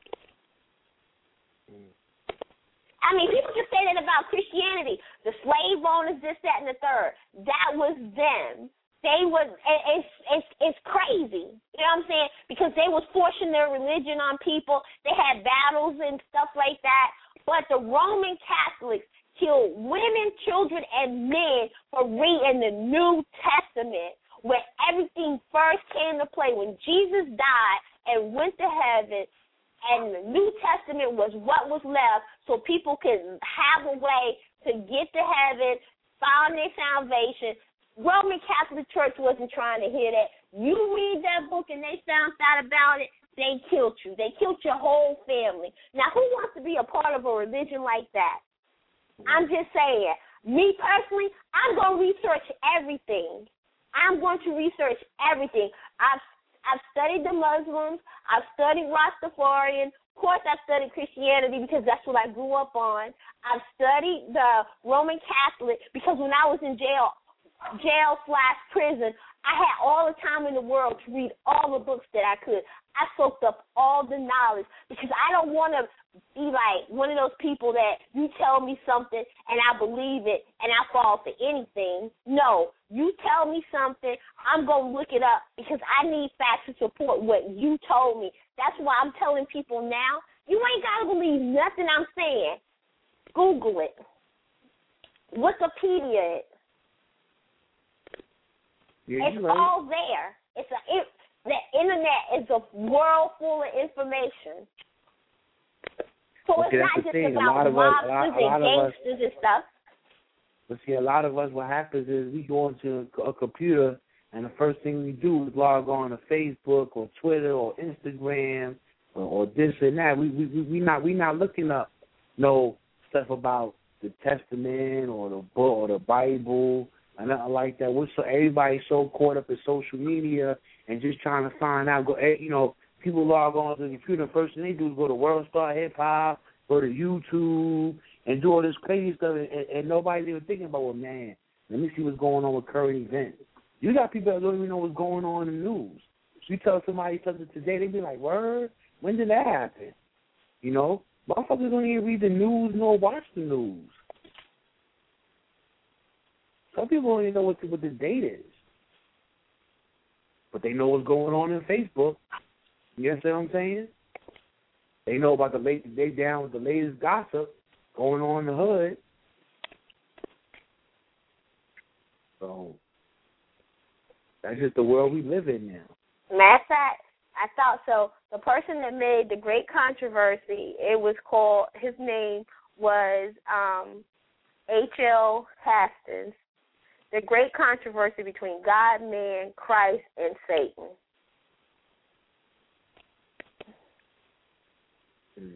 I mean, people can say that about Christianity. The slave owners, this, that, and the third. That was them. They was it's it's it's crazy. You know what I'm saying? Because they was forcing their religion on people. They had battles and stuff like that. But the Roman Catholics killed women, children, and men for reading the New Testament, where everything first came to play. When Jesus died and went to heaven, and the New Testament was what was left, so people could have a way to get to heaven, find their salvation. Roman Catholic Church wasn't trying to hear that. You read that book and they found out about it, they killed you. They killed your whole family. Now, who wants to be a part of a religion like that? I'm just saying. Me personally, I'm going to research everything. I'm going to research everything. I've I've studied the Muslims. I've studied Rastafarian. Of course, I've studied Christianity because that's what I grew up on. I've studied the Roman Catholic because when I was in jail, jail slash prison, I had all the time in the world to read all the books that I could. I soaked up all the knowledge because I don't want to be like one of those people that you tell me something and I believe it and I fall for anything. No, you tell me something, I'm going to look it up because I need facts to support what you told me. That's why I'm telling people now, you ain't got to believe nothing I'm saying. Google it. Wikipedia it. Yeah, it's right. all there. It's a it, the internet is a world full of information. So okay, it's not that's the just thing. about a lot of us, a lot, mobsters a lot and of us, gangsters and stuff. But see, a lot of us, what happens is we go into a computer, and the first thing we do is log on to Facebook or Twitter or Instagram or, or this and that. We we we not we not looking up no stuff about the Testament or the book or the Bible and nothing like that. We're so everybody's so caught up in social media and just trying to find out. Go, you know, people log on to the computer. First thing they do is go to World Star Hip Hop, go to YouTube, and do all this crazy stuff, and, and nobody's even thinking about, well, man, let me see what's going on with current events. You got people that don't even know what's going on in the news. You tell somebody something today, they be like, word, when did that happen? You know, motherfuckers don't even read the news nor watch the news. Some people don't even know what the, what the date is. But they know what's going on in Facebook. You understand what I'm saying? They know about the latest, they down with the latest gossip going on in the hood. So that's just the world we live in now. Matter of fact, I thought so. The person that made the great controversy, it was called, his name was um, H L Hastings. The great controversy between God, man, Christ, and Satan. Mm.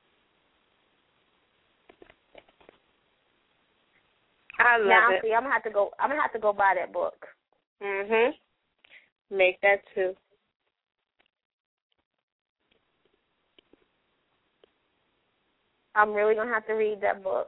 I love now, it. see, I'm gonna have to go. I'm gonna have to go buy that book. Mhm. Make that too. I'm really gonna have to read that book.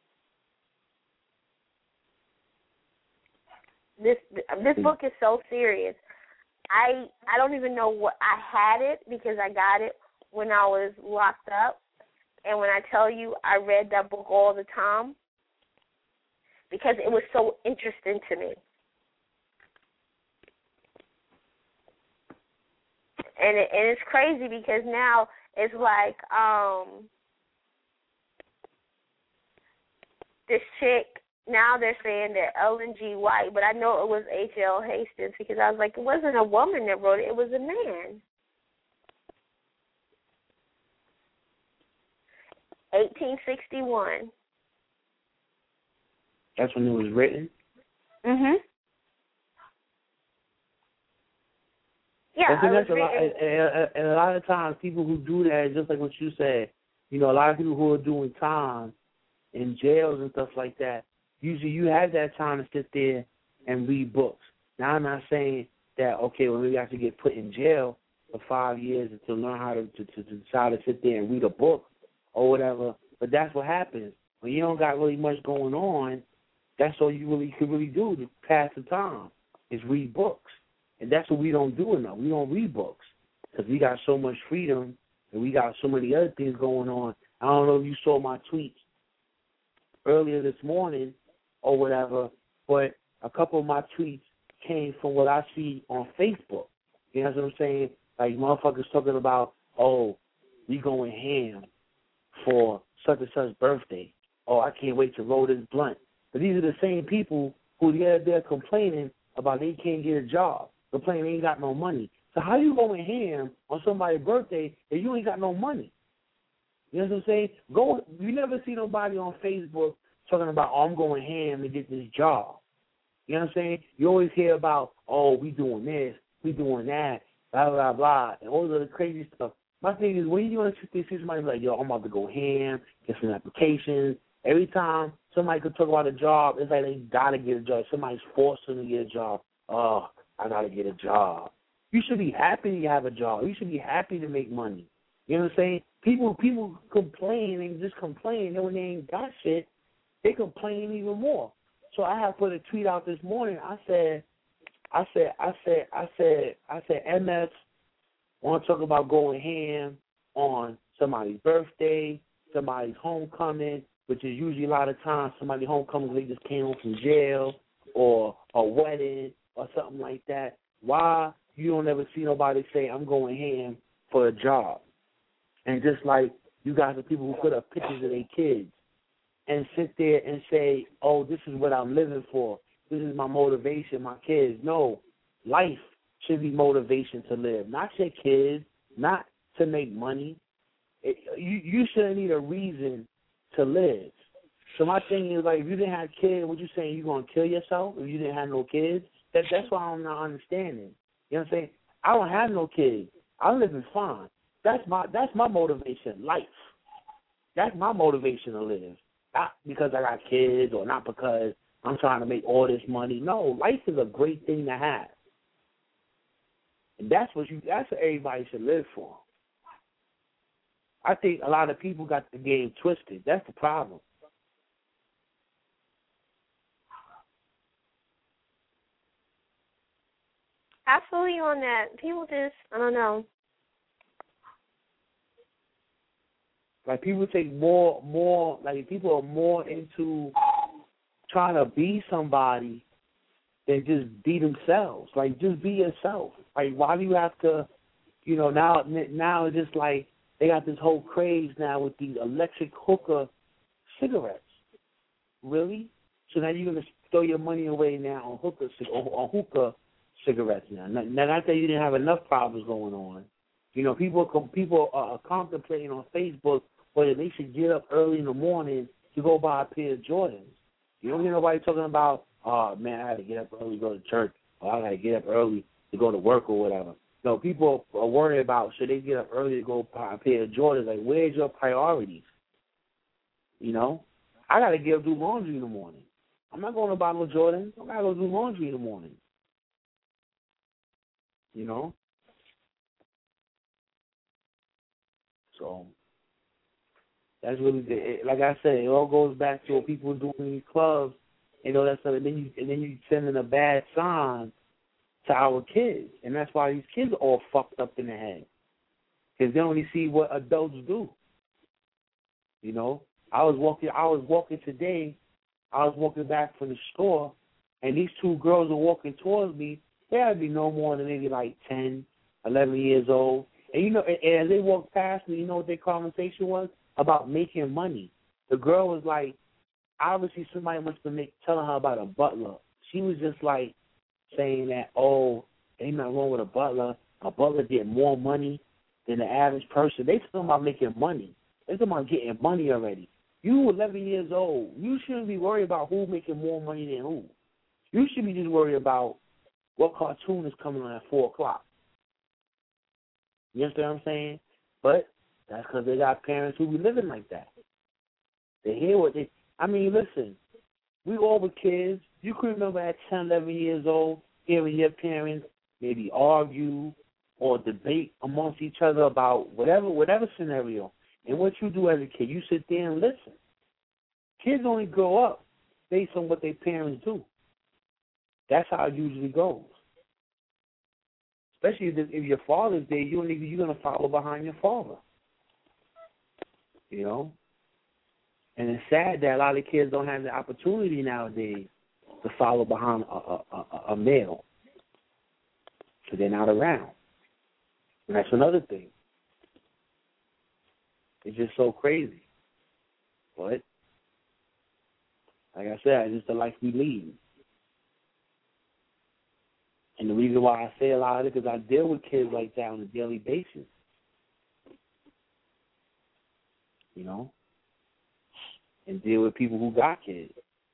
This this book is so serious. I I don't even know what I had it because I got it when I was locked up, and when I tell you I read that book all the time because it was so interesting to me. And it, and it's crazy because now it's like um this chick. Now they're saying that Ellen G. White, but I know it was H L Hastings because I was like, it wasn't a woman that wrote it, it was a man. eighteen sixty-one. That's when it was written? Mhm. Yeah, I think it that's was a lot, written. and, and a lot of times people who do that, just like what you said, you know, a lot of people who are doing time in jails and stuff like that, usually you have that time to sit there and read books. Now, I'm not saying that, okay, well, maybe I have to get put in jail for five years to learn how to, to, to decide to sit there and read a book or whatever, but that's what happens. When you don't got really much going on, that's all you really could really do to pass the time is read books. And that's what we don't do enough. We don't read books because we got so much freedom and we got so many other things going on. I don't know if you saw my tweets earlier this morning or whatever, but a couple of my tweets came from what I see on Facebook. You know what I'm saying? Like motherfuckers talking about, oh, we going ham for such and such birthday. Oh, I can't wait to roll this blunt. But these are the same people who they're, they're complaining about they can't get a job, complaining they ain't got no money. So how you going ham on somebody's birthday if you ain't got no money? You know what I'm saying? Go. You never see nobody on Facebook talking about, oh, I'm going ham to get this job. You know what I'm saying? You always hear about, oh, we doing this, we doing that, blah, blah, blah, and all of the crazy stuff. My thing is, when you want to see somebody like, yo, I'm about to go ham, get some applications. Every time somebody could talk about a job, it's like they got to get a job. Somebody's forced them to get a job. Oh, I got to get a job. You should be happy to have a job. You should be happy to make money. You know what I'm saying? People people complain and just complain, and when they ain't got shit, they complain even more. So I have put a tweet out this morning. I said, I said, I said, I said, I said, M F want to talk about going ham on somebody's birthday, somebody's homecoming, which is usually a lot of times somebody's homecoming they just came home from jail or a wedding or something like that. Why you don't ever see nobody say, I'm going ham for a job? And just like you guys are people who put up pictures of their kids and sit there and say, oh, this is what I'm living for. This is my motivation, my kids. No, life should be motivation to live, not your kids, not to make money. It, you you shouldn't need a reason to live. So my thing is, like, if you didn't have kids, what you saying, you going to kill yourself if you didn't have no kids? That That's why I'm not understanding. You know what I'm saying? I don't have no kids. I'm living fine. That's my that's my motivation, life. That's my motivation to live. Not because I got kids or not because I'm trying to make all this money. No, life is a great thing to have. And that's what you that's what everybody should live for. I think a lot of people got the game twisted. That's the problem. I feel you on that. People just, I don't know. Like, people take more, more, like, people are more into trying to be somebody than just be themselves. Like, just be yourself. Like, why do you have to, you know, now, now it's just like, they got this whole craze now with these electric hookah cigarettes. Really? So now you're going to throw your money away now on hookah, on hookah cigarettes now. Now, not that you didn't have enough problems going on. You know, people people are contemplating on Facebook whether they should get up early in the morning to go buy a pair of Jordans. You don't hear nobody talking about, oh, man, I got to get up early to go to church, or I got to get up early to go to work or whatever. No, people are worried about should they get up early to go buy a pair of Jordans. Like, where's your priorities? You know? I got to get up and do laundry in the morning. I'm not going to buy no Jordans. I got to go do laundry in the morning. You know? So, that's really the, like I said, it all goes back to what people are doing in these clubs and all that stuff. And then you, and then you sending a bad sign to our kids. And that's why these kids are all fucked up in the head. Because they only see what adults do. You know? I was walking, I was walking today, I was walking back from the store, and these two girls were walking towards me. They had to be no more than maybe like ten, eleven years old. And, you know, and, and as they walked past me, you know what their conversation was? About making money. The girl was like, obviously somebody must have been telling her about a butler. She was just like saying that, oh, ain't nothing wrong with a butler. A butler get more money than the average person. They talking about making money. They talking about getting money already. You eleven years old. You shouldn't be worried about who making more money than who. You should be just worried about what cartoon is coming on at four o'clock. You understand what I'm saying? But that's because they got parents who be living like that. They hear what they... I mean, listen, we all were kids. You can remember at ten, eleven years old, hearing your parents maybe argue or debate amongst each other about whatever whatever scenario. And what you do as a kid, you sit there and listen. Kids only grow up based on what their parents do. That's how it usually goes. Especially if, if your father's there, you're, you're going to follow behind your father. You know? And it's sad that a lot of kids don't have the opportunity nowadays to follow behind a, a, a, a male. So they're not around. And that's another thing. It's just so crazy. But, like I said, it's just the life we lead. And the reason why I say a lot of it is because I deal with kids like that on a daily basis. You know? And deal with people who got kids.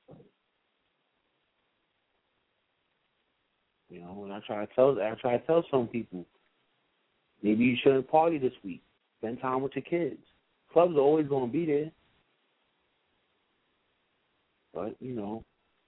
You know, and I try to tell I try to tell some people, maybe you shouldn't party this week. Spend time with your kids. Clubs are always going to be there. But, you know,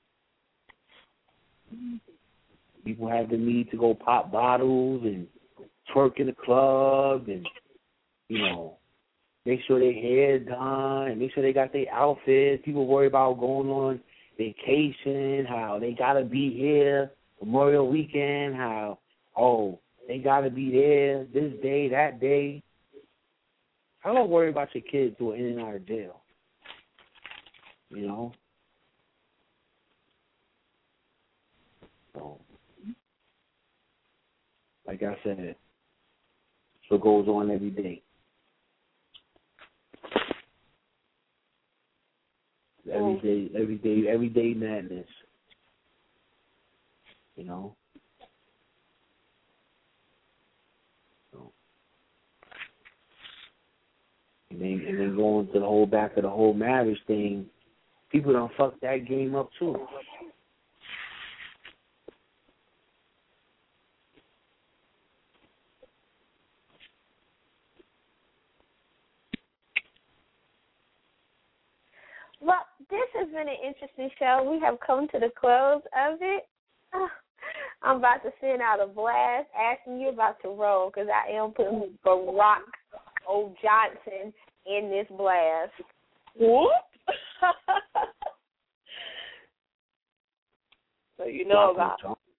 people have the need to go pop bottles and twerk in the club and, you know, make sure their hair done and make sure they got their outfits. People worry about going on vacation, how they got to be here Memorial Weekend, how, oh, they got to be there this day, that day. I don't worry about your kids who are in and out of jail. You know? So, like I said, so it goes on every day. Every day, every day, every day madness. You know? And then, and then going to the whole back of the whole marriage thing, people don't fuck that game up too. Well, this has been an interesting show. We have come to the close of it. I'm about to send out a blast asking you about to roll because I am putting Barack O. Johnson in this blast. Whoop. So you know about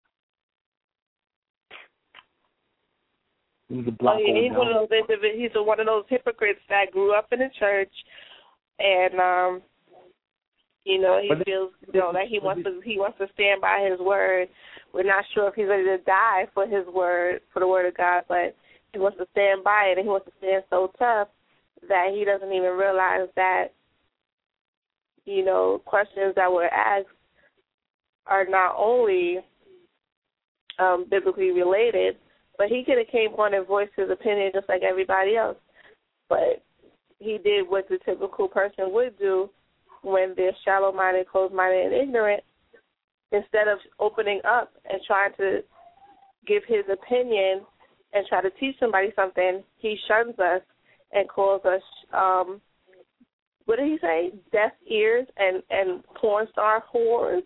He's a black oh, yeah, he's one of those individuals. He's a, one of those hypocrites that grew up in the church, and um, you know, he but feels you know that he wants to he wants to stand by his word. We're not sure if he's ready to die for his word, for the word of God, but he wants to stand by it, and he wants to stand so tough that he doesn't even realize that, you know, questions that were asked are not only um, biblically related, but he could have came on and voiced his opinion just like everybody else. But he did what the typical person would do when they're shallow-minded, closed-minded, and ignorant. Instead of opening up and trying to give his opinion and try to teach somebody something, he shuns us and calls us, um, what did he say, deaf ears and, and porn star whores.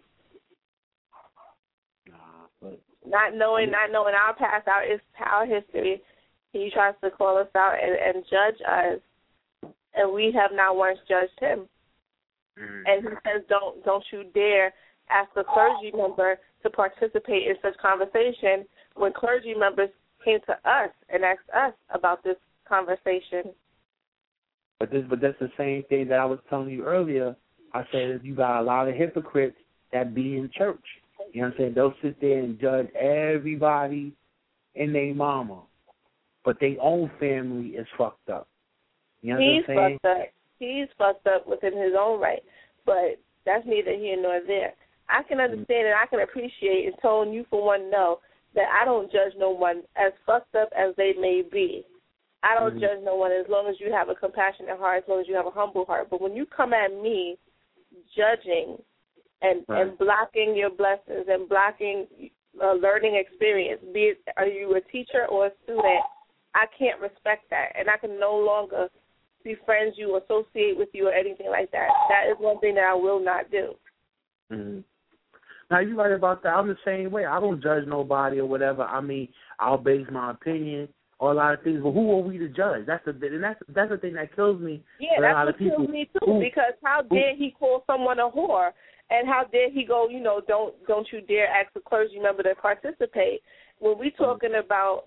Not knowing, not knowing our past, our, our history, he tries to call us out and, and judge us, and we have not once judged him. Mm. And he says, "Don't, don't you dare ask a clergy member to participate in such conversation." When clergy members came to us and asked us about this conversation. But this, but that's the same thing that I was telling you earlier. I said you got a lot of hypocrites that be in church. You know what I'm saying? They'll sit there and judge everybody and their mama, but their own family is fucked up. You know He's what I'm saying? fucked up. He's fucked up within his own right, but that's neither here nor there. I can understand and I can appreciate, and telling you for one know that I don't judge no one as fucked up as they may be. I don't mm-hmm. judge no one as long as you have a compassionate heart, as long as you have a humble heart. But when you come at me judging and, right. and blocking your blessings and blocking a learning experience, be it are you a teacher or a student, I can't respect that. And I can no longer befriend you, associate with you, or anything like that. That is one thing that I will not do. Mm-hmm. Now, you're right about that. I'm the same way. I don't judge nobody or whatever. I mean, I'll base my opinion on a lot of things. But who are we to judge? That's the and that's that's the thing that kills me. Yeah, that's what kills me too. Who, because how dare he call someone a whore, and how dare he go? You know, don't don't you dare ask a clergy member to participate when we talking mm-hmm. about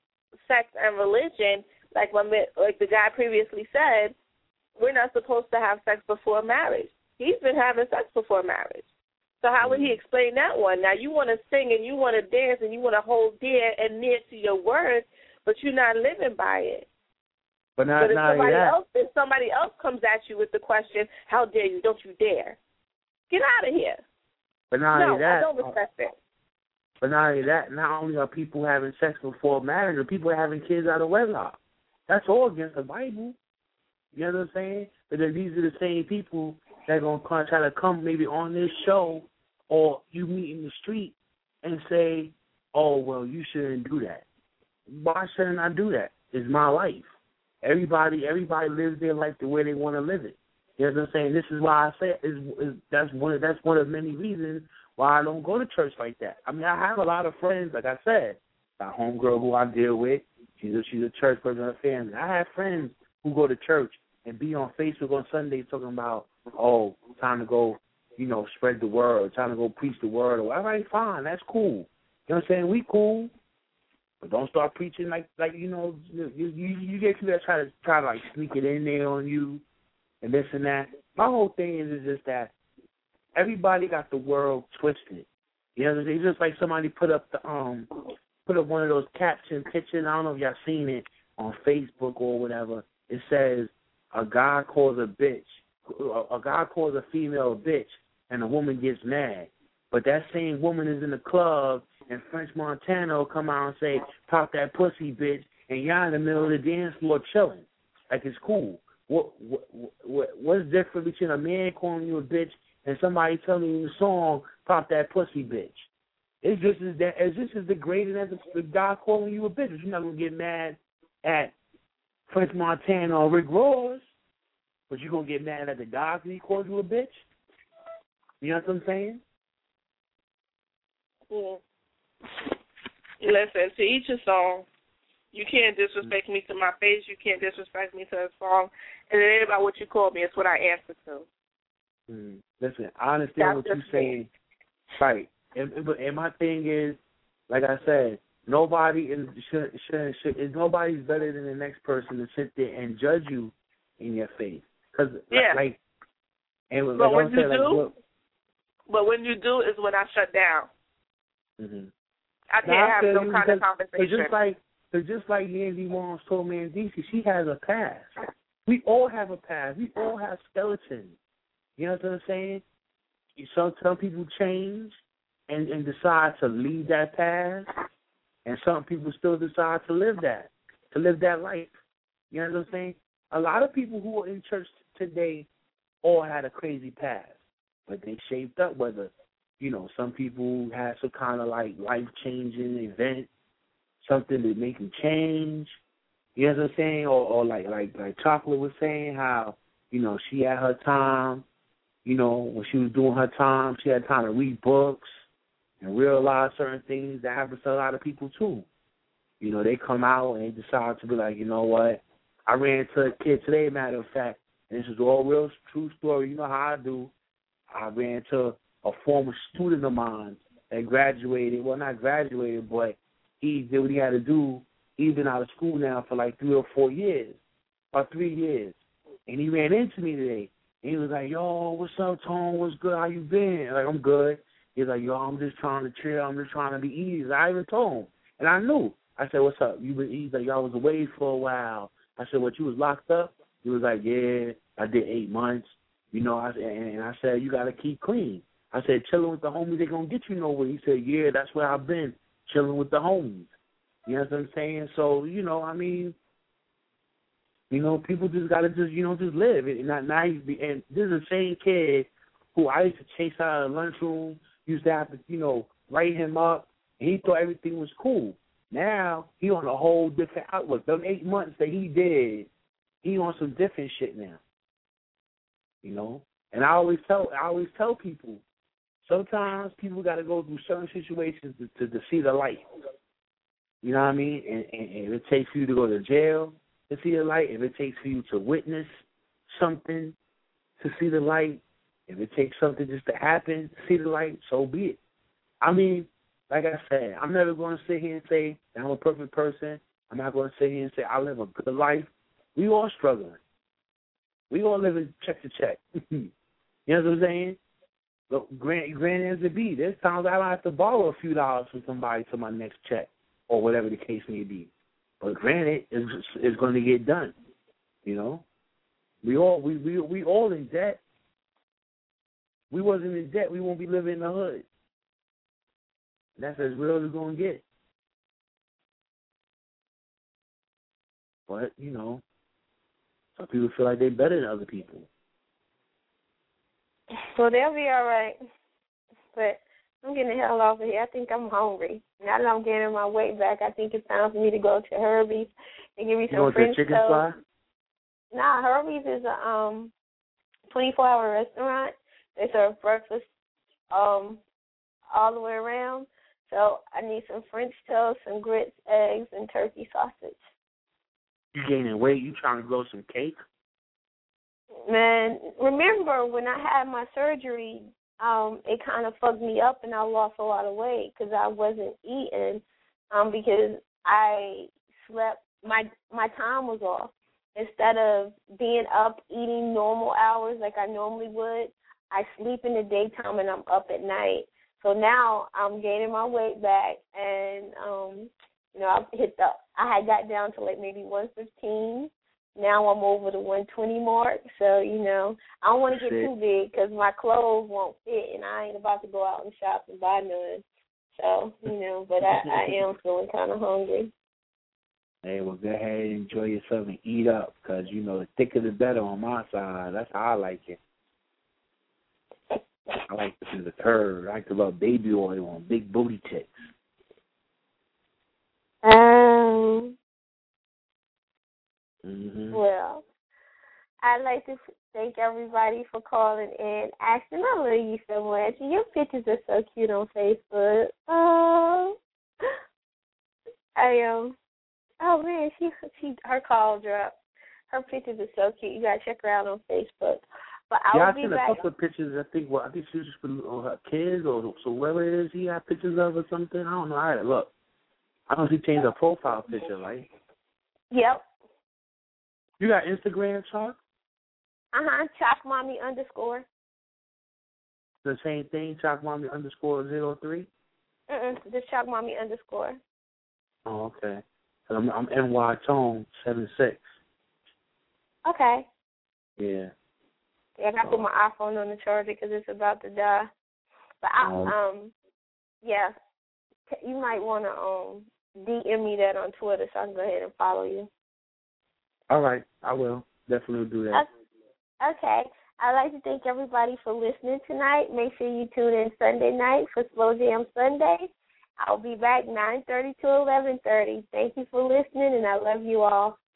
sex and religion. Like my like the guy previously said, we're not supposed to have sex before marriage. He's been having sex before marriage. So how would he explain that one? Now, you want to sing and you want to dance and you want to hold dear and near to your words, but you're not living by it. But, not, but if, not somebody that. else, if somebody else comes at you with the question, how dare you, don't you dare, get out of here. But not no, only that, I don't respect it. But not only that, not only are people having sex before marriage, but people are having kids out of wedlock. That's all against the Bible. You know what I'm saying? But then these are the same people that are going to try to come maybe on this show or you meet in the street and say, oh, well, you shouldn't do that. Why shouldn't I do that? It's my life. Everybody everybody lives their life the way they want to live it. You know what I'm saying? This is why I say is, is that's one of, that's one of many reasons why I don't go to church like that. I mean, I have a lot of friends, like I said, my homegirl who I deal with, she's a, she's a church person in her family. I have friends who go to church and be on Facebook on Sunday talking about, oh, time to go, you know, spread the word, time to go preach the word. All right, fine, that's cool. You know what I'm saying? We cool, but don't start preaching like, like you know, you you, you get people that try to try to like sneak it in there on you and this and that. My whole thing is, is just that everybody got the world twisted. You know what I'm saying? It's just like somebody put up the um put up one of those caption pictures. I don't know if y'all seen it on Facebook or whatever. It says a guy calls a bitch, a, a guy calls a female a bitch, and a woman gets mad. But that same woman is in the club, and French Montana will come out and say, pop that pussy, bitch, and y'all in the middle of the dance floor chilling. Like, it's cool. what, what, what what's different between a man calling you a bitch and somebody telling you in the song, pop that pussy bitch? It's just as that it's just as degrading as the guy calling you a bitch. You're not gonna get mad at French Montana or Rick Ross, but you're gonna get mad at the guy because he called you a bitch. You know what I'm saying? Yeah. Listen, to each a song. You can't disrespect me to my face. You can't disrespect me to a song. And it ain't about what you call me. It's what I answer to. Mm. Listen, I understand That's what you're saying. Right. And, and my thing is, like I said, nobody is should, should, should, is nobody's better than the next person to sit there and judge you in your face. Cause yeah. like, and but like when I you said, like, do, look, but when you do is when I shut down. Mm-hmm. I can't now, have I some kind because, of conversation. Just like, cause just like Nancy Moms told Mandisi, she has a past. We all have a past. We all have skeletons. You know what I'm saying? Some some people change and, and decide to leave that past, and some people still decide to live that, to live that life. You know what I'm saying? A lot of people who are in church today all had a crazy past, but they shaped up. Whether, you know, some people had some kind of like life-changing event, something that make them change. You know what I'm saying? Or, or like like like Chocolate was saying, how, you know, she had her time. You know, when she was doing her time, she had time to read books and realize certain things that happens to a lot of people too. You know, they come out and they decide to be like, you know what? I ran into a kid today, matter of fact, and this is all real true story. You know how I do. I ran into a former student of mine that graduated. Well, not graduated, but he did what he had to do. He's been out of school now for like three or four years, or three years. And he ran into me today. And he was like, yo, what's up, Tone? What's good? How you been? Like, I'm good. He's like, yo, I'm just trying to chill. I'm just trying to be easy. I even told him. And I knew. I said, what's up? You been, he's like, yo, I was away for a while. I said, what, you was locked up? He was like, yeah, I did eight months. You know, I, and I said, you got to keep clean. I said, chilling with the homies, they going to get you nowhere. He said, yeah, that's where I've been, chilling with the homies. You know what I'm saying? So, you know, I mean, you know, people just got to just, you know, just live. And, not, not, and this is the same kid who I used to chase out of the lunchroom, used to have to, you know, write him up, and he thought everything was cool. Now, he on a whole different outlook. Them eight months that he did, he on some different shit now. You know? And I always tell I always tell people, sometimes people got to go through certain situations to, to, to see the light. You know what I mean? And, and, and if it takes for you to go to jail to see the light, if it takes for you to witness something to see the light, if it takes something just to happen to see the light, so be it. I mean, like I said, I'm never going to sit here and say that I'm a perfect person. I'm not going to sit here and say I live a good life. We all struggling. We all living check to check. You know what I'm saying? Look, grand, grand as it be, there's times I might have to borrow a few dollars from somebody to my next check or whatever the case may be. But granted, it's, it's going to get done. You know, we all we, we we all in debt. We wasn't in debt, we won't be living in the hood. That's as real as it's going to get. But, you know, some people feel like they're better than other people. Well, they'll be all right. But I'm getting the hell off of here. I think I'm hungry. Now that I'm getting my weight back, I think it's time for me to go to Herbie's and give me some you French to chicken toast. fry? Nah, Herbie's is a um twenty-four hour restaurant. They serve breakfast um all the way around. So I need some French toast, some grits, eggs, and turkey sausage. You gaining weight? You trying to grow some cake? Man, remember when I had my surgery, um, it kind of fucked me up and I lost a lot of weight because I wasn't eating um, because I slept, my my time was off. Instead of being up eating normal hours like I normally would, I sleep in the daytime and I'm up at night. So now I'm gaining my weight back, and um, you know I've hit the. I had got down to like maybe one fifteen. Now I'm over the one twenty mark. So you know I don't want to get too big because my clothes won't fit, and I ain't about to go out and shop and buy none. So you know, but I, I am feeling kind of hungry. Hey, well, go ahead and enjoy yourself and eat up, because, you know, the thicker the better on my side. That's how I like it. I like to see the curve. I like to rub baby oil on big booty tits. Um. Mm-hmm. Well, I'd like to thank everybody for calling in. Ashton, I love you so much. Your pictures are so cute on Facebook. Oh, I am. Um, oh man, she she her call dropped. Her pictures are so cute. You gotta check her out on Facebook. But I yeah, will I be seen back. a couple of pictures. I think well, I think she was just putting on her kids or so whoever it is. She had pictures of or something. I don't know. I had to look. I don't know if she changed her profile picture, right? Yep. You got Instagram, Chalk? Uh-huh, Chalk Mommy underscore. The same thing, Chalk Mommy underscore zero three? Mm-mm, just Chalk Mommy underscore. Oh, okay. So I'm, I'm N Y Tone seven six. Okay. Yeah. Yeah, I got to put my iPhone on the charger because it's about to die. But, I, Oh. um, yeah, you might want to um D M me that on Twitter so I can go ahead and follow you. All right, I will. Definitely do that. Okay. I'd like to thank everybody for listening tonight. Make sure you tune in Sunday night for Slow Jam Sunday. I'll be back nine thirty to eleven thirty. Thank you for listening, and I love you all.